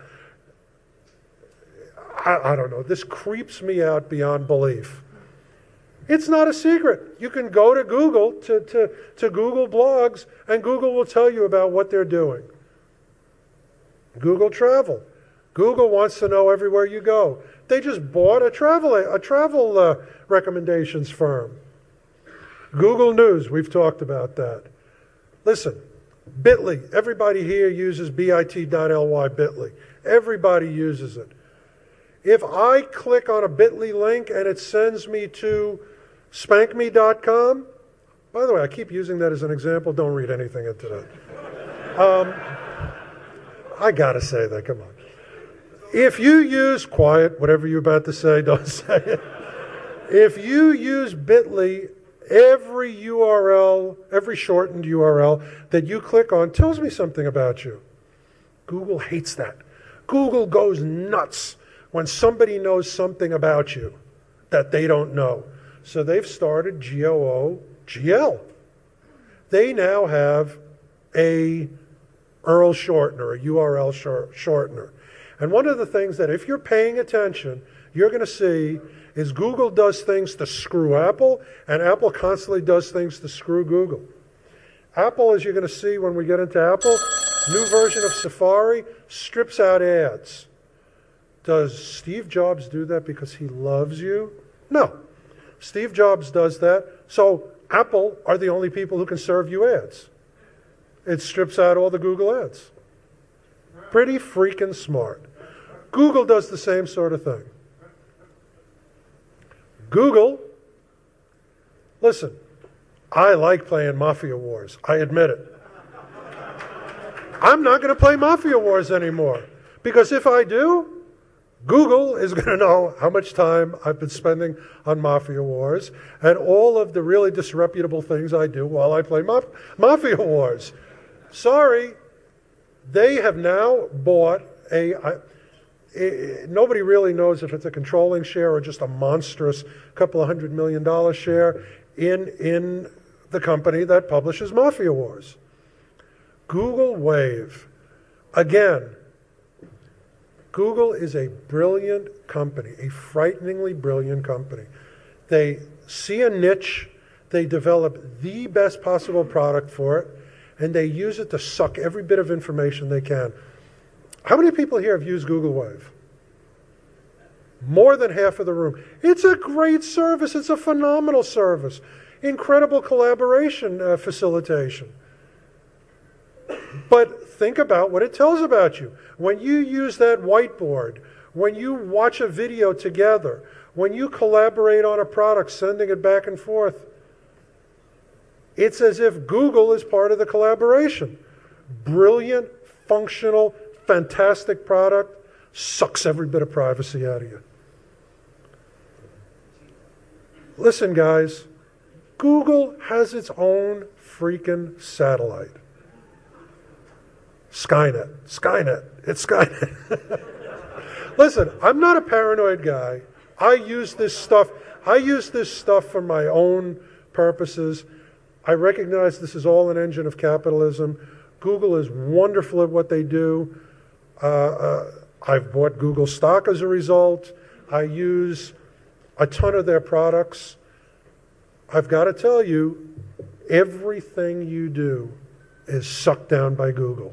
I, I don't know. This creeps me out beyond belief. It's not a secret. You can go to Google, to, to, to Google blogs, and Google will tell you about what they're doing. Google Travel. Google wants to know everywhere you go. They just bought a travel, a travel uh, recommendations firm. Google News, we've talked about that. Listen, Bitly, everybody here uses bit.ly, Bitly. Everybody uses it. If I click on a Bitly link and it sends me to spank me dot com, by the way, I keep using that as an example. Don't read anything into that. Um, I got to say that, come on. If you use, quiet, whatever you're about to say, don't say it. If you use Bitly, every U R L, every shortened U R L that you click on tells me something about you. Google hates that. Google goes nuts when somebody knows something about you that they don't know. So they've started G O O G L. They now have a U R L shortener, a U R L short, shortener. And one of the things that if you're paying attention, you're going to see is Google does things to screw Apple, and Apple constantly does things to screw Google. Apple, as you're going to see when we get into Apple, new version of Safari strips out ads. Does Steve Jobs do that because he loves you? No. Steve Jobs does that, so Apple are the only people who can serve you ads. It strips out all the Google ads. Pretty freaking smart. Google does the same sort of thing. Google, listen, I like playing Mafia Wars. I admit it. I'm not going to play Mafia Wars anymore because if I do, Google is going to know how much time I've been spending on Mafia Wars and all of the really disreputable things I do while I play Maf- Mafia Wars. Sorry, they have now bought a... I, It, nobody really knows if it's a controlling share or just a monstrous couple of hundred million dollar share in, in the company that publishes Mafia Wars. Google Wave. Again, Google is a brilliant company, a frighteningly brilliant company. They see a niche, they develop the best possible product for it, and they use it to suck every bit of information they can. How many people here have used Google Wave? More than half of the room. It's a great service. It's a phenomenal service. Incredible collaboration uh, facilitation. But think about what it tells about you. When you use that whiteboard, when you watch a video together, when you collaborate on a product, sending it back and forth, it's as if Google is part of the collaboration. Brilliant, functional, fantastic product, sucks every bit of privacy out of you. Listen, guys, Google has its own freaking satellite. Skynet. Skynet. It's Skynet. Listen, I'm not a paranoid guy. I use this stuff. I use this stuff for my own purposes. I recognize this is all an engine of capitalism. Google is wonderful at what they do. Uh, uh, I've bought Google stock as a result. I use a ton of their products. I've got to tell you, everything you do is sucked down by Google.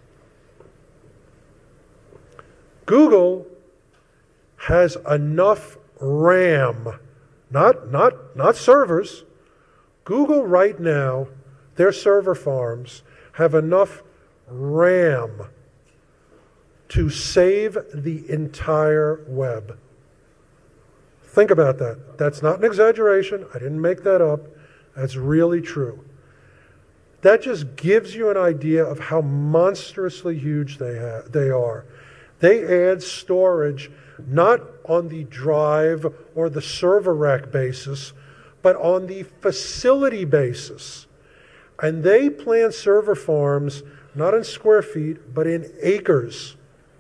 Google has enough RAM, not, not, not servers. Google right now, their server farms have enough RAM to save the entire web. Think about that. That's not an exaggeration. I didn't make that up. That's really true. That just gives you an idea of how monstrously huge they ha- they are. They add storage not on the drive or the server rack basis, but on the facility basis. And they plan server farms not in square feet, but in acres.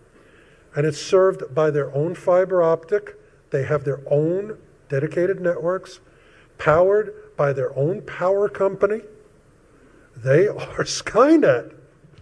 and it's served by their own fiber optic. They have their own dedicated networks, powered by their own power company. They are Skynet.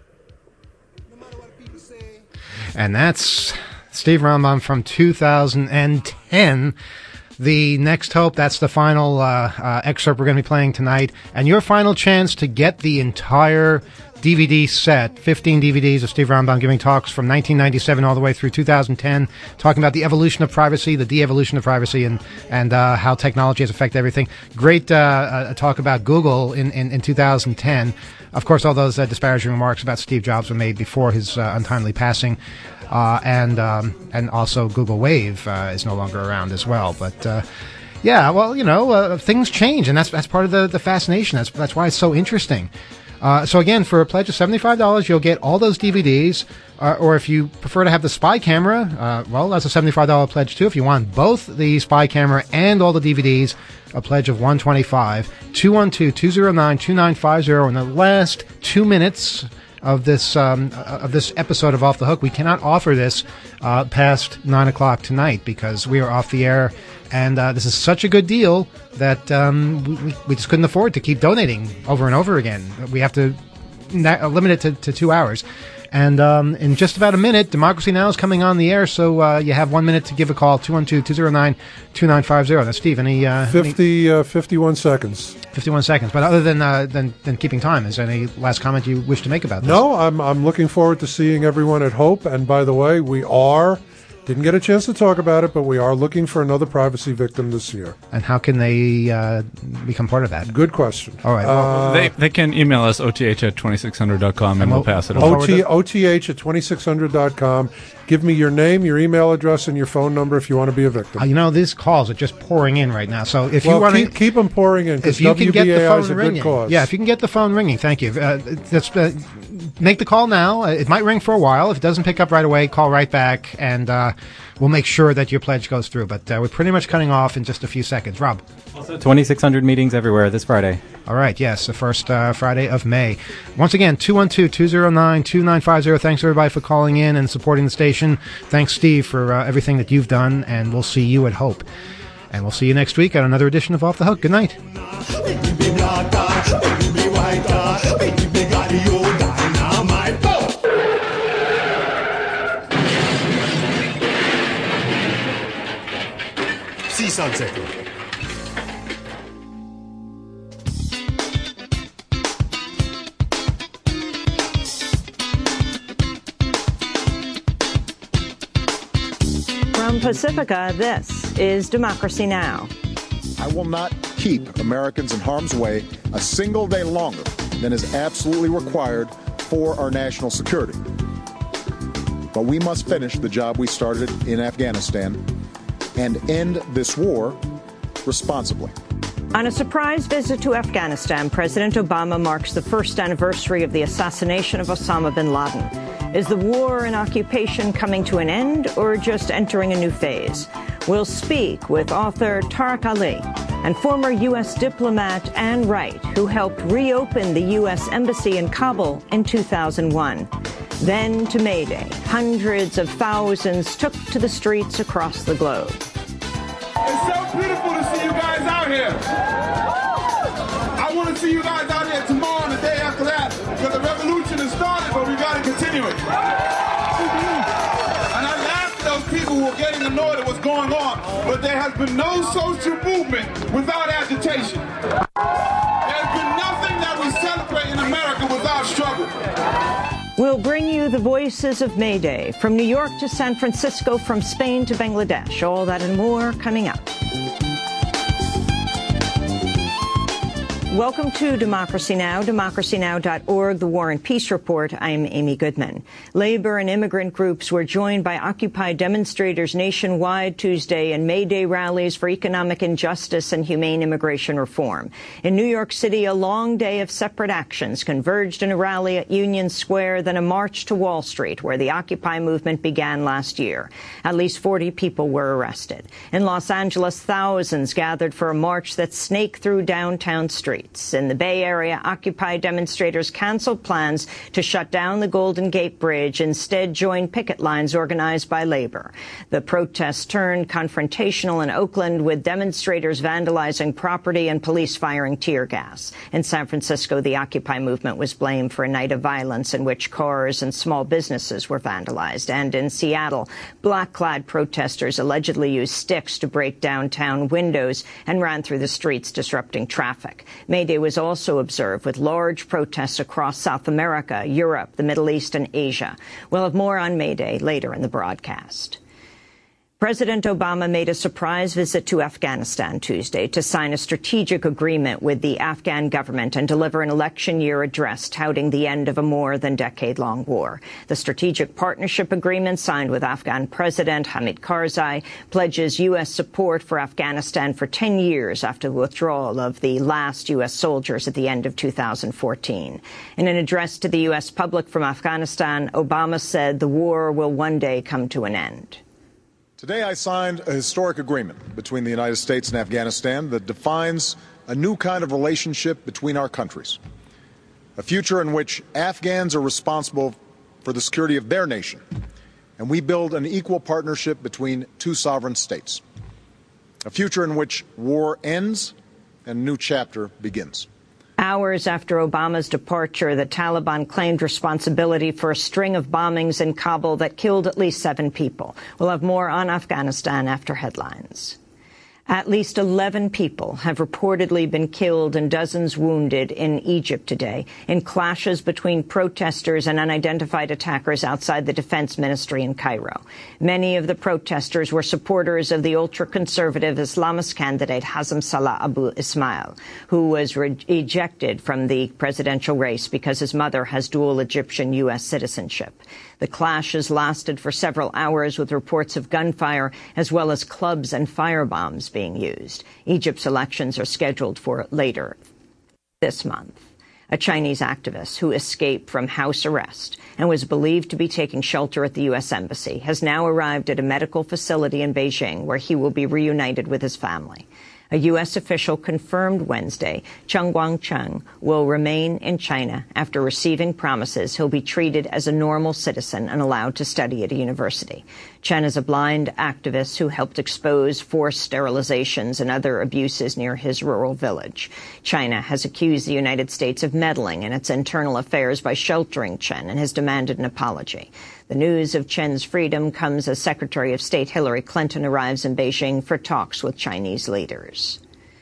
And that's Steve Rambam from two thousand ten. The Next Hope, that's the final uh, uh, excerpt we're going to be playing tonight. And your final chance to get the entire D V D set, fifteen D V Ds of Steve Rambam giving talks from nineteen ninety-seven all the way through two thousand ten, talking about the evolution of privacy, the de-evolution of privacy, and, and uh, how technology has affected everything. Great uh, uh, talk about Google in, in, in two thousand ten. Of course, all those uh, disparaging remarks about Steve Jobs were made before his uh, untimely passing. Uh, and um, and also Google Wave uh, is no longer around as well. But uh, yeah, well, you know, uh, things change, and that's that's part of the, the fascination. That's that's why it's so interesting. Uh, so again, for a pledge of seventy-five dollars, you'll get all those D V Ds. Uh, or if you prefer to have the spy camera, uh, well, that's a seventy-five dollars pledge too. If you want both the spy camera and all the D V Ds, a pledge of one hundred twenty-five dollars. two one two, two zero nine, two nine five zero. In the last two minutes of this um, of this episode of Off the Hook, we cannot offer this uh, past nine o'clock tonight because we are off the air, and uh, this is such a good deal that um, we, we just couldn't afford to keep donating over and over again. We have to na- limit it to, to two hours. And um, in just about a minute, Democracy Now! Is coming on the air, so uh, you have one minute to give a call, two one two, two zero nine, two nine five zero. Now, Steve, any... Uh, fifty, uh, fifty-one seconds. fifty-one seconds. But other than, uh, than than keeping time, is there any last comment you wish to make about this? No, I'm, I'm looking forward to seeing everyone at Hope. And by the way, we are... Didn't get a chance to talk about it, but we are looking for another privacy victim this year. And how can they uh, become part of that? Good question. All right. Well, Uh, They they can email us O T H at twenty-six hundred dot com and And we'll we'll- pass it we'll on. O T, O T H at twenty-six hundred dot com. Give me your name, your email address, and your phone number if you want to be a victim. uh, you know, these calls are just pouring in right now. So if well, you want keep, keep them pouring in because if you can W B A I get the phone is a ringing, good cause. yeah, if you can get the phone ringing, thank you. Uh, that's, uh, make the call now. Uh, it might ring for a while. If it doesn't pick up right away, call right back, and uh, we'll make sure that your pledge goes through. But uh, we're pretty much cutting off in just a few seconds. Rob. twenty-six hundred meetings everywhere this Friday. All right, yes, the first uh, Friday of May. Once again, two one two, two zero nine, two nine five zero. Thanks, everybody, for calling in and supporting the station. Thanks, Steve, for uh, everything that you've done, and we'll see you at Hope. And we'll see you next week on another edition of Off the Hook. Good night. See sunset. From Pacifica, this is Democracy Now! I will not keep Americans in harm's way a single day longer than is absolutely required for our national security. But we must finish the job we started in Afghanistan and end this war responsibly. On a surprise visit to Afghanistan, President Obama marks the first anniversary of the assassination of Osama bin Laden. Is the war and occupation coming to an end or just entering a new phase? We'll speak with author Tariq Ali and former U S diplomat Ann Wright, who helped reopen the U S Embassy in Kabul in two thousand one. Then to May Day, hundreds of thousands took to the streets across the globe. It's so beautiful to see you guys out here. I want to see you guys out here tomorrow and the day after that, because the revolution has started, but we got to continue it. And I laugh at those people who are getting annoyed at what's going on, but there has been no social movement without agitation. There's been nothing that we celebrate in America without struggle. We'll bring you the voices of May Day, from New York to San Francisco, from Spain to Bangladesh. All that and more coming up. Welcome to Democracy Now!, democracy now dot org, the War and Peace Report. I'm Amy Goodman. Labor and immigrant groups were joined by Occupy demonstrators nationwide Tuesday in May Day rallies for economic injustice and humane immigration reform. In New York City, a long day of separate actions converged in a rally at Union Square, then a march to Wall Street, where the Occupy movement began last year. At least forty people were arrested. In Los Angeles, thousands gathered for a march that snaked through downtown streets. streets. In the Bay Area, Occupy demonstrators canceled plans to shut down the Golden Gate Bridge, instead joined picket lines organized by labor. The protests turned confrontational in Oakland, with demonstrators vandalizing property and police firing tear gas. In San Francisco, the Occupy movement was blamed for a night of violence in which cars and small businesses were vandalized. And in Seattle, black-clad protesters allegedly used sticks to break downtown windows and ran through the streets, disrupting traffic. May Day was also observed with large protests across South America, Europe, the Middle East, and Asia. We'll have more on May Day later in the broadcast. President Obama made a surprise visit to Afghanistan Tuesday to sign a strategic agreement with the Afghan government and deliver an election year address touting the end of a more than decade-long war. The strategic partnership agreement signed with Afghan President Hamid Karzai pledges U S support for Afghanistan for ten years after the withdrawal of the last U S soldiers at the end of two thousand fourteen. In an address to the U S public from Afghanistan, Obama said the war will one day come to an end. Today I signed a historic agreement between the United States and Afghanistan that defines a new kind of relationship between our countries, a future in which Afghans are responsible for the security of their nation, and we build an equal partnership between two sovereign states, a future in which war ends and a new chapter begins. Hours after Obama's departure, the Taliban claimed responsibility for a string of bombings in Kabul that killed at least seven people. We'll have more on Afghanistan after headlines. At least eleven people have reportedly been killed and dozens wounded in Egypt today in clashes between protesters and unidentified attackers outside the defense ministry in Cairo. Many of the protesters were supporters of the ultra-conservative Islamist candidate Hazem Salah Abu Ismail, who was re- ejected from the presidential race because his mother has dual Egyptian U S citizenship. The clashes lasted for several hours, with reports of gunfire as well as clubs and firebombs being used. Egypt's elections are scheduled for later this month. A Chinese activist who escaped from house arrest and was believed to be taking shelter at the U S Embassy has now arrived at a medical facility in Beijing, where he will be reunited with his family. A U S official confirmed Wednesday Cheng Guangcheng will remain in China after receiving promises he'll be treated as a normal citizen and allowed to study at a university. Chen is a blind activist who helped expose forced sterilizations and other abuses near his rural village. China has accused the United States of meddling in its internal affairs by sheltering Chen and has demanded an apology. The news of Chen's freedom comes as Secretary of State Hillary Clinton arrives in Beijing for talks with Chinese leaders.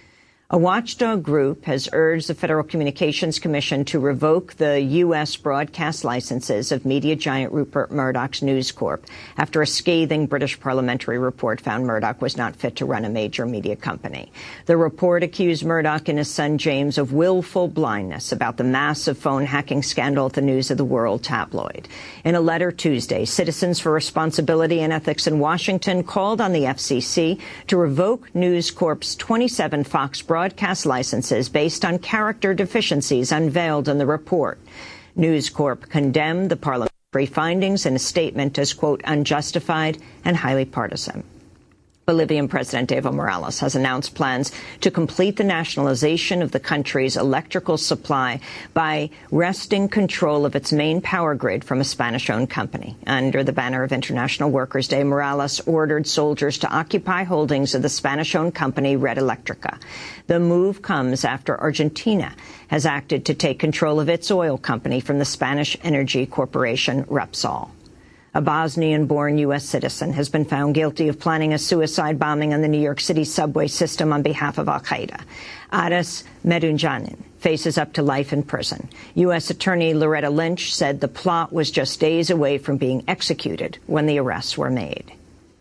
A watchdog group has urged the Federal Communications Commission to revoke the U S broadcast licenses of media giant Rupert Murdoch's News Corp after a scathing British parliamentary report found Murdoch was not fit to run a major media company. The report accused Murdoch and his son James of willful blindness about the massive phone hacking scandal at the News of the World tabloid. In a letter Tuesday, Citizens for Responsibility and Ethics in Washington called on the F C C to revoke News Corp's twenty-seven Fox broadcast broadcast licenses based on character deficiencies unveiled in the report. News Corp condemned the parliamentary findings in a statement as, quote, unjustified and highly partisan. Bolivian President Evo Morales has announced plans to complete the nationalization of the country's electrical supply by wresting control of its main power grid from a Spanish-owned company. Under the banner of International Workers' Day, Morales ordered soldiers to occupy holdings of the Spanish-owned company Red Electrica. The move comes after Argentina has acted to take control of its oil company from the Spanish energy corporation Repsol. A Bosnian-born U S citizen has been found guilty of planning a suicide bombing on the New York City subway system on behalf of al-Qaeda. Aras Medunjanin faces up to life in prison. U S Attorney Loretta Lynch said the plot was just days away from being executed when the arrests were made.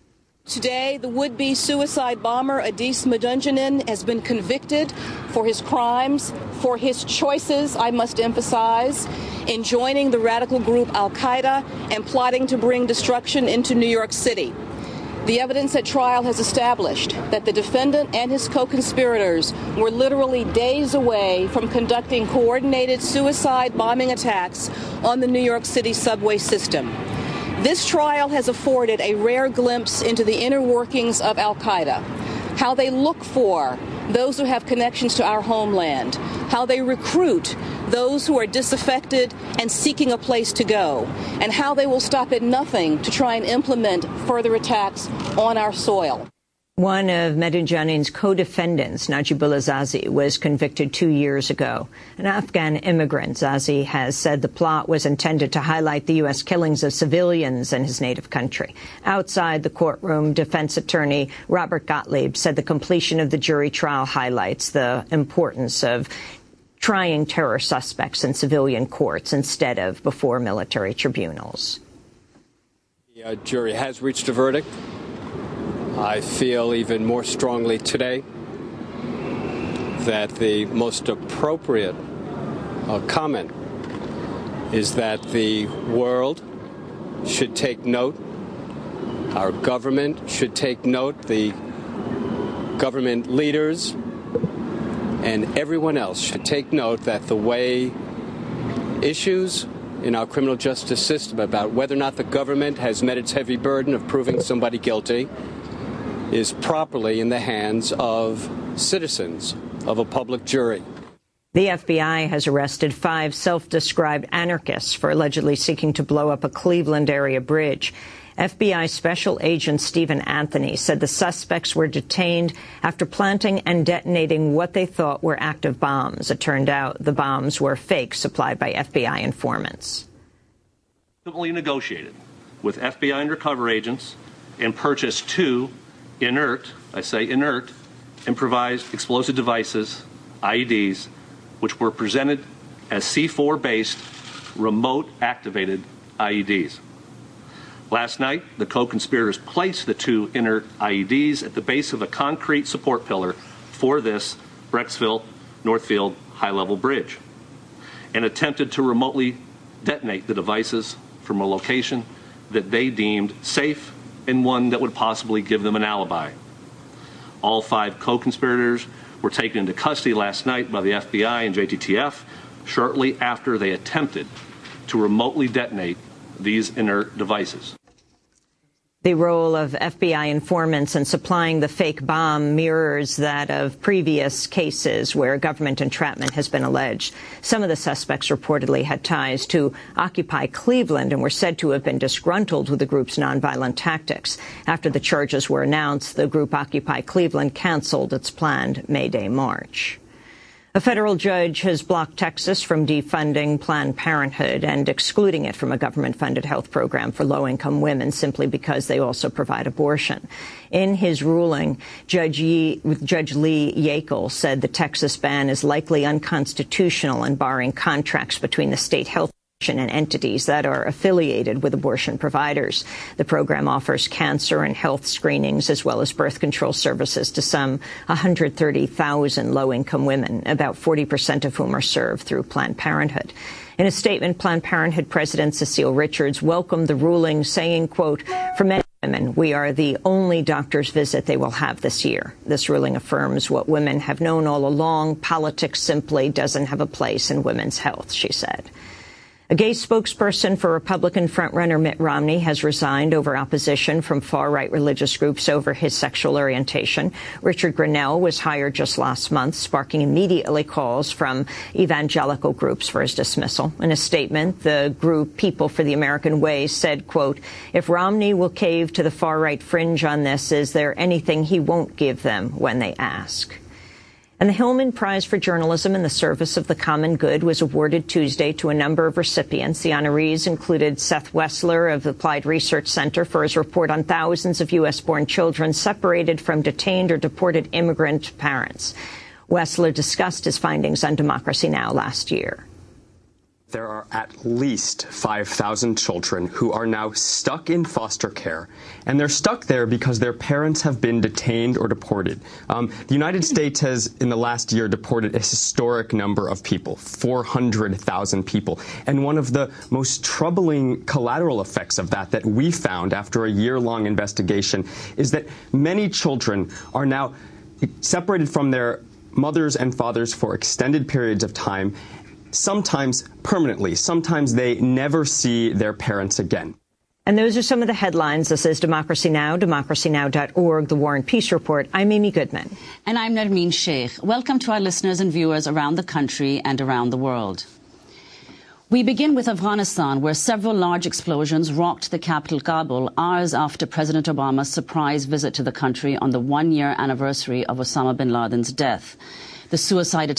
Today, the would-be suicide bomber Adis Medunjanin has been convicted for his crimes, for his choices, I must emphasize, in joining the radical group al-Qaeda and plotting to bring destruction into New York City. The evidence at trial has established that the defendant and his co-conspirators were literally days away from conducting coordinated suicide bombing attacks on the New York City subway system. This trial has afforded a rare glimpse into the inner workings of al-Qaeda, how they look for those who have connections to our homeland, how they recruit those who are disaffected and seeking a place to go, and how they will stop at nothing to try and implement further attacks on our soil. One of Mehdi Janin's co-defendants, Najibullah Zazi, was convicted two years ago. An Afghan immigrant, Zazi has said the plot was intended to highlight the U S killings of civilians in his native country. Outside the courtroom, defense attorney Robert Gottlieb said the completion of the jury trial highlights the importance of trying terror suspects in civilian courts instead of before military tribunals. The uh, jury has reached a verdict. I feel even more strongly today that the most appropriate uh, comment is that the world should take note, our government should take note, the government leaders and everyone else should take note that the way issues in our criminal justice system about whether or not the government has met its heavy burden of proving somebody guilty is properly in the hands of citizens, of a public jury. The F B I has arrested five self-described anarchists for allegedly seeking to blow up a Cleveland area bridge. F B I Special Agent Stephen Anthony said the suspects were detained after planting and detonating what they thought were active bombs. It turned out the bombs were fake, supplied by F B I informants. Negotiated with F B I undercover agents and purchased two inert, I say inert, improvised explosive devices, I E Ds, which were presented as C four based remote activated I E Ds. Last night, the co-conspirators placed the two inert I E Ds at the base of a concrete support pillar for this Brecksville Northfield high-level bridge and attempted to remotely detonate the devices from a location that they deemed safe and one that would possibly give them an alibi. All five co-conspirators were taken into custody last night by the F B I and J T T F shortly after they attempted to remotely detonate these inert devices. The role of F B I informants in supplying the fake bomb mirrors that of previous cases where government entrapment has been alleged. Some of the suspects reportedly had ties to Occupy Cleveland and were said to have been disgruntled with the group's nonviolent tactics. After the charges were announced, the group Occupy Cleveland canceled its planned May Day march. A federal judge has blocked Texas from defunding Planned Parenthood and excluding it from a government-funded health program for low-income women simply because they also provide abortion. In his ruling, Judge, Ye, Judge Lee Yackel said the Texas ban is likely unconstitutional and barring contracts between the state health and entities that are affiliated with abortion providers. The program offers cancer and health screenings as well as birth control services to some one hundred thirty thousand low-income women, about forty percent of whom are served through Planned Parenthood. In a statement, Planned Parenthood President Cecile Richards welcomed the ruling, saying, quote, "For many women, we are the only doctor's visit they will have this year. This ruling affirms what women have known all along. Politics simply doesn't have a place in women's health," she said. A gay spokesperson for Republican frontrunner Mitt Romney has resigned over opposition from far-right religious groups over his sexual orientation. Richard Grinnell was hired just last month, sparking immediately calls from evangelical groups for his dismissal. In a statement, the group People for the American Way said, quote, "If Romney will cave to the far-right fringe on this, is there anything he won't give them when they ask?" And the Hillman Prize for Journalism in the Service of the Common Good was awarded Tuesday to a number of recipients. The honorees included Seth Wessler of the Applied Research Center for his report on thousands of U S-born children separated from detained or deported immigrant parents. Wessler discussed his findings on Democracy Now! Last year. There are at least five thousand children who are now stuck in foster care, and they're stuck there because their parents have been detained or deported. Um, the United States has, in the last year, deported a historic number of people, four hundred thousand people. And one of the most troubling collateral effects of that that we found after a year-long investigation is that many children are now separated from their mothers and fathers for extended periods of time, sometimes permanently. Sometimes they never see their parents again. And those are some of the headlines. This is Democracy Now!, democracy now dot org, the War and Peace Report. I'm Amy Goodman. And I'm Nermeen Sheikh. Welcome to our listeners and viewers around the country and around the world. We begin with Afghanistan, where several large explosions rocked the capital Kabul hours after President Obama's surprise visit to the country on the one-year anniversary of Osama bin Laden's death. The suicide